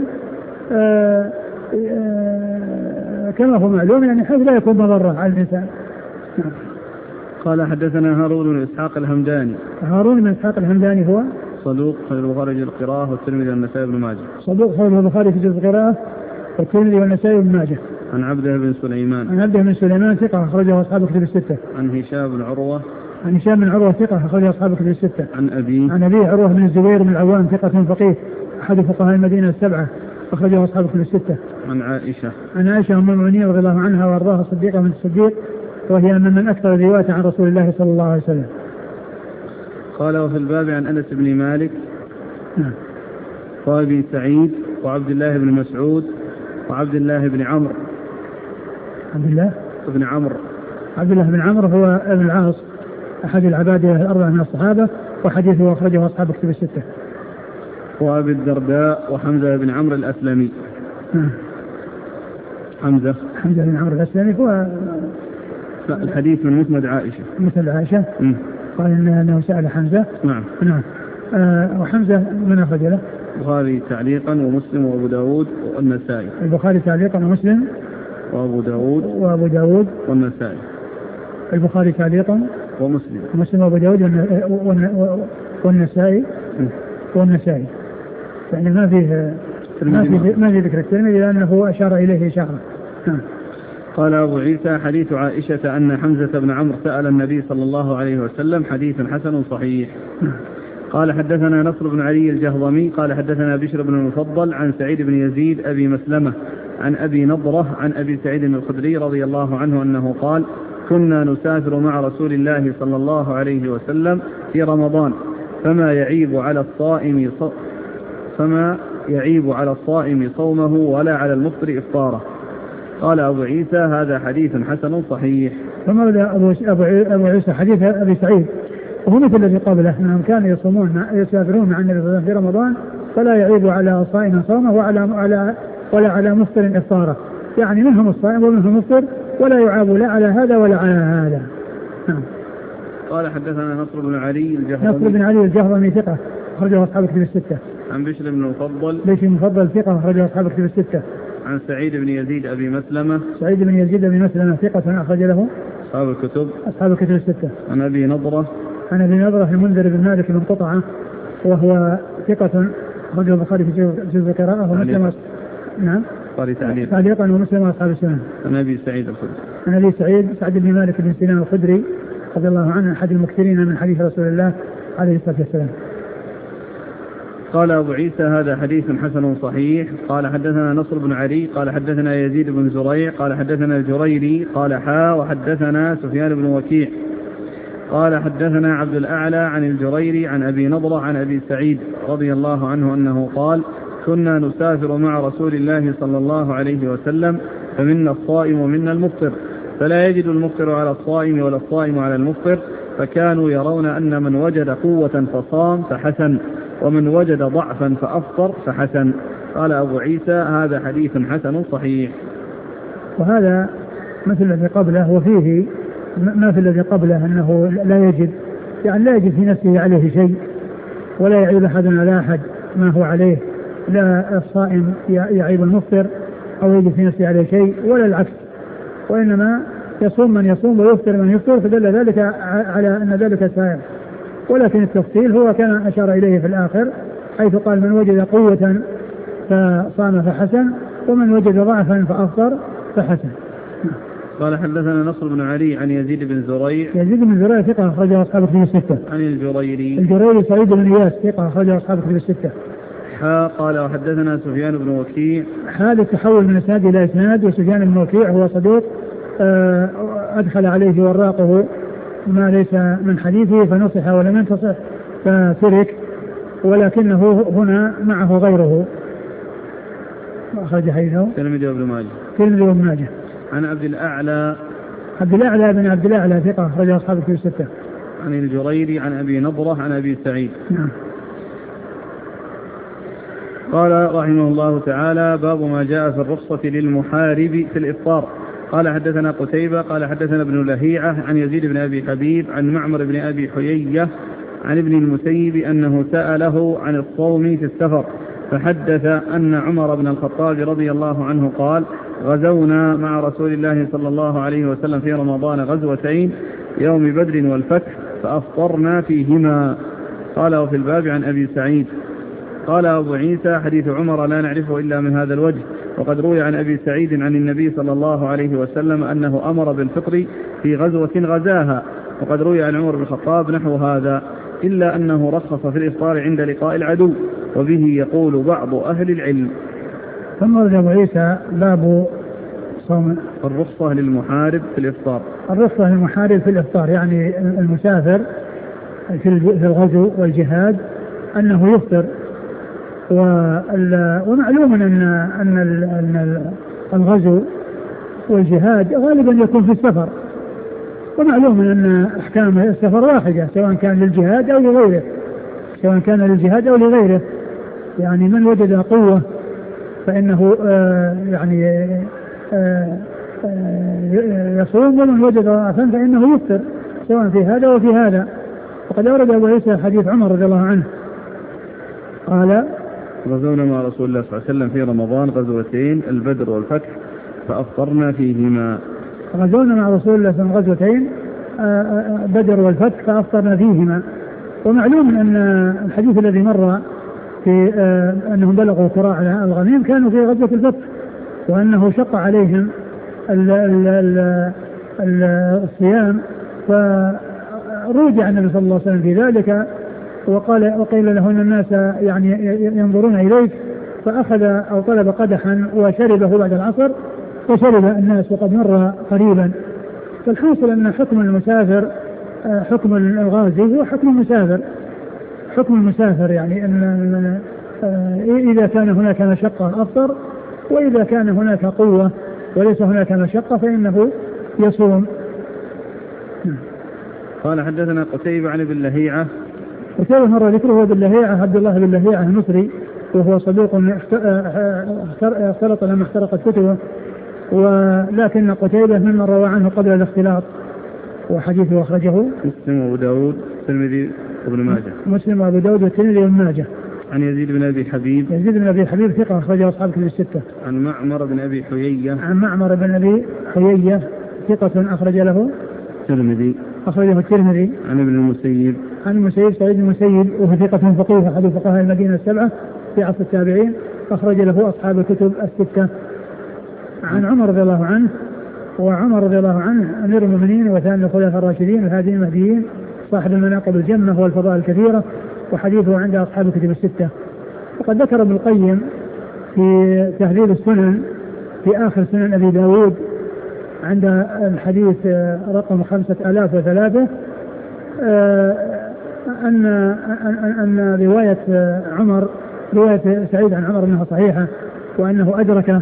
Speaker 2: كما هو معلوم يعني حيث لا يكون مضرة على الإنسان.
Speaker 1: قال: حدثنا هارون بن إسحاق الهمداني.
Speaker 2: هارون بن إسحاق الهمداني هو
Speaker 1: صدوق، خرج البخاري في القراءة والترمذي والنسائي بن ماجه.
Speaker 2: صدوق، خرج البخاري في القراءة والترمذي والنسائي بن ماجه.
Speaker 1: عن عبده بن
Speaker 2: سليمان ثقة، أخرجه أصحاب الكتب الستة.
Speaker 1: عن هشام بن عروة
Speaker 2: ثقة، أخرجه أصحاب الكتب الستة.
Speaker 1: عن أبي
Speaker 2: عروة بن الزبير بن العوام ثقة فقيه، أحد فقهاء المدينة السبعة، أخرجه أصحاب الكتب الستة.
Speaker 1: عن
Speaker 2: عائشة أم المؤمنين رضي الله عنها وأرضاها الصديقة من الصديق، وهي من أكثر رواية عن رسول الله صلى الله عليه وسلم.
Speaker 1: قال: وفي الباب عن أنس بن مالك وابن سعيد وعبد الله بن مسعود وعبد الله بن عمرو. عبد الله بن عمرو هو ابن العاص، أحد العبادة الأربعة من الصحابة، وحديثه أخرجه أصحاب الكتب الستة. وأبي الدرداء وحمزة بن عمرو الأسلمي. حمزة
Speaker 2: بن عمرو الأسلمي هو
Speaker 1: الحديث من مسند عائشة.
Speaker 2: قال إنه سأل حمزة.
Speaker 1: نعم.
Speaker 2: وحمزة من أخرج له؟
Speaker 1: البخاري تعليقا ومسلم وأبو داود والنسائي.
Speaker 2: البخاري تعليقا ومسلم
Speaker 1: وأبو داود
Speaker 2: والنسائي. البخاري تعليقا ومسلم وأبو داود والنسائي. يعني ما في ذكر الترمذي لأنه أشار إليه إشارة.
Speaker 1: قال أبو عيسى: حديث عائشة أن حمزة بن عمرو سأل النبي صلى الله عليه وسلم حديث حسن صحيح. قال: حدثنا نصر بن علي الجهضمي قال: حدثنا بشر بن المفضل عن سعيد بن يزيد أبي مسلمة عن أبي نضرة عن أبي سعيد الخدري رضي الله عنه أنه قال: كنا نسافر مع رسول الله صلى الله عليه وسلم في رمضان، فما يعيب على الصائم صومه ولا على المفطر إفطاره. قال أبو عيسى: هذا حديث حسن صحيح.
Speaker 2: ثم بدأ أبو عيسى حديث أبي سعيد، وهو مثل الذي قبله، أنهم كانوا يسافرون مع النبي صلى الله عليه وسلم في رمضان، فلا يعيب على صائم صومه ولا على مفطر إفطاره، يعني منهم الصائم ومنهم المفطر، ولا يعاب لا على هذا ولا على هذا.
Speaker 1: قال: حدثنا نصر بن علي
Speaker 2: الجهضمي ثقة، أخرجه أصحاب الكتب الستة.
Speaker 1: عن بشر بن
Speaker 2: المفضل ثقة، أخرجه أصحاب الكتب الستة.
Speaker 1: عن سعيد بن يزيد أبي مسلمة ثقة، أخرج له أصحاب الكتب الستة. عن أبي نضرة
Speaker 2: المنذر بن مالك بن قطعة، وهو ثقة، أخرجه البخاري في جزء القراءة ومسلم. نعم. تعليقا ومسلم وأصحاب السنن.
Speaker 1: عن أبي سعيد
Speaker 2: سعد بن مالك بن سنان الخدري رضي الله عنه، أحد المكثرين من حديث رسول الله عليه الصلاة والسلام.
Speaker 1: قال أبو عيسى: هذا حديث حسن صحيح. قال: حدثنا نصر بن علي قال: حدثنا يزيد بن زريع قال: حدثنا الجريري قال: وحدثنا سفيان بن وكيع قال حدثنا عبد الأعلى عن الجريري عن أبي نضرة عن أبي سعيد رضي الله عنه أنه قال كنا نسافر مع رسول الله صلى الله عليه وسلم فمنا الصائم ومنا المفطر فلا يجد المفطر على الصائم ولا الصائم على المفطر فكانوا يرون أن من وجد قوة فصام فحسن ومن وجد ضعفا فأفطر فحسن. قال أبو عيسى هذا حديث حسن صحيح.
Speaker 2: وهذا مثل الذي قبله وفيه ما في الذي قبله أنه لا يجد يعني لا يجد في نفسه عليه شيء ولا يعيب أحد على أحد ما هو عليه لا الصائم يعيب المفطر أو يجد في نفسه عليه شيء ولا العكس وإنما يصوم من يصوم ويفطر من يفطر فدل ذلك على أن ذلك سائر. ولكن التفصيل هو كان أشار إليه في الآخر حيث قال من وجد قوة فصام فحسن ومن وجد ضعفا فأفطر فحسن.
Speaker 1: قال حدثنا نصر بن علي عن يزيد بن زريع.
Speaker 2: يزيد بن زريع ثقة أخرجه أصحاب الكتب الستة.
Speaker 1: عن الجريري.
Speaker 2: الجريري سعيد بن إياس ثقة أخرجه أصحاب الكتب الستة.
Speaker 1: قال وحدثنا سفيان بن وكيع.
Speaker 2: حال التحول من إسناد إلى إسناد وسفيان بن وكيع هو صدوق أدخل عليه وراقه ما ليس من حديثه فنصح ولم ينتصح فترك ولكنه هنا معه غيره. أخرج حديثه
Speaker 1: الترمذي وابن ماجه.
Speaker 2: الترمذي وابن ماجه.
Speaker 1: عن عبد الأعلى.
Speaker 2: عبد الأعلى بن عبد الأعلى ثقة أخرج أصحاب الكتب الستة.
Speaker 1: عن الجريري عن أبي نضرة عن أبي سعيد.
Speaker 2: نعم.
Speaker 1: قال رحمه الله تعالى باب ما جاء في الرخصة للمحارب في الإفطار. قال حدثنا قتيبة قال حدثنا ابن لهيعة عن يزيد بن أبي حبيب عن معمر بن أبي حيية عن ابن المسيب أنه سأله عن الصوم في السفر فحدث أن عمر بن الخطاب رضي الله عنه قال غزونا مع رسول الله صلى الله عليه وسلم في رمضان غزوتين يوم بدر والفتح فأفطرنا فيهما. قال وفي الباب عن أبي سعيد. قال أبو عيسى حديث عمر لا نعرفه إلا من هذا الوجه وقد روي عن أبي سعيد عن النبي صلى الله عليه وسلم أنه أمر بالفطر في غزوة غزاها وقد روي عن عمر بن الخطاب نحو هذا إلا أنه رخص في الإفطار عند لقاء العدو وبه يقول بعض أهل العلم.
Speaker 2: ثم ورد أبو عيسى باب صوم
Speaker 1: الرخصة للمحارب في الإفطار. الرخصة
Speaker 2: للمحارب في الإفطار يعني المسافر في الغزو والجهاد أنه يفطر ومعلوم أن الغزو والجهاد غالبا يكون في السفر ومعلوم أن أحكام السفر واحدة سواء كان للجهاد أو لغيره يعني من وجد قوة فإنه يصوم ومن وجد ضعفا فإنه يفطر سواء في هذا وفي هذا. وقد أورد أبو عيسى حديث عمر رضي الله عنه قال
Speaker 1: غزونا مع رسول الله صلى الله عليه وسلم في رمضان غزوتين البدر والفتح فأفطرنا فيهما.
Speaker 2: غزونا مع رسول الله في غزوتين بدر والفتح فأفطرنا فيهما. ومعلوم أن الحديث الذي مر في أنهم بلغوا قراء الغنيم كانوا في غزوة الفتح وأنه شق عليهم الصيام فروجع النبي صلى الله عليه وسلم في ذلك وقيل له أن الناس يعني ينظرون إليك فأخذ أو طلب قدحا وشربه بعد العصر فشرب الناس وقد مر قريبا. فالحاصل أن حكم المسافر حكم الغازي هو حكم المسافر يعني أن إذا كان هناك مشقة أفطر وإذا كان هناك قوة وليس هناك مشقة فإنه يصوم.
Speaker 1: قال حدثنا قتيبة عن ابن لهيعة.
Speaker 2: قتيبة مر ذكره ابن لهيعة عبد الله بن لهيعة المصري وهو صدوق اختلط لما اخترقت كتبه ولكن قتيبة ممن روى عنه قبل الاختلاط وحديثه أخرجه
Speaker 1: مسلم وأبو داود والترمذي وابن ماجه.
Speaker 2: مسلم وأبو داود والترمذي وابن ماجه.
Speaker 1: عن يزيد بن أبي حبيب.
Speaker 2: يزيد بن أبي حبيب ثقة أخرجه أصحاب الكتب الستة.
Speaker 1: عن معمر بن أبي حيية.
Speaker 2: عن معمر بن أبي حيية ثقة أخرج له
Speaker 1: الترمذي.
Speaker 2: أخرجه الترمذي.
Speaker 1: عن ابن المسيب.
Speaker 2: عن المسيب سعيد بن المسيب وهو ثقة فقيه أحد فقهاء المدينة السبعة في عصر التابعين أخرج له أصحاب الكتب الستة. عن عمر رضي الله عنه وعمر رضي الله عنه أمير المؤمنين وثاني الخلفاء الراشدين الهادين المهديين صاحب المناقب الجمة والفضائل الكثيرة وحديثه عند أصحاب الكتب الستة. وقد ذكر ابن القيم في تهذيب السنن في آخر سنن أبي داود عند الحديث رقم 5003 أن رواية عمر، رواية سعيد عن عمر أنها صحيحة وأنه أدركه،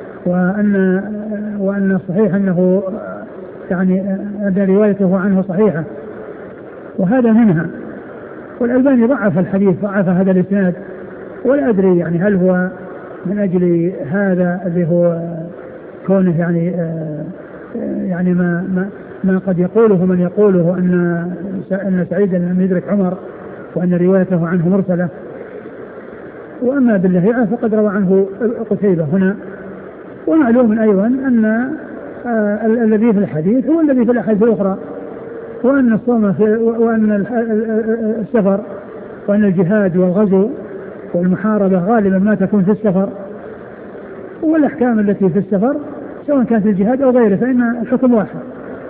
Speaker 2: وأن الصحيح أنه يعني أن روايته عنه صحيحة، وهذا منها. والألباني ضعف الحديث، ضعف هذا الإسناد، ولا أدري يعني هل هو من أجل هذا اللي هو كونه يعني ما قد يقوله من يقوله أن سعيدا لم يدرك عمر وأن روايته عنه مرسلة. وأما باللهيعة فقد روى عنه قتيبة هنا. ومعلوم أيضا أن الذي في الحديث هو الذي في الأحاديث الأخرى، وأن الصوم وأن السفر وأن الجهاد والغزو والمحاربة غالبا ما تكون في السفر، والأحكام التي في السفر سواء كانت الجهاد أو غيره فإن الحكم واحد.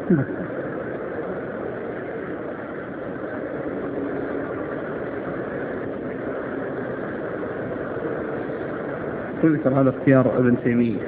Speaker 1: يذكر هذا اختيار ابن تيمية.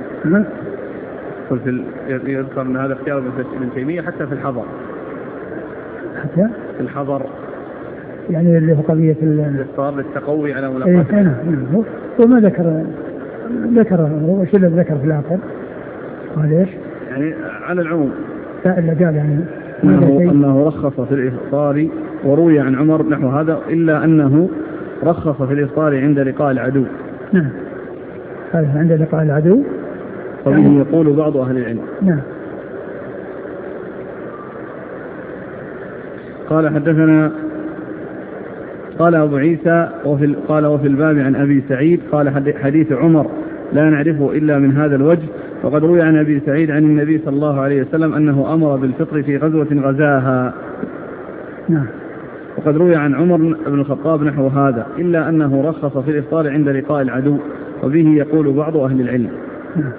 Speaker 1: يذكر أن هذا اختيار ابن تيمية حتى في الحضر.
Speaker 2: حتى
Speaker 1: في الحضر
Speaker 2: يعني اللي هو قضية
Speaker 1: الإفطار للتقوي على ملاقاته.
Speaker 2: وما ذكر وش اللي ذكر في الآخر؟ قال إيش؟
Speaker 1: يعني على العموم.
Speaker 2: لا إلا قال يعني
Speaker 1: أنه رخص في الإفطار، وروي عن عمر نحو هذا، إلا أنه رخص في الإفطار عند لقاء العدو.
Speaker 2: نعم، هذا عند لقاء العدو.
Speaker 1: طبعا يقول بعض أهل العلم.
Speaker 2: نعم.
Speaker 1: قال حدثنا قال أبو عيسى قال وفي الباب عن أبي سعيد قال حديث عمر لا نعرفه إلا من هذا الوجه، وقد روي عن أبي سعيد عن النبي صلى الله عليه وسلم أنه أمر بالفطر في غزوة غزاها.
Speaker 2: نعم.
Speaker 1: وقد روي عن عمر بن الخطاب نحو هذا، إلا أنه رخص في الإفطار عند لقاء العدو، وبه يقول بعض أهل العلم.
Speaker 2: نعم.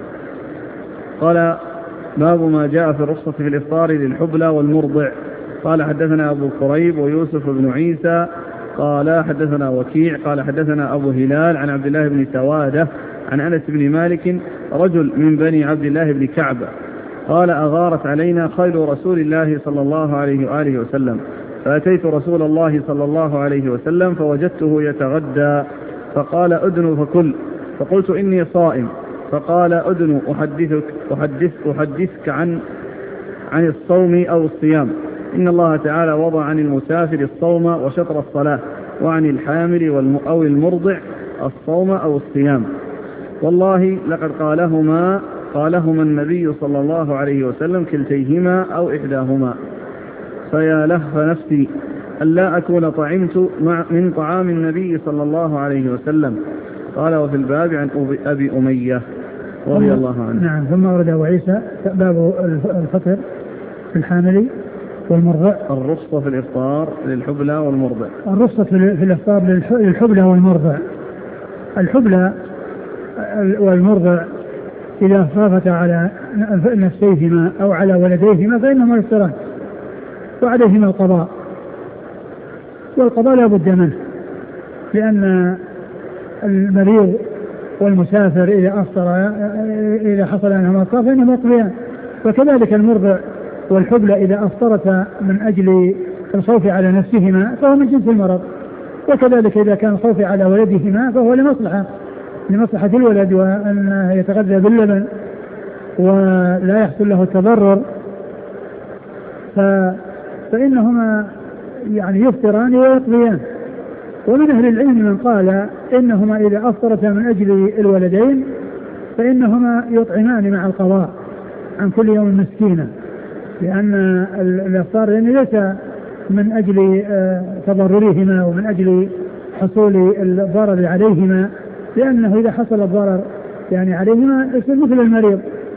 Speaker 1: قال باب ما جاء في الرخصة في الإفطار للحبلى والمرضع. قال حدثنا أبو كريب ويوسف بن عيسى قال حدثنا وكيع قال حدثنا أبو هلال عن عبد الله بن سوادة عن أنس بن مالك رجل من بني عبد الله بن كعب قال أغارت علينا خيل رسول الله صلى الله عليه وآله وسلم، فأتيت رسول الله صلى الله عليه وسلم فوجدته يتغدى، فقال أدن فكل، فقلت إني صائم، فقال أدن أحدثك عن الصوم أو الصيام، إن الله تعالى وضع عن المسافر الصوم وشطر الصلاة، وعن الحامل أو المرضع الصوم أو الصيام، والله لقد قالهما النبي صلى الله عليه وسلم كلتيهما أو إحداهما، فيا لهف نفسي ألا أكون طعمت من طعام النبي صلى الله عليه وسلم. قال وفي الباب عن أبي أمية رضي الله عنه.
Speaker 2: نعم. ثم ورد أبو عيسى باب الفطر في الحامل والمرضع.
Speaker 1: الرخصة في الإفطار للحبلى والمرضع.
Speaker 2: الرخصة في الإفطار للحبلى والمرضع. الحبلى والمرضع إذا خافت على نفسيهما أو على ولديهما فإنهما يفطران وعليهما القضاء، والقضاء لا بد منه، لأن المريض والمسافر إذا حصل أنهما أفطر فإنهما يقضيان، وكذلك المرضع والحبلى إذا أفطرتا من أجل الخوف على نفسهما فهو من جنس المرض، وكذلك إذا كان الخوف على ولدهما فهو لمصلحة الولد، وأن يتغذى باللبن ولا يحصل له التضرر، فإنهما يعني يفطران ويقضيان. ومن أهل العلم من قال إنهما إذا أفطرتا من أجل الولدين فإنهما يطعمان مع القضاء عن كل يوم مسكينة، لأن الإفطار يعني ليس من أجل تضررهما ومن أجل حصول الضرر عليهما، لأنه إذا حصل الضرر يعني عليهما يصير مثل المريض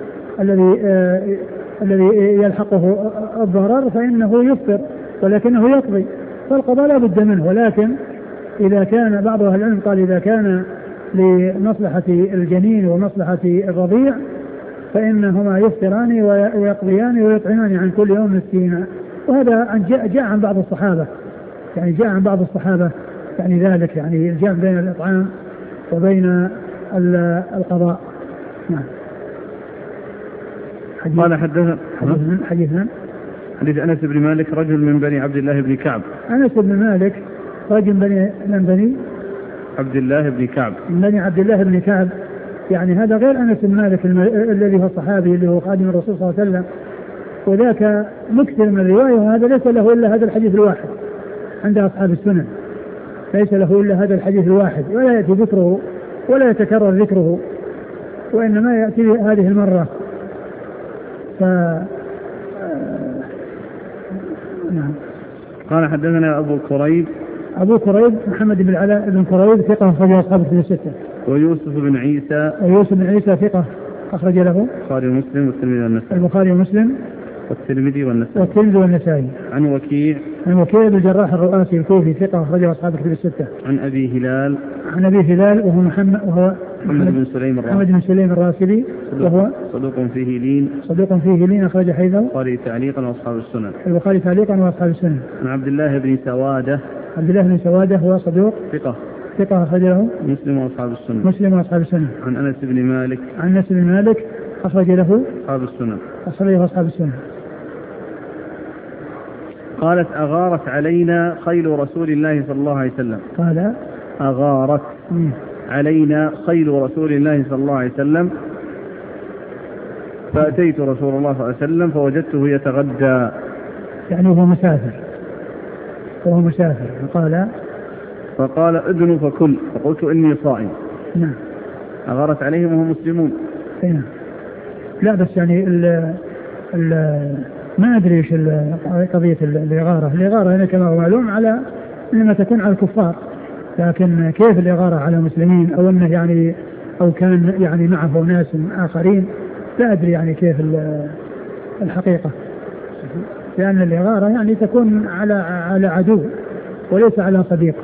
Speaker 2: الذي يلحقه الضرر فإنه يفطر ولكنه يقضي، فالقضاء لا بد منه. ولكن إذا كان بعض أهل العلم قال إذا كان لمصلحة الجنين ومصلحة الرضيع فإنهما يفطران ويقضيان ويطعمان عن كل يوم مسكينا. وهذا جاء عن بعض الصحابة، يعني جاء عن بعض الصحابة يعني ذلك، يعني الجمع بين الإطعام وبين القضاء.
Speaker 1: نعم. قال حدثنا حديث أنس بن مالك رجل من بني عبد الله بن كعب.
Speaker 2: أنس بن مالك رجل من بني
Speaker 1: عبد الله بن كعب،
Speaker 2: من بني عبد الله بن كعب، يعني هذا غير أنس بن مالك الذي هو الصحابي اللي هو خادم الرسول صلى الله عليه وسلم، وذاك مكثر من الرواية، وهذا ليس له إلا هذا الحديث الواحد عند أصحاب السنن، ليس له إلا هذا الحديث الواحد، ولا يأتي ذكره ولا يتكرر ذكره، وإنما يأتي هذه المرة. نعم.
Speaker 1: قال حدثنا أبو كريب
Speaker 2: محمد بن العلاء بن كريب ثقة أخرج له أصحاب الكتب الستة.
Speaker 1: ويوسف بن عيسى
Speaker 2: ثقة أخرج له
Speaker 1: البخاري ومسلم والترمذي
Speaker 2: والنسائي.
Speaker 1: عن وكيع
Speaker 2: بن الجراح الرؤاسي الكوفي ثقة أخرج له أصحاب الكتب الستة.
Speaker 1: عن أبي هلال
Speaker 2: وهو محمد بن سليم الراسبي، وهو
Speaker 1: صدوق فيه لين
Speaker 2: أخرج حديثه
Speaker 1: البخاري
Speaker 2: تعليقا وأصحاب السنن.
Speaker 1: عن عبد الله بن سوادة
Speaker 2: هو صدوق ثقة أخرج له
Speaker 1: مسلم وأصحاب السنن. عن أنس بن مالك
Speaker 2: أخرج له أصحاب السنن.
Speaker 1: قالت أغارت علينا خيل رسول الله صلى الله عليه وسلم.
Speaker 2: قال
Speaker 1: أغارت علينا خيل رسول الله صلى الله عليه وسلم، فأتيت رسول الله صلى الله عليه وسلم فوجدته يتغدى،
Speaker 2: يعني هو مسافر
Speaker 1: فقال ادن فكل، فقلت إني صائم.
Speaker 2: نعم.
Speaker 1: أغارت عليهم وهم مسلمون.
Speaker 2: لا بس يعني ما أدري إيش قضية الإغارة هنا كما هو معلوم على إنما تكون على الكفار، لكن كيف الإغارة على المسلمين، أو أنه يعني أو كان يعني معه ناس آخرين، لا أدري يعني كيف الحقيقة، لأن الإغارة يعني تكون على عدو وليس على صديق.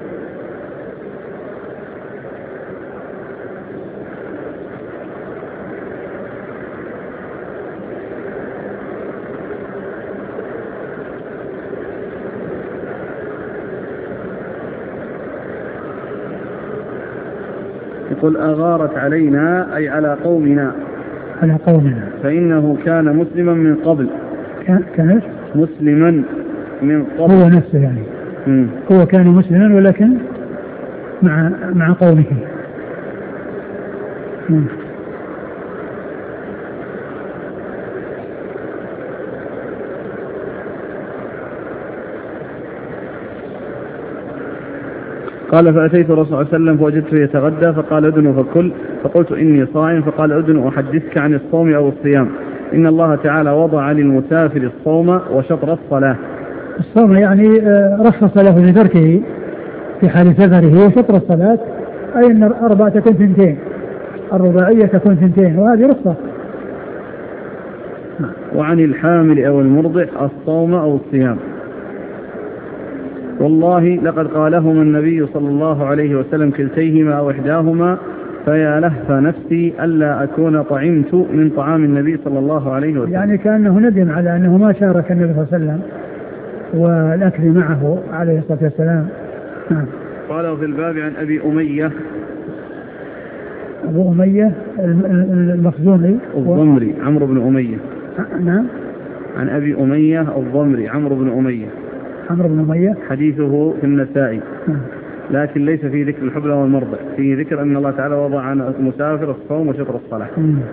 Speaker 1: يقول أغارت علينا أي على قومنا، فإنه كان مسلما من قبل.
Speaker 2: كان
Speaker 1: مسلما من قبل،
Speaker 2: هو نفسه يعني. هو كان مسلما ولكن مع قومه.
Speaker 1: قال فأتيت الرسول صلى الله عليه وسلم فوجدته يتغدى، فقال ادن فكل، فقلت إني صائم، فقال ادن أحدثك عن الصوم أو الصيام، إن الله تعالى وضع للمسافر الصوم وشطر الصلاة.
Speaker 2: الصوم يعني رخص له لتركه في حال سفره، وشطر الصلاة أي أن الأربعة تكون 2، الرباعية تكون 2، وهذه رخصة.
Speaker 1: وعن الحامل أو المرضع الصوم أو الصيام. والله لقد قالهما النبي صلى الله عليه وسلم كلتيهما أو إحداهما، فيا لهف نفسي ألا أكون طعمت من طعام النبي صلى الله عليه وسلم.
Speaker 2: يعني كأنه ندم على أنه ما شارك النبي صلى الله عليه وسلم والأكل معه عليه الصلاة والسلام.
Speaker 1: قال في الباب عن أبي أمية
Speaker 2: المخزومي
Speaker 1: الضمري عمرو بن أمية.
Speaker 2: نعم.
Speaker 1: عن أبي أمية الضمري عمرو بن أمية حديثه في النسائي، لكن ليس فيه ذكر الحبلى والمرضع، فيه ذكر أن الله تعالى وضع عن المسافر الصوم وشطر الصلاة.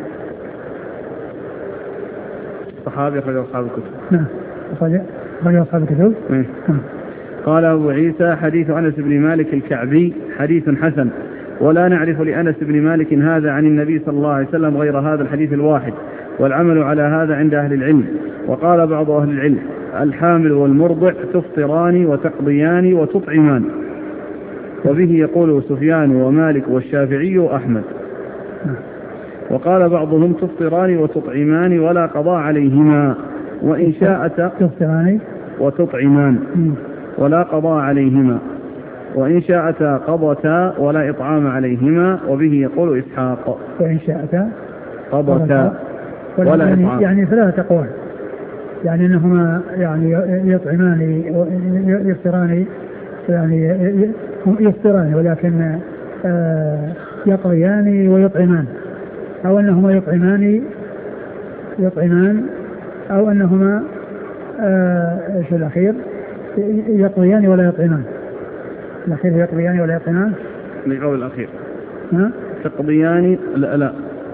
Speaker 1: صحابي أخرج أصحاب الكتب.
Speaker 2: نعم أخرج أصحاب الكتب.
Speaker 1: قال أبو عيسى حديث أنس بن مالك الكعبي حديث حسن، ولا نعرف لأنس بن مالك هذا عن النبي صلى الله عليه وسلم غير هذا الحديث الواحد، والعمل على هذا عند أهل العلم. وقال بعض أهل العلم الحامل والمرضع تفطران وتقضيان وتطعمان، وبه يقول سفيان ومالك والشافعي وأحمد. وقال بعضهم تفطران وتطعمان ولا قضاء عليهما، وإن شاءت
Speaker 2: تفطران
Speaker 1: وتطعمان ولا قضاء عليهما، وإن شاءتا قضتا ولا إطعام عليهما، وبه يقول إسحاق.
Speaker 2: وإن شاءتا
Speaker 1: قضتا ولا إطعام،
Speaker 2: يعني ثلاثة أقوال، يعني أنهما يعني يفطران ولكن يقضيان ويطعمان، أو أنهما يطعمان أو أنهما ايش الأخير؟ يقضيان ولا يطعمان. الأخير يقضيان ولا يطعمان.
Speaker 1: القول الأخير تقضيان لا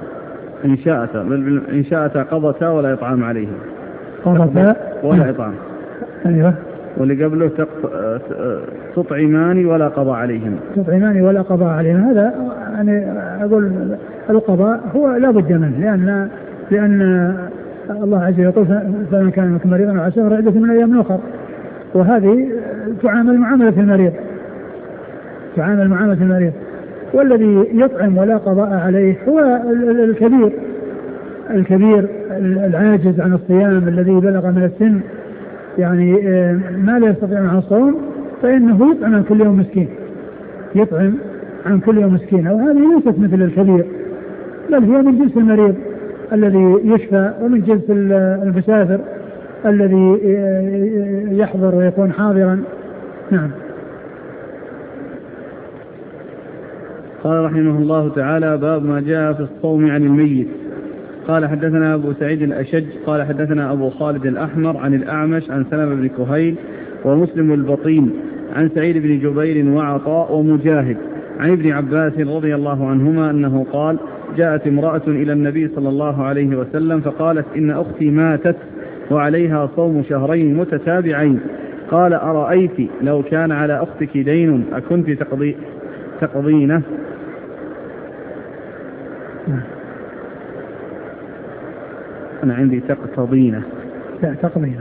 Speaker 1: إن شاءتا قضتا ولا إطعام عليهم.
Speaker 2: قضتا
Speaker 1: ولا إطعام.
Speaker 2: أيوه.
Speaker 1: واللي قبله تطعمان ولا قضاء عليهم.
Speaker 2: تطعمان ولا قضاء عليهم. هذا يعني أقول القضاء هو لا بد منه لأن الله عز وجل فمن كان منكم مريضا أو على سفر عدة من أيام أخر، وهذه تعامل معاملة المريض. والذي يطعم ولا قضاء عليه هو الكبير العاجز عن الصيام الذي بلغ من السن يعني ما لا يستطيع معه الصوم، فإنه يطعم عن كل يوم مسكين. وهذه ليست مثل الكبير، بل هي من جنس المريض الذي يشفى، ومن جنس المسافر الذي يحضر ويكون حاضرا. نعم.
Speaker 1: قال رحمه الله تعالى: باب ما جاء في الصوم عن الميت. قال حدثنا أبو سعيد الأشج قال حدثنا أبو خالد الأحمر عن الأعمش عن سلمة بن كهيل ومسلم البطين عن سعيد بن جبير وعطاء ومجاهد عن ابن عباس رضي الله عنهما أنه قال: جاءت امرأة إلى النبي صلى الله عليه وسلم فقالت: إن أختي ماتت وعليها صوم شهرين متتابعين. قال: أرأيت لو كان على أختك دين أكنت تقضينه؟ أنا عندي تقتضينه.
Speaker 2: لا، تقضينه.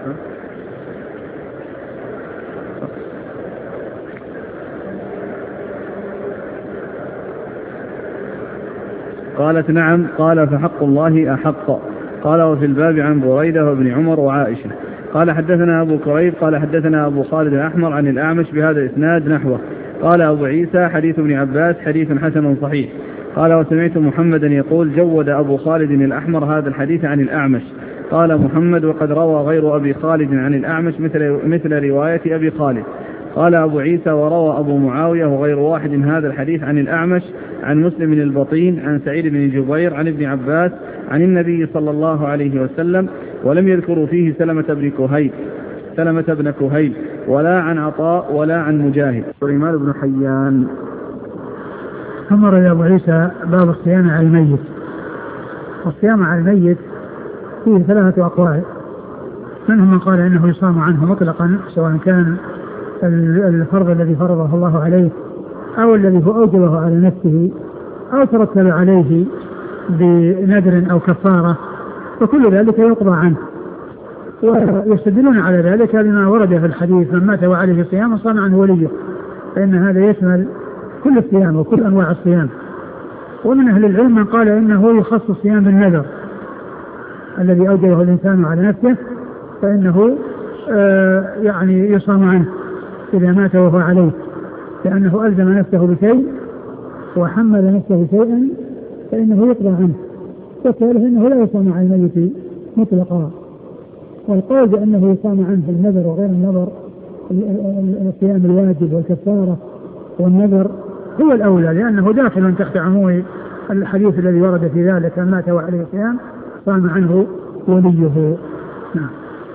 Speaker 1: قالت: نعم. قال: فحق الله أحق. قال: وفي الباب عن بريدة وابن عمر وعائشة. قال: حدثنا أبو كريب قال حدثنا أبو خالد الأحمر عن الأعمش بهذا الإسناد نحوه. قال أبو عيسى: حديث ابن عباس حديث حسن صحيح. قال: وسمعت محمدا يقول: جود أبو خالد الأحمر هذا الحديث عن الأعمش. قال محمد: وقد روى غير أبي خالد عن الأعمش مثل رواية أبي خالد. قال أبو عيسى: وروى أبو معاوية وغير واحد هذا الحديث عن الأعمش عن مسلم البطين عن سعيد بن جبير عن ابن عباس عن النبي صلى الله عليه وسلم، ولم يذكروا فيه سلمة بن كهيل ولا عن عطاء ولا عن مجاهد. سليمان بن حيان.
Speaker 2: أمر يا أبو عيسى باب الصيام على الميت. والصيام على الميت فيه 3 أقوال، منهم من قال إنه يصام عنه مطلقا، سواء كان الفرض الذي فرضه الله عليه أو الذي هو أوجبه على نفسه أو ترتب عليه بنذر أو كفارة، وكل ذلك يقضى عنه. ويستدلون على ذلك لما ورد في الحديث: من مات وعليه صيام صام عنه وليه، فإن هذا يشمل كل الصيام وكل أنواع الصيام. ومن أهل العلم من قال إنه يخص الصيام بالنذر الذي أوجبه الإنسان على نفسه، فإنه يعني يصام عنه إذا مات وهو عليه، لأنه ألزم نفسه بشيء وحمل نفسه شيئا فإنه يقضى عنه، وكذلك إنه لا يصام عن الميت مطلقا. والقول بأنه يصام عنه في النذر وغير النذر، الصيام الواجب والكفارة والنذر هو الأولى، لأنه داخل تحت عموم الحديث الذي ورد في ذلك: من مات وعليه صيام صام عنه وليه. نعم.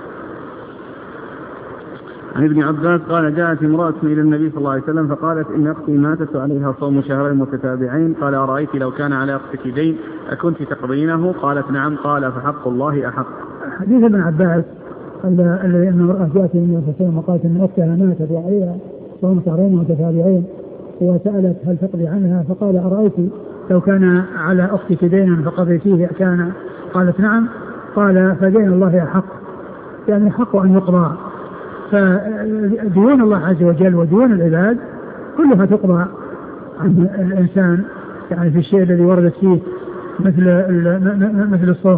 Speaker 1: عن ابن عباس قال: جاءت امرأة إلى النبي صلى الله عليه وسلم فقالت: إن أختي ماتت وعليها صوم شهرين متتابعين. قال: أرأيت لو كان على أختك دين أكنت تقضينه؟ قالت: نعم. قال: فحق الله أحق.
Speaker 2: حديث ابن عباس الذي أن امرأة جاءت النبي صلى الله عليه وسلم وقالت إن أختها ماتت وعليها صوم شهرين متتابعين، وسألت هل تقضي عنها؟ فقال: أرأيت لو كان على أختك دينا فقضيتيه كان؟ قالت: نعم. قال: فدين الله أحق، يعني حق أن يقضى. فديون الله عز وجل وديون العباد كلها تقضى عن الإنسان، يعني في الشيء الذي وردت فيه مثل الصوم.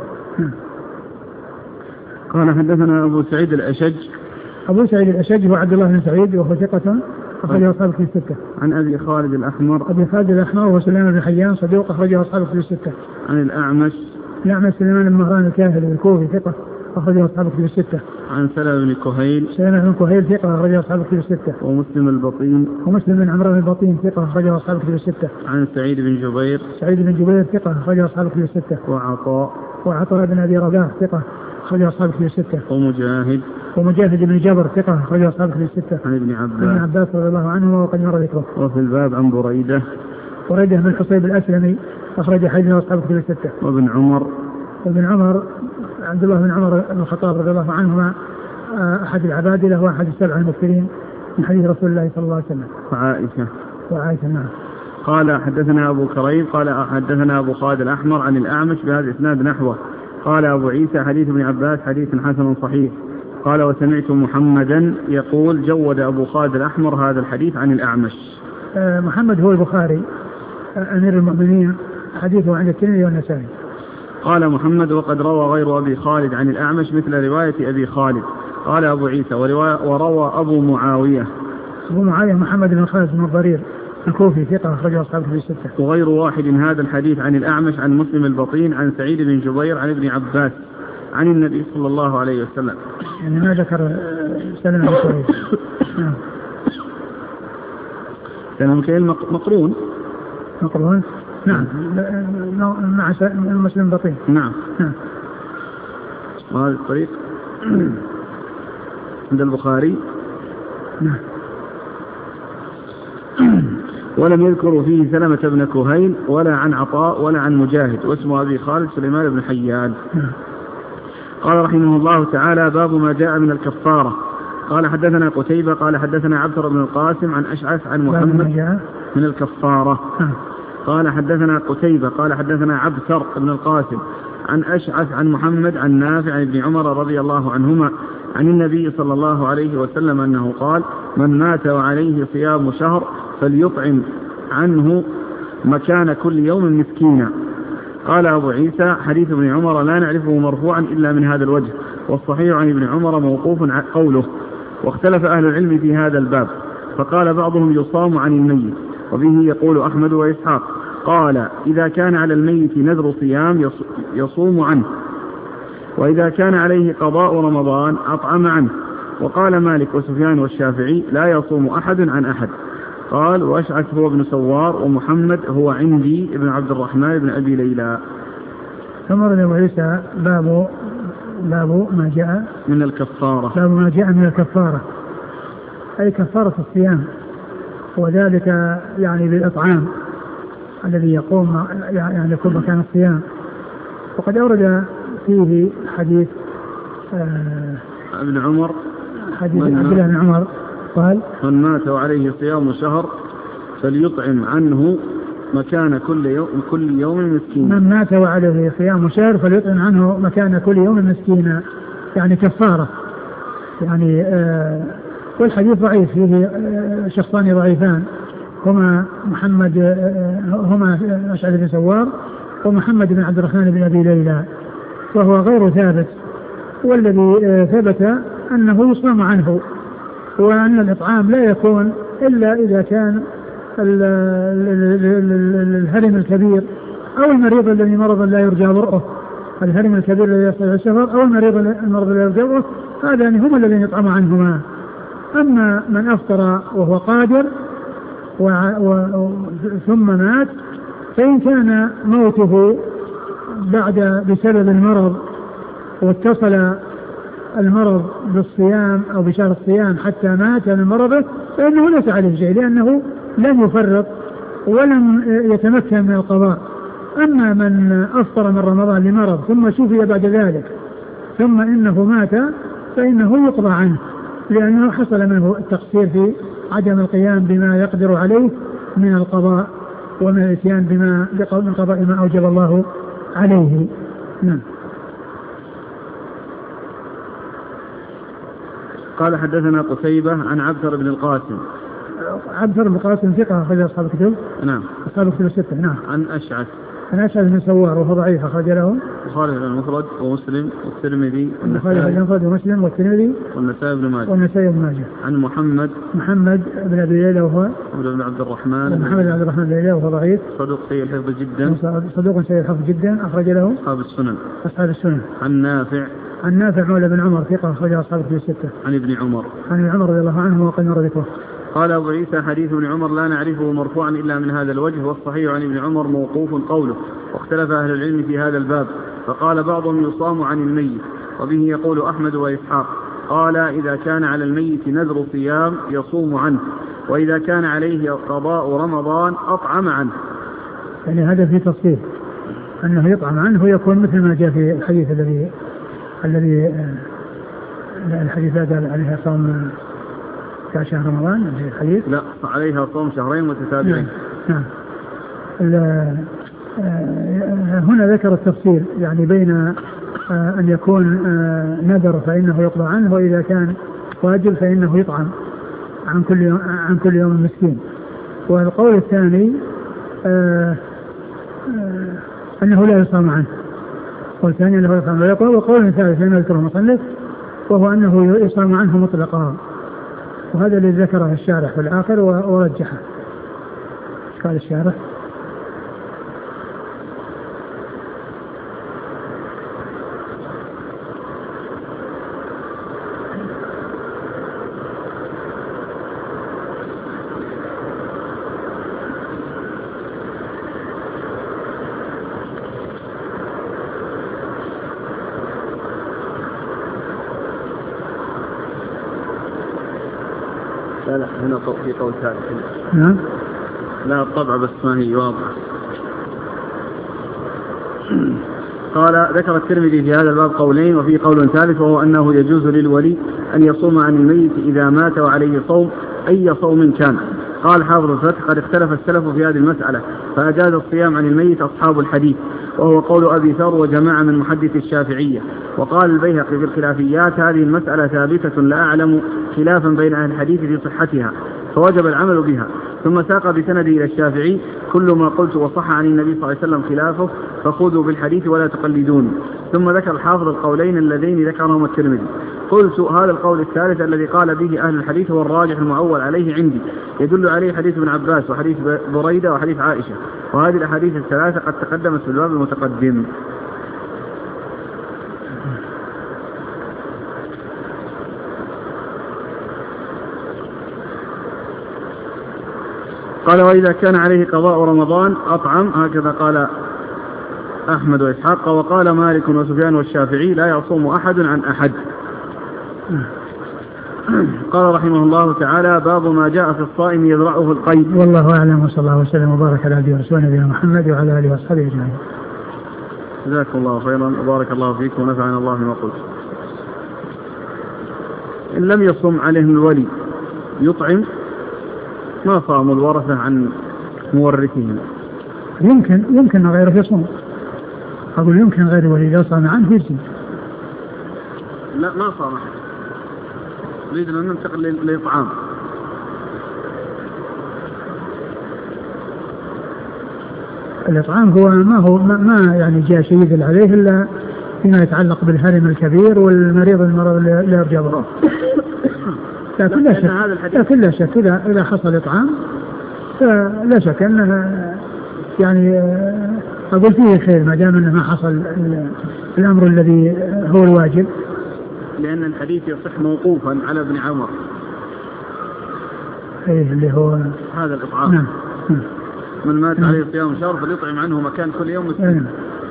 Speaker 1: قال: حدثنا أبو سعيد الأشج.
Speaker 2: أبو سعيد الأشج هو عبد الله بن سعيد وهو ثقة أخرجه أصحاب الكتب الستة.
Speaker 1: عن أبي خالد الأحمر.
Speaker 2: أبي خالد الأحمر وهو سليمان بن حيان صدوق أخرجه أصحاب الكتب الستة.
Speaker 1: عن الأعمش.
Speaker 2: الأعمش سليمان بن مهران الكاهلي الكوفي ثقة أخرجه أصحاب الكتب الستة.
Speaker 1: عن سلمة بن كهيل.
Speaker 2: سلمة بن كهيل ثقة أخرجه أصحاب الكتب الستة.
Speaker 1: ومسلم البطين.
Speaker 2: ومسلم بن عمرو البطين ثقة أخرجه أصحاب الكتب الستة.
Speaker 1: عن سعيد بن جبير.
Speaker 2: سعيد بن جبير ثقة أخرجه أصحاب الكتب الستة.
Speaker 1: وعطاء
Speaker 2: بن أبي رباح ثقة أخرجه أصحاب الكتب الستة.
Speaker 1: ومجاهد
Speaker 2: بن جبر ثقة أخرجه أصحاب الكتب الستة.
Speaker 1: عن ابن
Speaker 2: عباس رضي الله عنه وقد مر ذكره.
Speaker 1: وفي الباب عن بريدة
Speaker 2: بن حصيب الأسلمي أخرج حديثه أصحاب الكتب الستة.
Speaker 1: وابن عمر
Speaker 2: عبد الله بن عمر بن الخطاب رضي الله عنهما أحد العبادلة وأحد السبع المكثرين من حديث رسول الله صلى الله عليه وسلم. وعائشة نعم.
Speaker 1: قال حدثنا أبو كريم قال حدثنا أبو خالد الأحمر عن الأعمش بهذا الإسناد نحوه. قال أبو عيسى حديث ابن عباس حديث حسن صحيح. قال وسمعت محمدا يقول جود أبو خالد الأحمر هذا الحديث عن الأعمش.
Speaker 2: محمد هو البخاري أمير المؤمنين حديثه عند الترمذي والنسائي.
Speaker 1: قال محمد وقد روى غير أبي خالد عن الأعمش مثل رواية أبي خالد. قال أبو عيسى وروى أبو معاوية
Speaker 2: محمد بن خالد بن الضرير الكوفي ثقة أخرجه أصحاب الكتب الستة.
Speaker 1: وغير واحد هذا الحديث عن الأعمش عن مسلم البطين عن سعيد بن جبير عن ابن عباس عن النبي صلى الله عليه وسلم.
Speaker 2: يعني ما ذكر سلم بن سعيد.
Speaker 1: سلم كيل مقرون
Speaker 2: نعم مع مسلم البطين.
Speaker 1: نعم. وهذا الطريق عند البخاري.
Speaker 2: نعم.
Speaker 1: ولم يذكروا فيه سلمة بن كهيل ولا عن عطاء ولا عن مجاهد واسمه أبي خالد سليمان بن حيان. قال رحمه الله تعالى باب ما جاء من الكفارة. قال حدثنا قتيبة قال حدثنا عبثر بن القاسم عن أشعث عن محمد من الكفارة. قال حدثنا قتيبة قال حدثنا عبثر بن القاسم عن أشعث عن محمد عن نافع عن ابن عمر رضي الله عنهما عن النبي صلى الله عليه وسلم أنه قال من مات وعليه صيام شهر فليطعم عنه مكان كل يوم مسكينا. قال أبو عيسى حديث ابن عمر لا نعرفه مرفوعا إلا من هذا الوجه والصحيح عن ابن عمر موقوف قوله. واختلف أهل العلم في هذا الباب فقال بعضهم يصام عن الميت وبه يقول أحمد وإسحاق. قال إذا كان على الميت نذر صيام يصوم عنه وإذا كان عليه قضاء رمضان أطعم عنه. وقال مالك وسفيان والشافعي لا يصوم أحد عن أحد. قال وأشعث هو ابن سوار ومحمد هو عندي ابن عبد الرحمن بن أبي ليلى.
Speaker 2: ثم رد أبو عيسى باب ما جاء
Speaker 1: من الكفارة.
Speaker 2: باب ما جاء من الكفارة أي كفارة الصيام وذلك يعني بالإطعام الذي يقوم يعني يكون مكان الصيام. وقد أورد فيه حديث
Speaker 1: ابن عمر
Speaker 2: حديث عبد الله بن عمر قال
Speaker 1: من مات وعليه صيام شهر فليطعم عنه مكان كل يوم مسكينا.
Speaker 2: من مات وعليه صيام شهر فليطعم عنه مكان كل يوم مسكينا يعني كفارة يعني والحديث ضعيف فيه شخصان ضعيفان هما أشعث بن سوار ومحمد بن عبد الرحمن بن أبي ليلى وهو غير ثابت. والذي ثبت أنه يصام عنه وأن الإطعام لا يكون إلا إذا كان الهرم الكبير أو المريض الذي مرض لا يرجى برؤه. الهرم الكبير الذي يصل السفر أو المرض لا يرجى برؤه هذان هم الذين يطعم عنهما. أما من أفطر وهو قادر ثم مات فإن كان موته بسبب المرض واتصل المرض بالصيام أو بشهر الصيام حتى مات من مرضه فإنه ليس عليه شيء لأنه لم يفرط ولم يتمكن من القضاء. أما من أفطر من رمضان لمرض ثم شفي بعد ذلك ثم إنه مات فإنه يقضى عنه لأنه حصل منه التقصير في عدم القيام بما يقدر عليه من القضاء ومن الاتيان من قضاء ما أوجب الله عليه. نعم.
Speaker 1: قال حدثنا قتيبة عن عبثر بن القاسم.
Speaker 2: عبثر بن القاسم ثقة أخرج أصحاب الكتب.
Speaker 1: نعم.
Speaker 2: أصحاب الكتب الستة. نعم.
Speaker 1: عن أشعث
Speaker 2: بن سوار وهو ضعيف أخرج له
Speaker 1: البخاري المفرد ومسلم والترمذي
Speaker 2: والنسائي
Speaker 1: بن ماجه عن محمد
Speaker 2: بن أبي ليلى وهو
Speaker 1: بن عبد الرحمن
Speaker 2: بن ليلى وهو ضعيف
Speaker 1: صدوق سيء الحفظ جدا
Speaker 2: أخرج له أصحاب السنن.
Speaker 1: عن نافع
Speaker 2: مولى بن عمر ثقة أخرج أصحاب الكتب الستة.
Speaker 1: عن ابن عمر
Speaker 2: رضي الله عنه وقد مر ذكره.
Speaker 1: قال أبو عيسى حديث ابن عمر لا نعرفه مرفوعا إلا من هذا الوجه والصحيح عن ابن عمر موقوف قوله. واختلف أهل العلم في هذا الباب فقال بعضهم يصام عن الميت وبه يقول أحمد وإسحاق. قال إذا كان على الميت نذر صيام يصوم عنه، وإذا كان عليه قضاء رمضان أطعم عنه.
Speaker 2: يعني هذا في تفصيل أنه يطعم عنه يكون مثل ما جاء في الحديث الذي الحديث قال عليها صوم كشهر رمضان الحديث.
Speaker 1: لا، عليها صوم شهرين متتابعين.
Speaker 2: نعم. هنا ذكر التفصيل يعني بين أن يكون نذر فإنه يقضى عنه، وإذا كان واجب فإنه يطعم عن كل يوم مسكين. والقول الثاني أنه لا يصام عنه، والثاني أنه يصام عنه. وقول ثالث لم يذكره المصنف وهو أنه يصام عنه مطلقا، وهذا الذي ذكره الشارح في الآخر ورجحه. قال الشارح
Speaker 1: لا هنا في قول ثالث.
Speaker 2: نعم.
Speaker 1: لا الطبع بس ما هي واضحة. قال ذكر الترمذي في هذا الباب قولين وفي قول ثالث، وهو أنه يجوز للولي أن يصوم عن الميت إذا مات وعليه صوم أي صوم كان. قال حافظ الفتح قد اختلف السلف في هذه المسألة فأجاز الصيام عن الميت أصحاب الحديث، وهو قول أبي ثور وجماعة من محدث الشافعية. وقال البيهقي في الخلافيات هذه المسألة ثابتة لا أعلم خلافا بين أهل الحديث في صحتها فوجب العمل بها. ثم ساق بسنده إلى الشافعي كل ما قلت وصح عن النبي صلى الله عليه وسلم خلافه فخذوا بالحديث ولا تقلدون. ثم ذكر الحافظ القولين اللذين ذكرهما الترمذي. قلت هذا القول الثالث الذي قال به أهل الحديث هو الراجح المعول عليه عندي، يدل عليه حديث ابن عباس وحديث بريدة وحديث عائشة، وهذه الأحاديث الثلاثة قد تقدمت في الباب المتقدم. قال وإذا كان عليه قضاء رمضان أطعم، هكذا قال أحمد وإسحاق. وقال مالك وسفيان والشافعي لا يصوم أحد عن أحد. قال رحمه الله تعالى باب ما جاء في الصائم يذرعه القيد.
Speaker 2: والله أعلم، وصلى الله وسلم وبارك على عبده ورسوله نبينا محمد وعلى آله وأصحابه أجمعين.
Speaker 1: جزاكم الله خيرا وبارك الله فيكم ونفعنا الله بما قلت. إن لم يصم عليهم الولي يطعم، ما صام الورثة عن مورثهم.
Speaker 2: يمكن غيره يصوم. أقول يمكن غير الولي لو صام عنه يجزي.
Speaker 1: لا ما صام، نريد أن ننتقل للإطعام.
Speaker 2: الإطعام هو ما يعني جاء شيء عليه إلا فيما يتعلق بالهرم الكبير والمريض المرض لا يرجى ضرره. لكن لا شك إذا حصل إطعام فلا شك أنه يعني أقول فيه خير ما دام أنه ما حصل الأمر الذي هو الواجب،
Speaker 1: لأن الحديث يصح موقوفا على ابن عمر
Speaker 2: اللي هو
Speaker 1: هذا الإطعام.
Speaker 2: نعم.
Speaker 1: من مات عليه صيام شهر فليطعم عنه مكان كل يوم مسكين.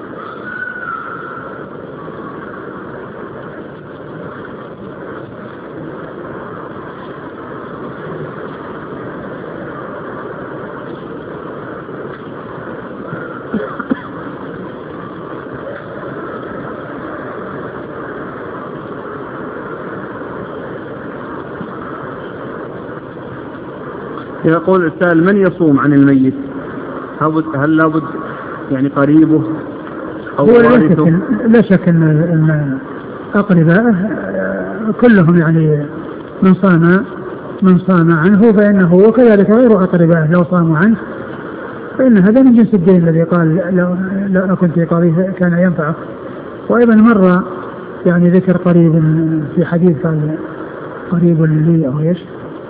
Speaker 1: يقول السائل من يصوم عن الميت؟ هل لابد يعني قريبه أو وارثه؟
Speaker 2: لا شك أن أقربائه كلهم يعني من صام عنه فإنه، وكذلك غير أقربائه لو صاموا عنه فإن هذا من جنس الدين الذي قال لو كنت قريب كان ينفعه. وأيضا مرة يعني ذكر قريب في حديث قال قريب لي أو إيش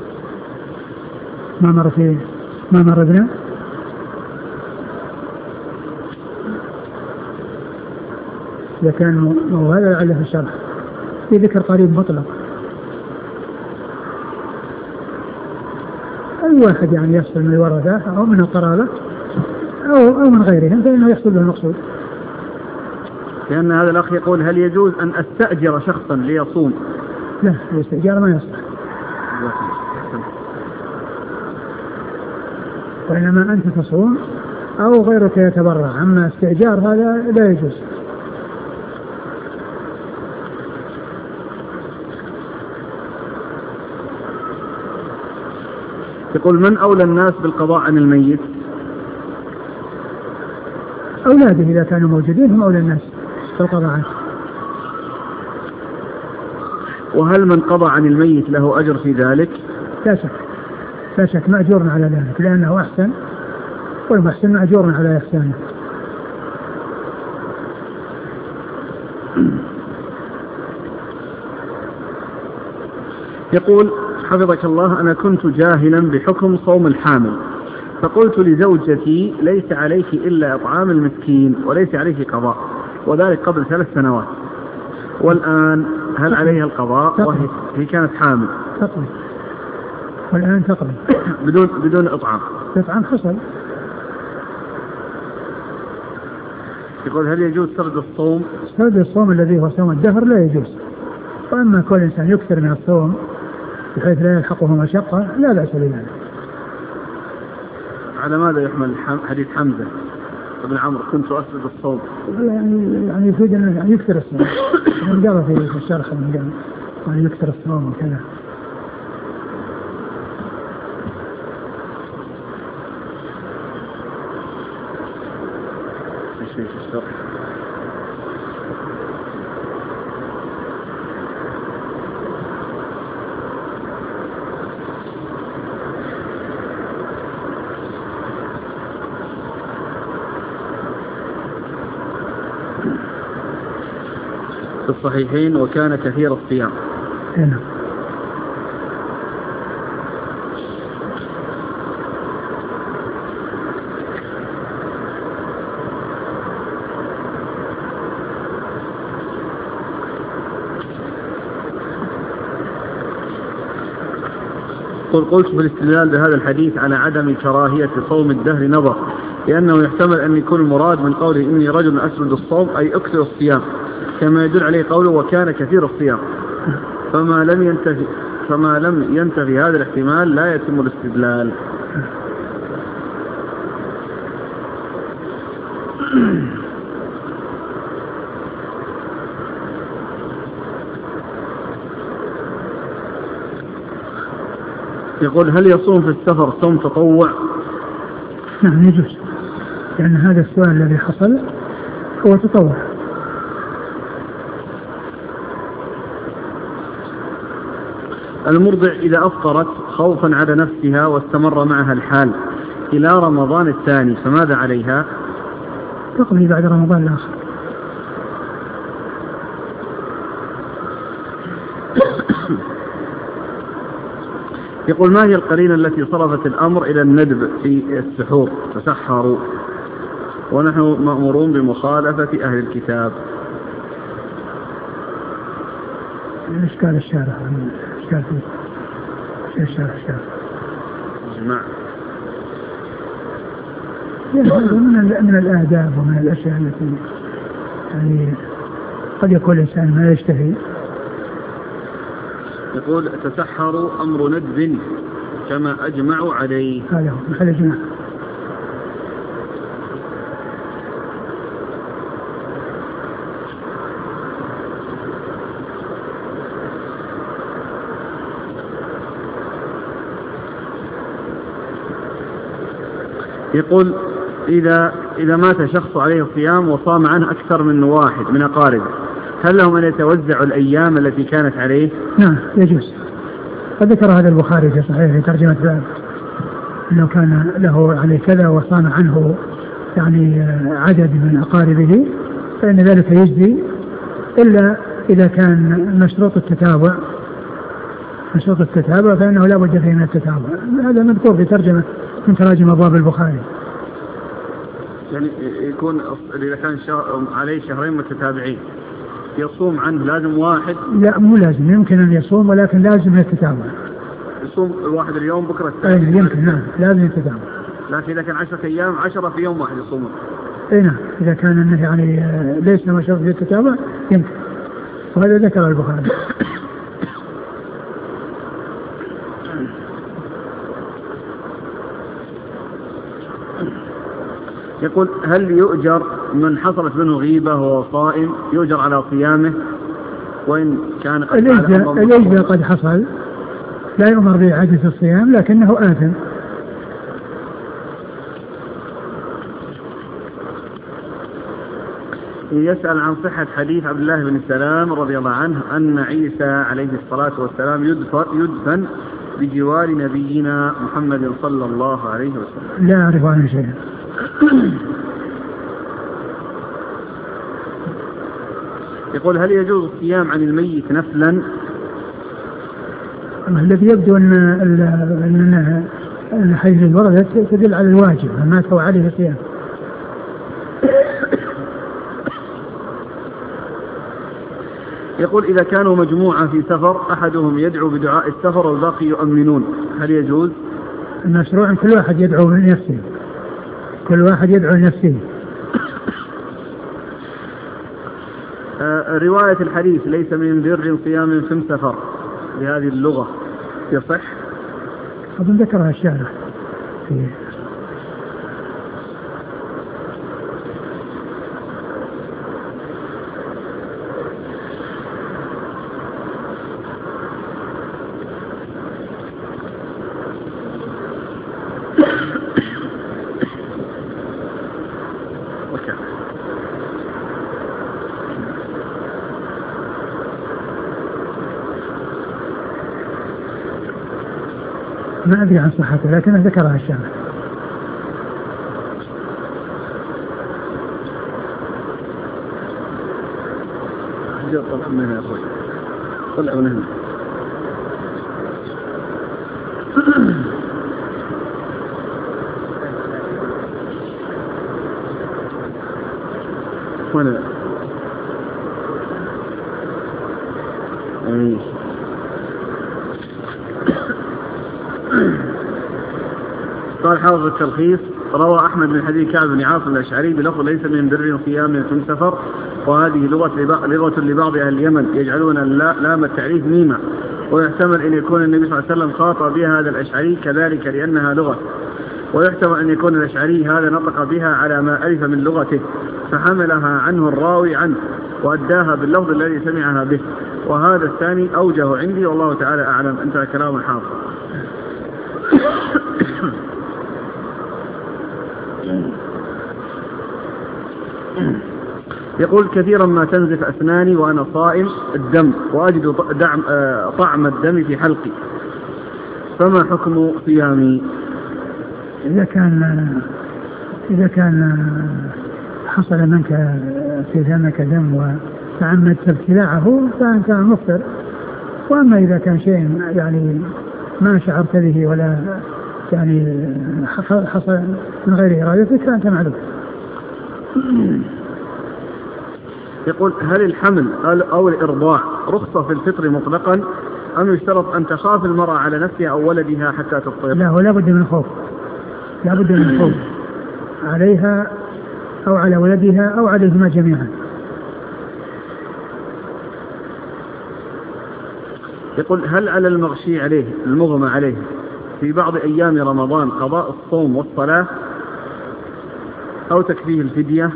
Speaker 2: ما مر بنا إذا كان وهذا لعله في الشرح في ذكر قريب مطلق. أي واحد يعني يحصل من الورثة أو من القرابة أو من غيرهم فإنه يحصل له المقصود.
Speaker 1: لأن هذا الأخ يقول هل يجوز أن أستأجر شخصا ليصوم؟
Speaker 2: لا، الاستئجار ما يصلح، وإنما أنت تصوم أو غيرك يتبرع، أما استئجار هذا لا يجوز.
Speaker 1: يقول من أولى الناس بالقضاء عن الميت؟
Speaker 2: أولاده إذا كانوا موجودين هم أولى الناس بالقضاء عنه.
Speaker 1: وهل من قضى عن الميت له أجر في ذلك؟
Speaker 2: لا شك، لا شك، مأجور على ذلك لأنه أحسن، والمحسن مأجور على إحسانه.
Speaker 1: يقول حفظك الله أنا كنت جاهلا بحكم صوم الحامل، فقلت لزوجتي ليس عليك إلا إطعام المسكين وليس عليك قضاء، وذلك قبل 3 سنوات، والآن هل عليها القضاء وهي كانت حامل؟
Speaker 2: تقضي، والآن تقضي
Speaker 1: بدون إطعام.
Speaker 2: إطعام حصل.
Speaker 1: يقول هل يجوز سرد الصوم؟
Speaker 2: سرد الصوم الذي هو صوم الدهر لا يجوز، وأما كل إنسان يكثر من الصوم بحيث لا يلحقه مشقة لا بأس بذلك.
Speaker 1: على ماذا يحمل حديث حمزة بن عمرو كنت أسرد الصوم؟
Speaker 2: يعني يفيد أن يكثر الصوم، من قال في الشرح من قال يكثر الصوم وكذا.
Speaker 1: في الشرح في الصحيحين وكان كثير الصيام.
Speaker 2: هنا.
Speaker 1: قلت في الاستدلال بهذا الحديث على عدم كراهية صوم الدهر نظر، لأنه يحتمل أن يكون المراد من قوله إني رجل أسرد الصوم أي أكثر الصيام، كما يدل عليه قوله وكان كثير الصيام، فما لم ينتفي هذا الاحتمال لا يتم الاستدلال. يقول هل يصوم في السفر صوم تطوع؟
Speaker 2: نعم يجوز، لأن هذا السؤال الذي حصل هو تطوع.
Speaker 1: المرضع إذا أفطرت خوفا على نفسها واستمر معها الحال إلى رمضان الثاني فماذا عليها؟
Speaker 2: تقضي بعد رمضان الآخر.
Speaker 1: يقول ما هي القرينة التي صرفت الأمر إلى الندب في السحور تسحروا ونحن مأمورون بمخالفة أهل الكتاب؟
Speaker 2: إشكال الشارع، إشكال في الشارع
Speaker 1: جماعة
Speaker 2: من الآداب ومن الأشياء التي يعني قد يكون الإنسان ما يشتهي.
Speaker 1: يقول تسحروا أمر ندب كما أجمعوا عليه.
Speaker 2: هذا هو محل إجماع.
Speaker 1: يقول إذا مات شخص عليه الصيام وصام عنه أكثر من واحد من أقاربه هل لهم أن يتوزعوا الأيام التي كانت عليه؟
Speaker 2: نعم يجوز. قد ذكر هذا البخاري في صحيح في ترجمة باب أنه كان له عليه كذا وصام عنه يعني عدد من أقاربه فإن ذلك يجزي، إلا إذا كان مشروط التتابع فإنه لا بد فيه من التتابع. هذا مذكور في ترجمة من تراجم أبواب البخاري.
Speaker 1: يعني يكون إذا كان عليه شهرين متتابعين يصوم عنه لازم واحد؟
Speaker 2: لا مو لازم، يمكن أن يصوم ولكن لازم يتتابع.
Speaker 1: يصوم الواحد اليوم بكرة الثاني؟
Speaker 2: يمكن، نعم لازم يتتابع.
Speaker 1: لكن إذا كان 10 أيام 10 في يوم واحد يصومون؟
Speaker 2: نعم إذا كان أنه يعني ليس ما شرط في التتابع يمكن، وهذا ذكر البخاري.
Speaker 1: يقول هل يؤجر من حصلت منه غيبة وهو صائم يؤجر على صيامه وإن كان
Speaker 2: الإجزاء قد حصل لا يؤمر بإعادة الصيام لكنه آثم.
Speaker 1: يسأل عن صحة حديث عبد الله بن سلام رضي الله عنه أن عيسى عليه الصلاة والسلام يدفن بجوار نبينا محمد صلى الله عليه وسلم.
Speaker 2: لا أعرف عنه شيئا.
Speaker 1: يقول هل يجوز الصيام عن الميت نفلا؟
Speaker 2: الذي يبدو أن حيث الوردة تدل على الواجب مات عليه الصيام.
Speaker 1: يقول إذا كانوا مجموعة في سفر أحدهم يدعو بدعاء السفر والباقي يؤمنون هل يجوز؟
Speaker 2: المشروع كل واحد يدعو لنفسه، كل واحد يدعو لنفسه.
Speaker 1: رواية الحديث ليس من بر صيام في سفر بهذه اللغة يصح؟
Speaker 2: أظن ذكرها الشارع فيه. ما أدري عن صحته لكن ذكرها الشارع.
Speaker 1: طلع من هنا يا أخوي، طلع من هنا. وأنا قال حافظ التلخيص روى أحمد بن حديث كعب بن عاصم الأشعري بلفظ ليس من بر صيام في سفر، وهذه لغة لبعض أهل اليمن يجعلون لام التعريف ميمة، ويحتمل أن يكون النبي صلى الله عليه وسلم خاطب بها هذا الأشعري كذلك لأنها لغة، ويحتمل أن يكون الأشعري هذا نطق بها على ما ألف من لغته فحملها عنه الراوي عنه وأداها باللفظ الذي سمعها به، وهذا الثاني أوجه عندي والله تعالى أعلم. انتهى كلام الحافظ. يقول كثيرا ما تنزف أسناني وأنا صائم الدم وأجد طعم الدم في حلقي، فما حكم صيامي؟
Speaker 2: إذا كان حصل منك في دمك دم وتعمدت ابتلاعه فأنت مفطر، وأما إذا كان شيء يعني ما شعرت به ولا يعني حصل من غير إرادتك فأنت معلوم.
Speaker 1: يقول هل الحمل أو الإرضاع رخصة في الفطر مطلقا أم يشترط أن تخاف المرأة على نفسها أو ولدها حتى تفطر؟
Speaker 2: لا، ولا بد من خوف، لا بد من خوف عليها أو على ولدها أو عليهما جميعا.
Speaker 1: يقول هل على المغشي عليه المغمى عليه في بعض أيام رمضان قضاء الصوم والصلاة أو تكفيه الفدية؟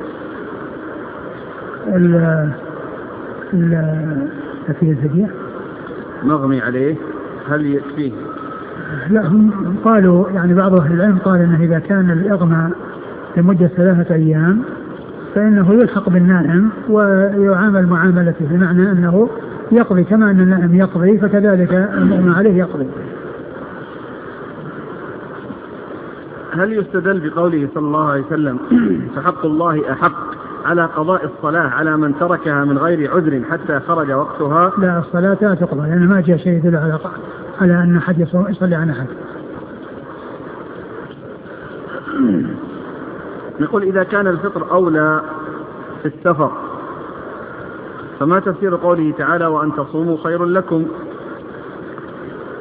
Speaker 2: تكفيه الفدية
Speaker 1: مغمي عليه هل يكفيه؟
Speaker 2: لا، هم قالوا يعني بعض أهل العلم قال أنه إذا كان الإغمى لمدة 3 أيام فإنه يلحق بالنائم ويعامل معاملته، بمعنى أنه يقضي كما أن النائم يقضي فكذلك المغمى عليه يقضي.
Speaker 1: هل يستدل بقوله صلى الله عليه وسلم فحق الله أحق على قضاء الصلاة على من تركها من غير عذر حتى خرج وقتها؟
Speaker 2: لا، الصلاة لا تقضى لأن ما جاء شيء يدل على أن أحد يصلي عن أحد.
Speaker 1: نقول إذا كان الفطر أولى في السفر فما تفسير قوله تعالى وأن تصوموا خير لكم؟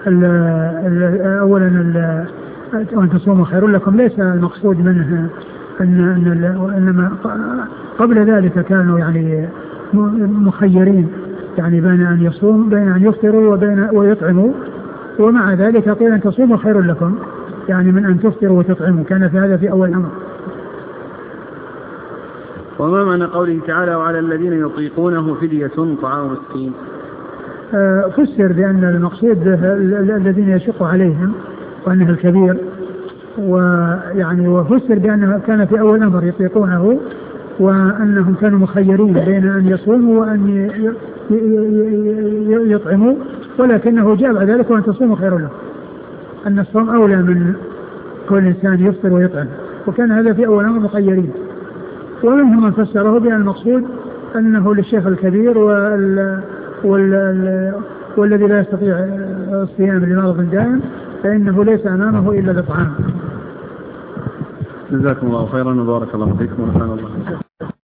Speaker 2: أولا وأن تصوموا خير لكم ليس المقصود منه إنما قبل ذلك كانوا يعني مخيرين، يعني بين أن يصوم بين أن يفطروا ويطعموا، ومع ذلك قيل أن تصوموا خير لكم، يعني من أن تفطروا وتطعموا، كان في هذا في أول الأمر.
Speaker 1: وما معنى قوله تعالى وعلى الذين يطيقونه فدية طعام مسكين؟
Speaker 2: فسر بأن المقصود الذين يشق عليهم وأنه الكبير، ويعني وفسر بأنه كان في أول الأمر يطيقونه، وأنهم كانوا مخيرين بين أن يصوموا وأن يطعموا، ولكنه جاء بعد ذلك وأن تصوموا خير له، أن الصوم أولى من كل إنسان يفطر ويطعم، وكان هذا في أول الأمر مخيرين. ومنهم من فسره بأن المقصود أنه للشيخ الكبير والذي لا يستطيع الصيام لمرض دائم فإنه ليس أمامه إلا الإطعام.
Speaker 1: جزاكم الله خيرا وبارك الله فيكم ونفعنا الله.